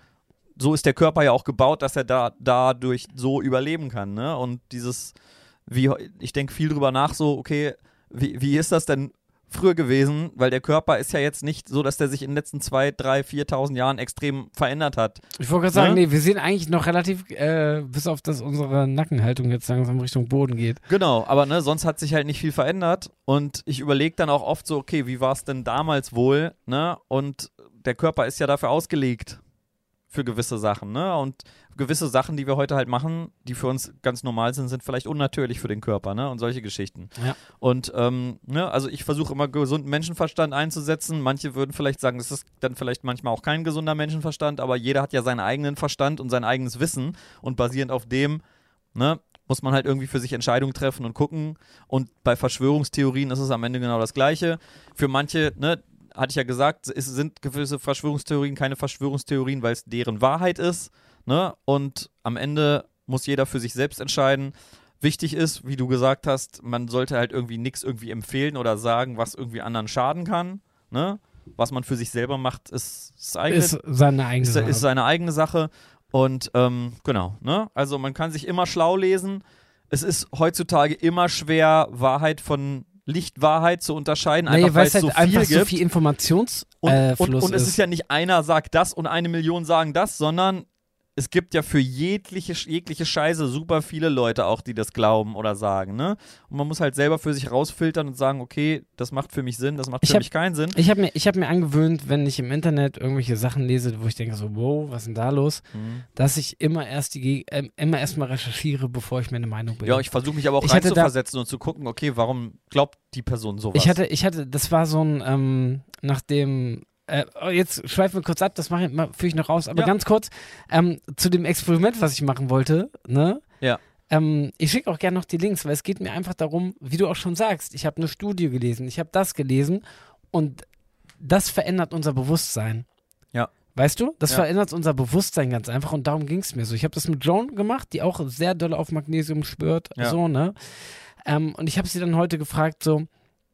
so ist der Körper ja auch gebaut, dass er da dadurch so überleben kann, ne? Und dieses Wie, ich denke viel drüber nach, so, okay, wie, wie ist das denn früher gewesen? Weil der Körper ist ja jetzt nicht so, dass der sich in den letzten zwei, drei, viertausend Jahren extrem verändert hat. Ich wollte gerade sagen, ne? nee, wir sehen eigentlich noch relativ, äh, bis auf dass unsere Nackenhaltung jetzt langsam Richtung Boden geht. Genau, aber ne, sonst hat sich halt nicht viel verändert und ich überlege dann auch oft so, okay, wie war es denn damals wohl? Ne? Und der Körper ist ja dafür ausgelegt für gewisse Sachen, ne? Und gewisse Sachen, die wir heute halt machen, die für uns ganz normal sind, sind vielleicht unnatürlich für den Körper, ne? Und solche Geschichten. Ja. Und ähm, ne, also ich versuche immer gesunden Menschenverstand einzusetzen. Manche würden vielleicht sagen, das ist dann vielleicht manchmal auch kein gesunder Menschenverstand, aber jeder hat ja seinen eigenen Verstand und sein eigenes Wissen und basierend auf dem, ne, muss man halt irgendwie für sich Entscheidungen treffen und gucken. Und bei Verschwörungstheorien ist es am Ende genau das Gleiche. Für manche, ne, hatte ich ja gesagt, es sind gewisse Verschwörungstheorien keine Verschwörungstheorien, weil es deren Wahrheit ist, ne? Und am Ende muss jeder für sich selbst entscheiden. Wichtig ist, wie du gesagt hast, man sollte halt irgendwie nichts irgendwie empfehlen oder sagen, was irgendwie anderen schaden kann, ne? Was man für sich selber macht, ist, ist, eigene, ist seine eigene ist, Sache. ist seine eigene Sache. Und ähm, genau, ne? Also man kann sich immer schlau lesen. Es ist heutzutage immer schwer, Wahrheit von Lichtwahrheit zu unterscheiden, nee, einfach weil es halt so viel einfach gibt. so viel Informationsfluss und, äh, und, und es ist. ist ja nicht einer sagt das und eine Million sagen das, sondern es gibt ja für jegliche, jegliche Scheiße super viele Leute auch, die das glauben oder sagen, ne? Und man muss halt selber für sich rausfiltern und sagen, okay, das macht für mich Sinn, das macht für hab, mich keinen Sinn. Ich habe mir, ich hab mir angewöhnt, wenn ich im Internet irgendwelche Sachen lese, wo ich denke so, wow, was ist denn da los? Mhm. Dass ich immer erst die äh, immer erstmal recherchiere, bevor ich mir eine Meinung bilde. Ja, ich versuche mich aber auch ich hatte reinzuversetzen und zu gucken, okay, warum glaubt die Person sowas? Ich hatte, ich hatte, das war so ein, ähm, nachdem Äh, jetzt schweifen wir kurz ab, das mache ich, führe ich noch raus, aber ja. ganz kurz, ähm, zu dem Experiment, was ich machen wollte, ne? Ja. Ähm, ich schicke auch gerne noch die Links, weil es geht mir einfach darum, wie du auch schon sagst, ich habe eine Studie gelesen, ich habe das gelesen und das verändert unser Bewusstsein. Ja. Weißt du? Das ja. verändert unser Bewusstsein ganz einfach und darum ging es mir so. Ich habe das mit Joan gemacht, die auch sehr doll auf Magnesium schwört, ja. so, ne? Ähm, und ich habe sie dann heute gefragt, so,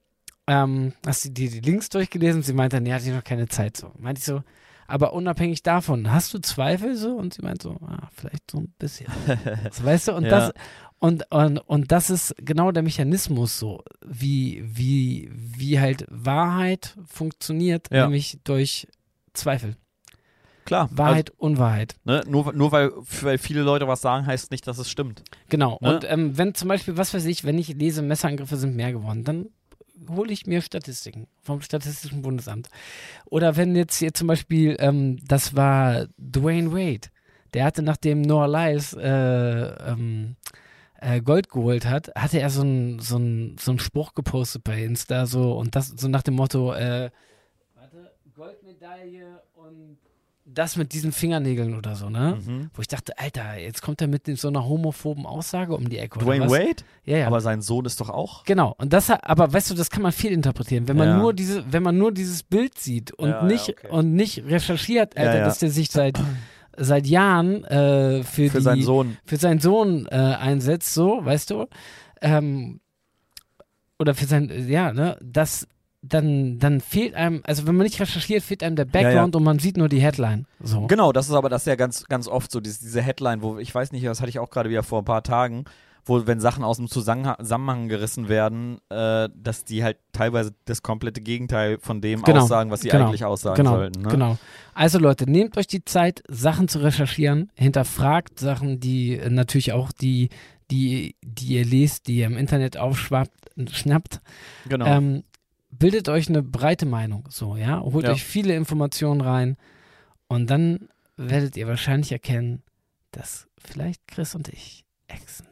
Ähm, hast du dir die Links durchgelesen? Sie meinte, nee, hatte ich noch keine Zeit. So. Meinte ich so, aber unabhängig davon, hast du Zweifel so? Und sie meinte so, ah, vielleicht so ein bisschen. so, weißt du, und ja. das und, und, und das ist genau der Mechanismus so, wie, wie, wie halt Wahrheit funktioniert, ja. nämlich durch Zweifel. Klar. Wahrheit, also, Unwahrheit. Ne, nur nur weil, weil viele Leute was sagen, heißt nicht, dass es stimmt. Genau. Ne? Und ähm, wenn zum Beispiel, was weiß ich, wenn ich lese, Messerangriffe sind mehr geworden, dann hole ich mir Statistiken vom Statistischen Bundesamt. Oder wenn jetzt hier zum Beispiel, ähm, das war Dwayne Wade, der hatte, nachdem Noah Lyles äh, ähm, äh, Gold geholt hat, hatte er so einen so so ein Spruch gepostet bei Insta, so, und das so nach dem Motto, äh, warte, Goldmedaille und das mit diesen Fingernägeln oder so, ne? Mhm. Wo ich dachte, Alter, jetzt kommt er mit so einer homophoben Aussage um die Ecke. Dwayne oder was? Wade? Ja, ja. Aber sein Sohn ist doch auch. Genau. Und das, aber weißt du, das kann man viel interpretieren. Wenn man Ja. nur diese, wenn man nur dieses Bild sieht und Ja, nicht ja, okay. und nicht recherchiert, Alter, Ja, ja. dass der sich seit seit Jahren äh, für, Für die, seinen Sohn. für seinen Sohn äh, einsetzt, so, weißt du? Ähm, oder für sein, ja, ne? Das dann, dann fehlt einem, also wenn man nicht recherchiert, fehlt einem der Background Ja, ja. und man sieht nur die Headline. So. Genau, das ist aber das ist ja ganz, ganz oft so, diese, diese Headline, wo ich weiß nicht, das hatte ich auch gerade wieder vor ein paar Tagen, wo, wenn Sachen aus dem Zusammenhang, Zusammenhang gerissen werden, äh, dass die halt teilweise das komplette Gegenteil von dem Genau, aussagen, was sie genau, eigentlich aussagen genau, sollten. Ne? Genau. Also Leute, nehmt euch die Zeit, Sachen zu recherchieren, hinterfragt Sachen, die äh, natürlich auch die, die, die ihr lest, die ihr im Internet aufschwappt, schnappt. Genau. Ähm, bildet euch eine breite Meinung, so, ja. Holt Ja. euch viele Informationen rein und dann werdet ihr wahrscheinlich erkennen, dass vielleicht Chris und ich Echsenmenschen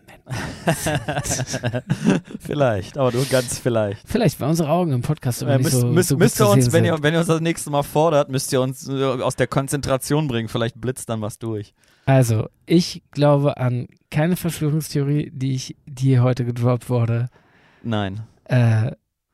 sind. Vielleicht, aber nur ganz vielleicht. Vielleicht, weil unsere Augen im Podcast immer Äh, nicht müsst, so, müsst, so gut müsst zu ihr uns, sehen wenn sind. ihr, wenn ihr uns das nächste Mal fordert, müsst ihr uns äh, aus der Konzentration bringen. Vielleicht blitzt dann was durch. Also, ich glaube an keine Verschwörungstheorie, die ich, die hier heute gedroppt wurde. Nein. Äh,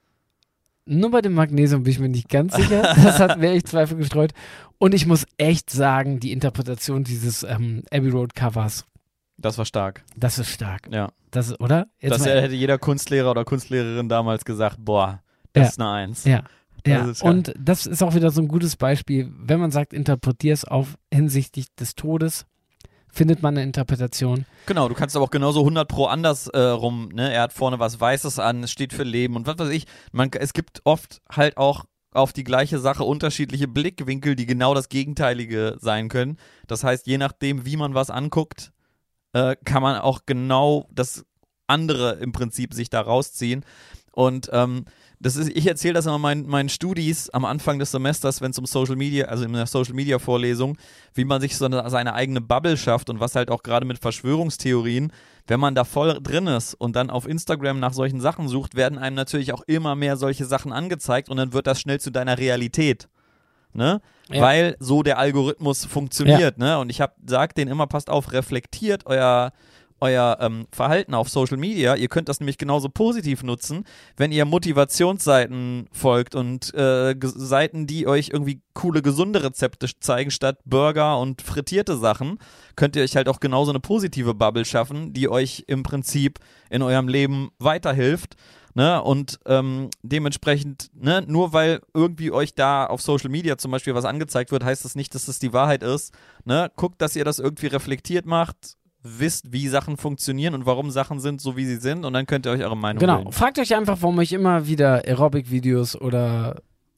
nur bei dem Magnesium bin ich mir nicht ganz sicher. Das hat mir echt Zweifel gestreut. Und ich muss echt sagen, die Interpretation dieses ähm, Abbey Road Covers, Das war stark. das ist stark. Ja. Das ist, oder? Jetzt Das mal- hätte jeder Kunstlehrer oder Kunstlehrerin damals gesagt, boah, das Ja. ist eine Eins. Ja. Ja, Das ist ja- und das ist auch wieder so ein gutes Beispiel, wenn man sagt, interpretier es auf hinsichtlich des Todes, findet man eine Interpretation. Genau, du kannst aber auch genauso hundert pro anders äh, rum, ne? Er hat vorne was Weißes an, es steht für Leben und was weiß ich. Man, es gibt oft halt auch auf die gleiche Sache unterschiedliche Blickwinkel, die genau das Gegenteilige sein können. Das heißt, je nachdem, wie man was anguckt, äh, kann man auch genau das andere im Prinzip sich da rausziehen. Und ähm, das ist, ich erzähle das immer meinen, meinen Studis am Anfang des Semesters, wenn es um Social Media, also in der Social Media Vorlesung, wie man sich so eine, seine eigene Bubble schafft und was halt auch gerade mit Verschwörungstheorien, wenn man da voll drin ist und dann auf Instagram nach solchen Sachen sucht, werden einem natürlich auch immer mehr solche Sachen angezeigt und dann wird das schnell zu deiner Realität. Ne? Ja. Weil so der Algorithmus funktioniert. Ne? Und ich hab, sag denen immer, passt auf, reflektiert euer euer ähm, Verhalten auf Social Media. Ihr könnt das nämlich genauso positiv nutzen, wenn ihr Motivationsseiten folgt und äh, G- Seiten, die euch irgendwie coole, gesunde Rezepte zeigen, statt Burger und frittierte Sachen, könnt ihr euch halt auch genauso eine positive Bubble schaffen, die euch im Prinzip in eurem Leben weiterhilft. Ne? Und ähm, dementsprechend, ne, nur weil irgendwie euch da auf Social Media zum Beispiel was angezeigt wird, heißt das nicht, dass das die Wahrheit ist. Ne? Guckt, dass ihr das irgendwie reflektiert macht, wisst, wie Sachen funktionieren und warum Sachen sind, so wie sie sind, und dann könnt ihr euch eure Meinung Genau. bilden. Fragt euch einfach, warum euch immer wieder Aerobic-Videos oder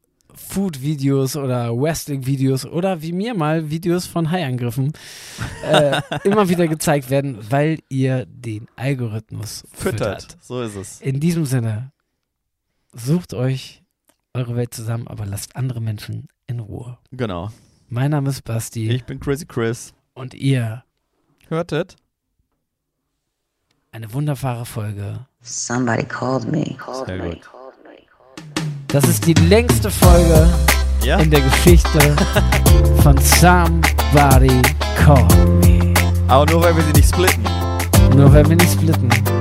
Food-Videos oder Wrestling-Videos oder wie mir mal Videos von Haiangriffen äh, immer wieder gezeigt werden, weil ihr den Algorithmus füttert. Füttert. So ist es. In diesem Sinne, sucht euch eure Welt zusammen, aber lasst andere Menschen in Ruhe. Genau. Mein Name ist Basti Ich bin Crazy Chris. und ihr Hörtet? eine wunderbare Folge. Somebody called me. Called Sehr me. gut. Called me. Das ist die längste Folge Ja? in der Geschichte von Somebody Call Me. Aber nur weil wir sie nicht splitten. Nur weil wir nicht splitten.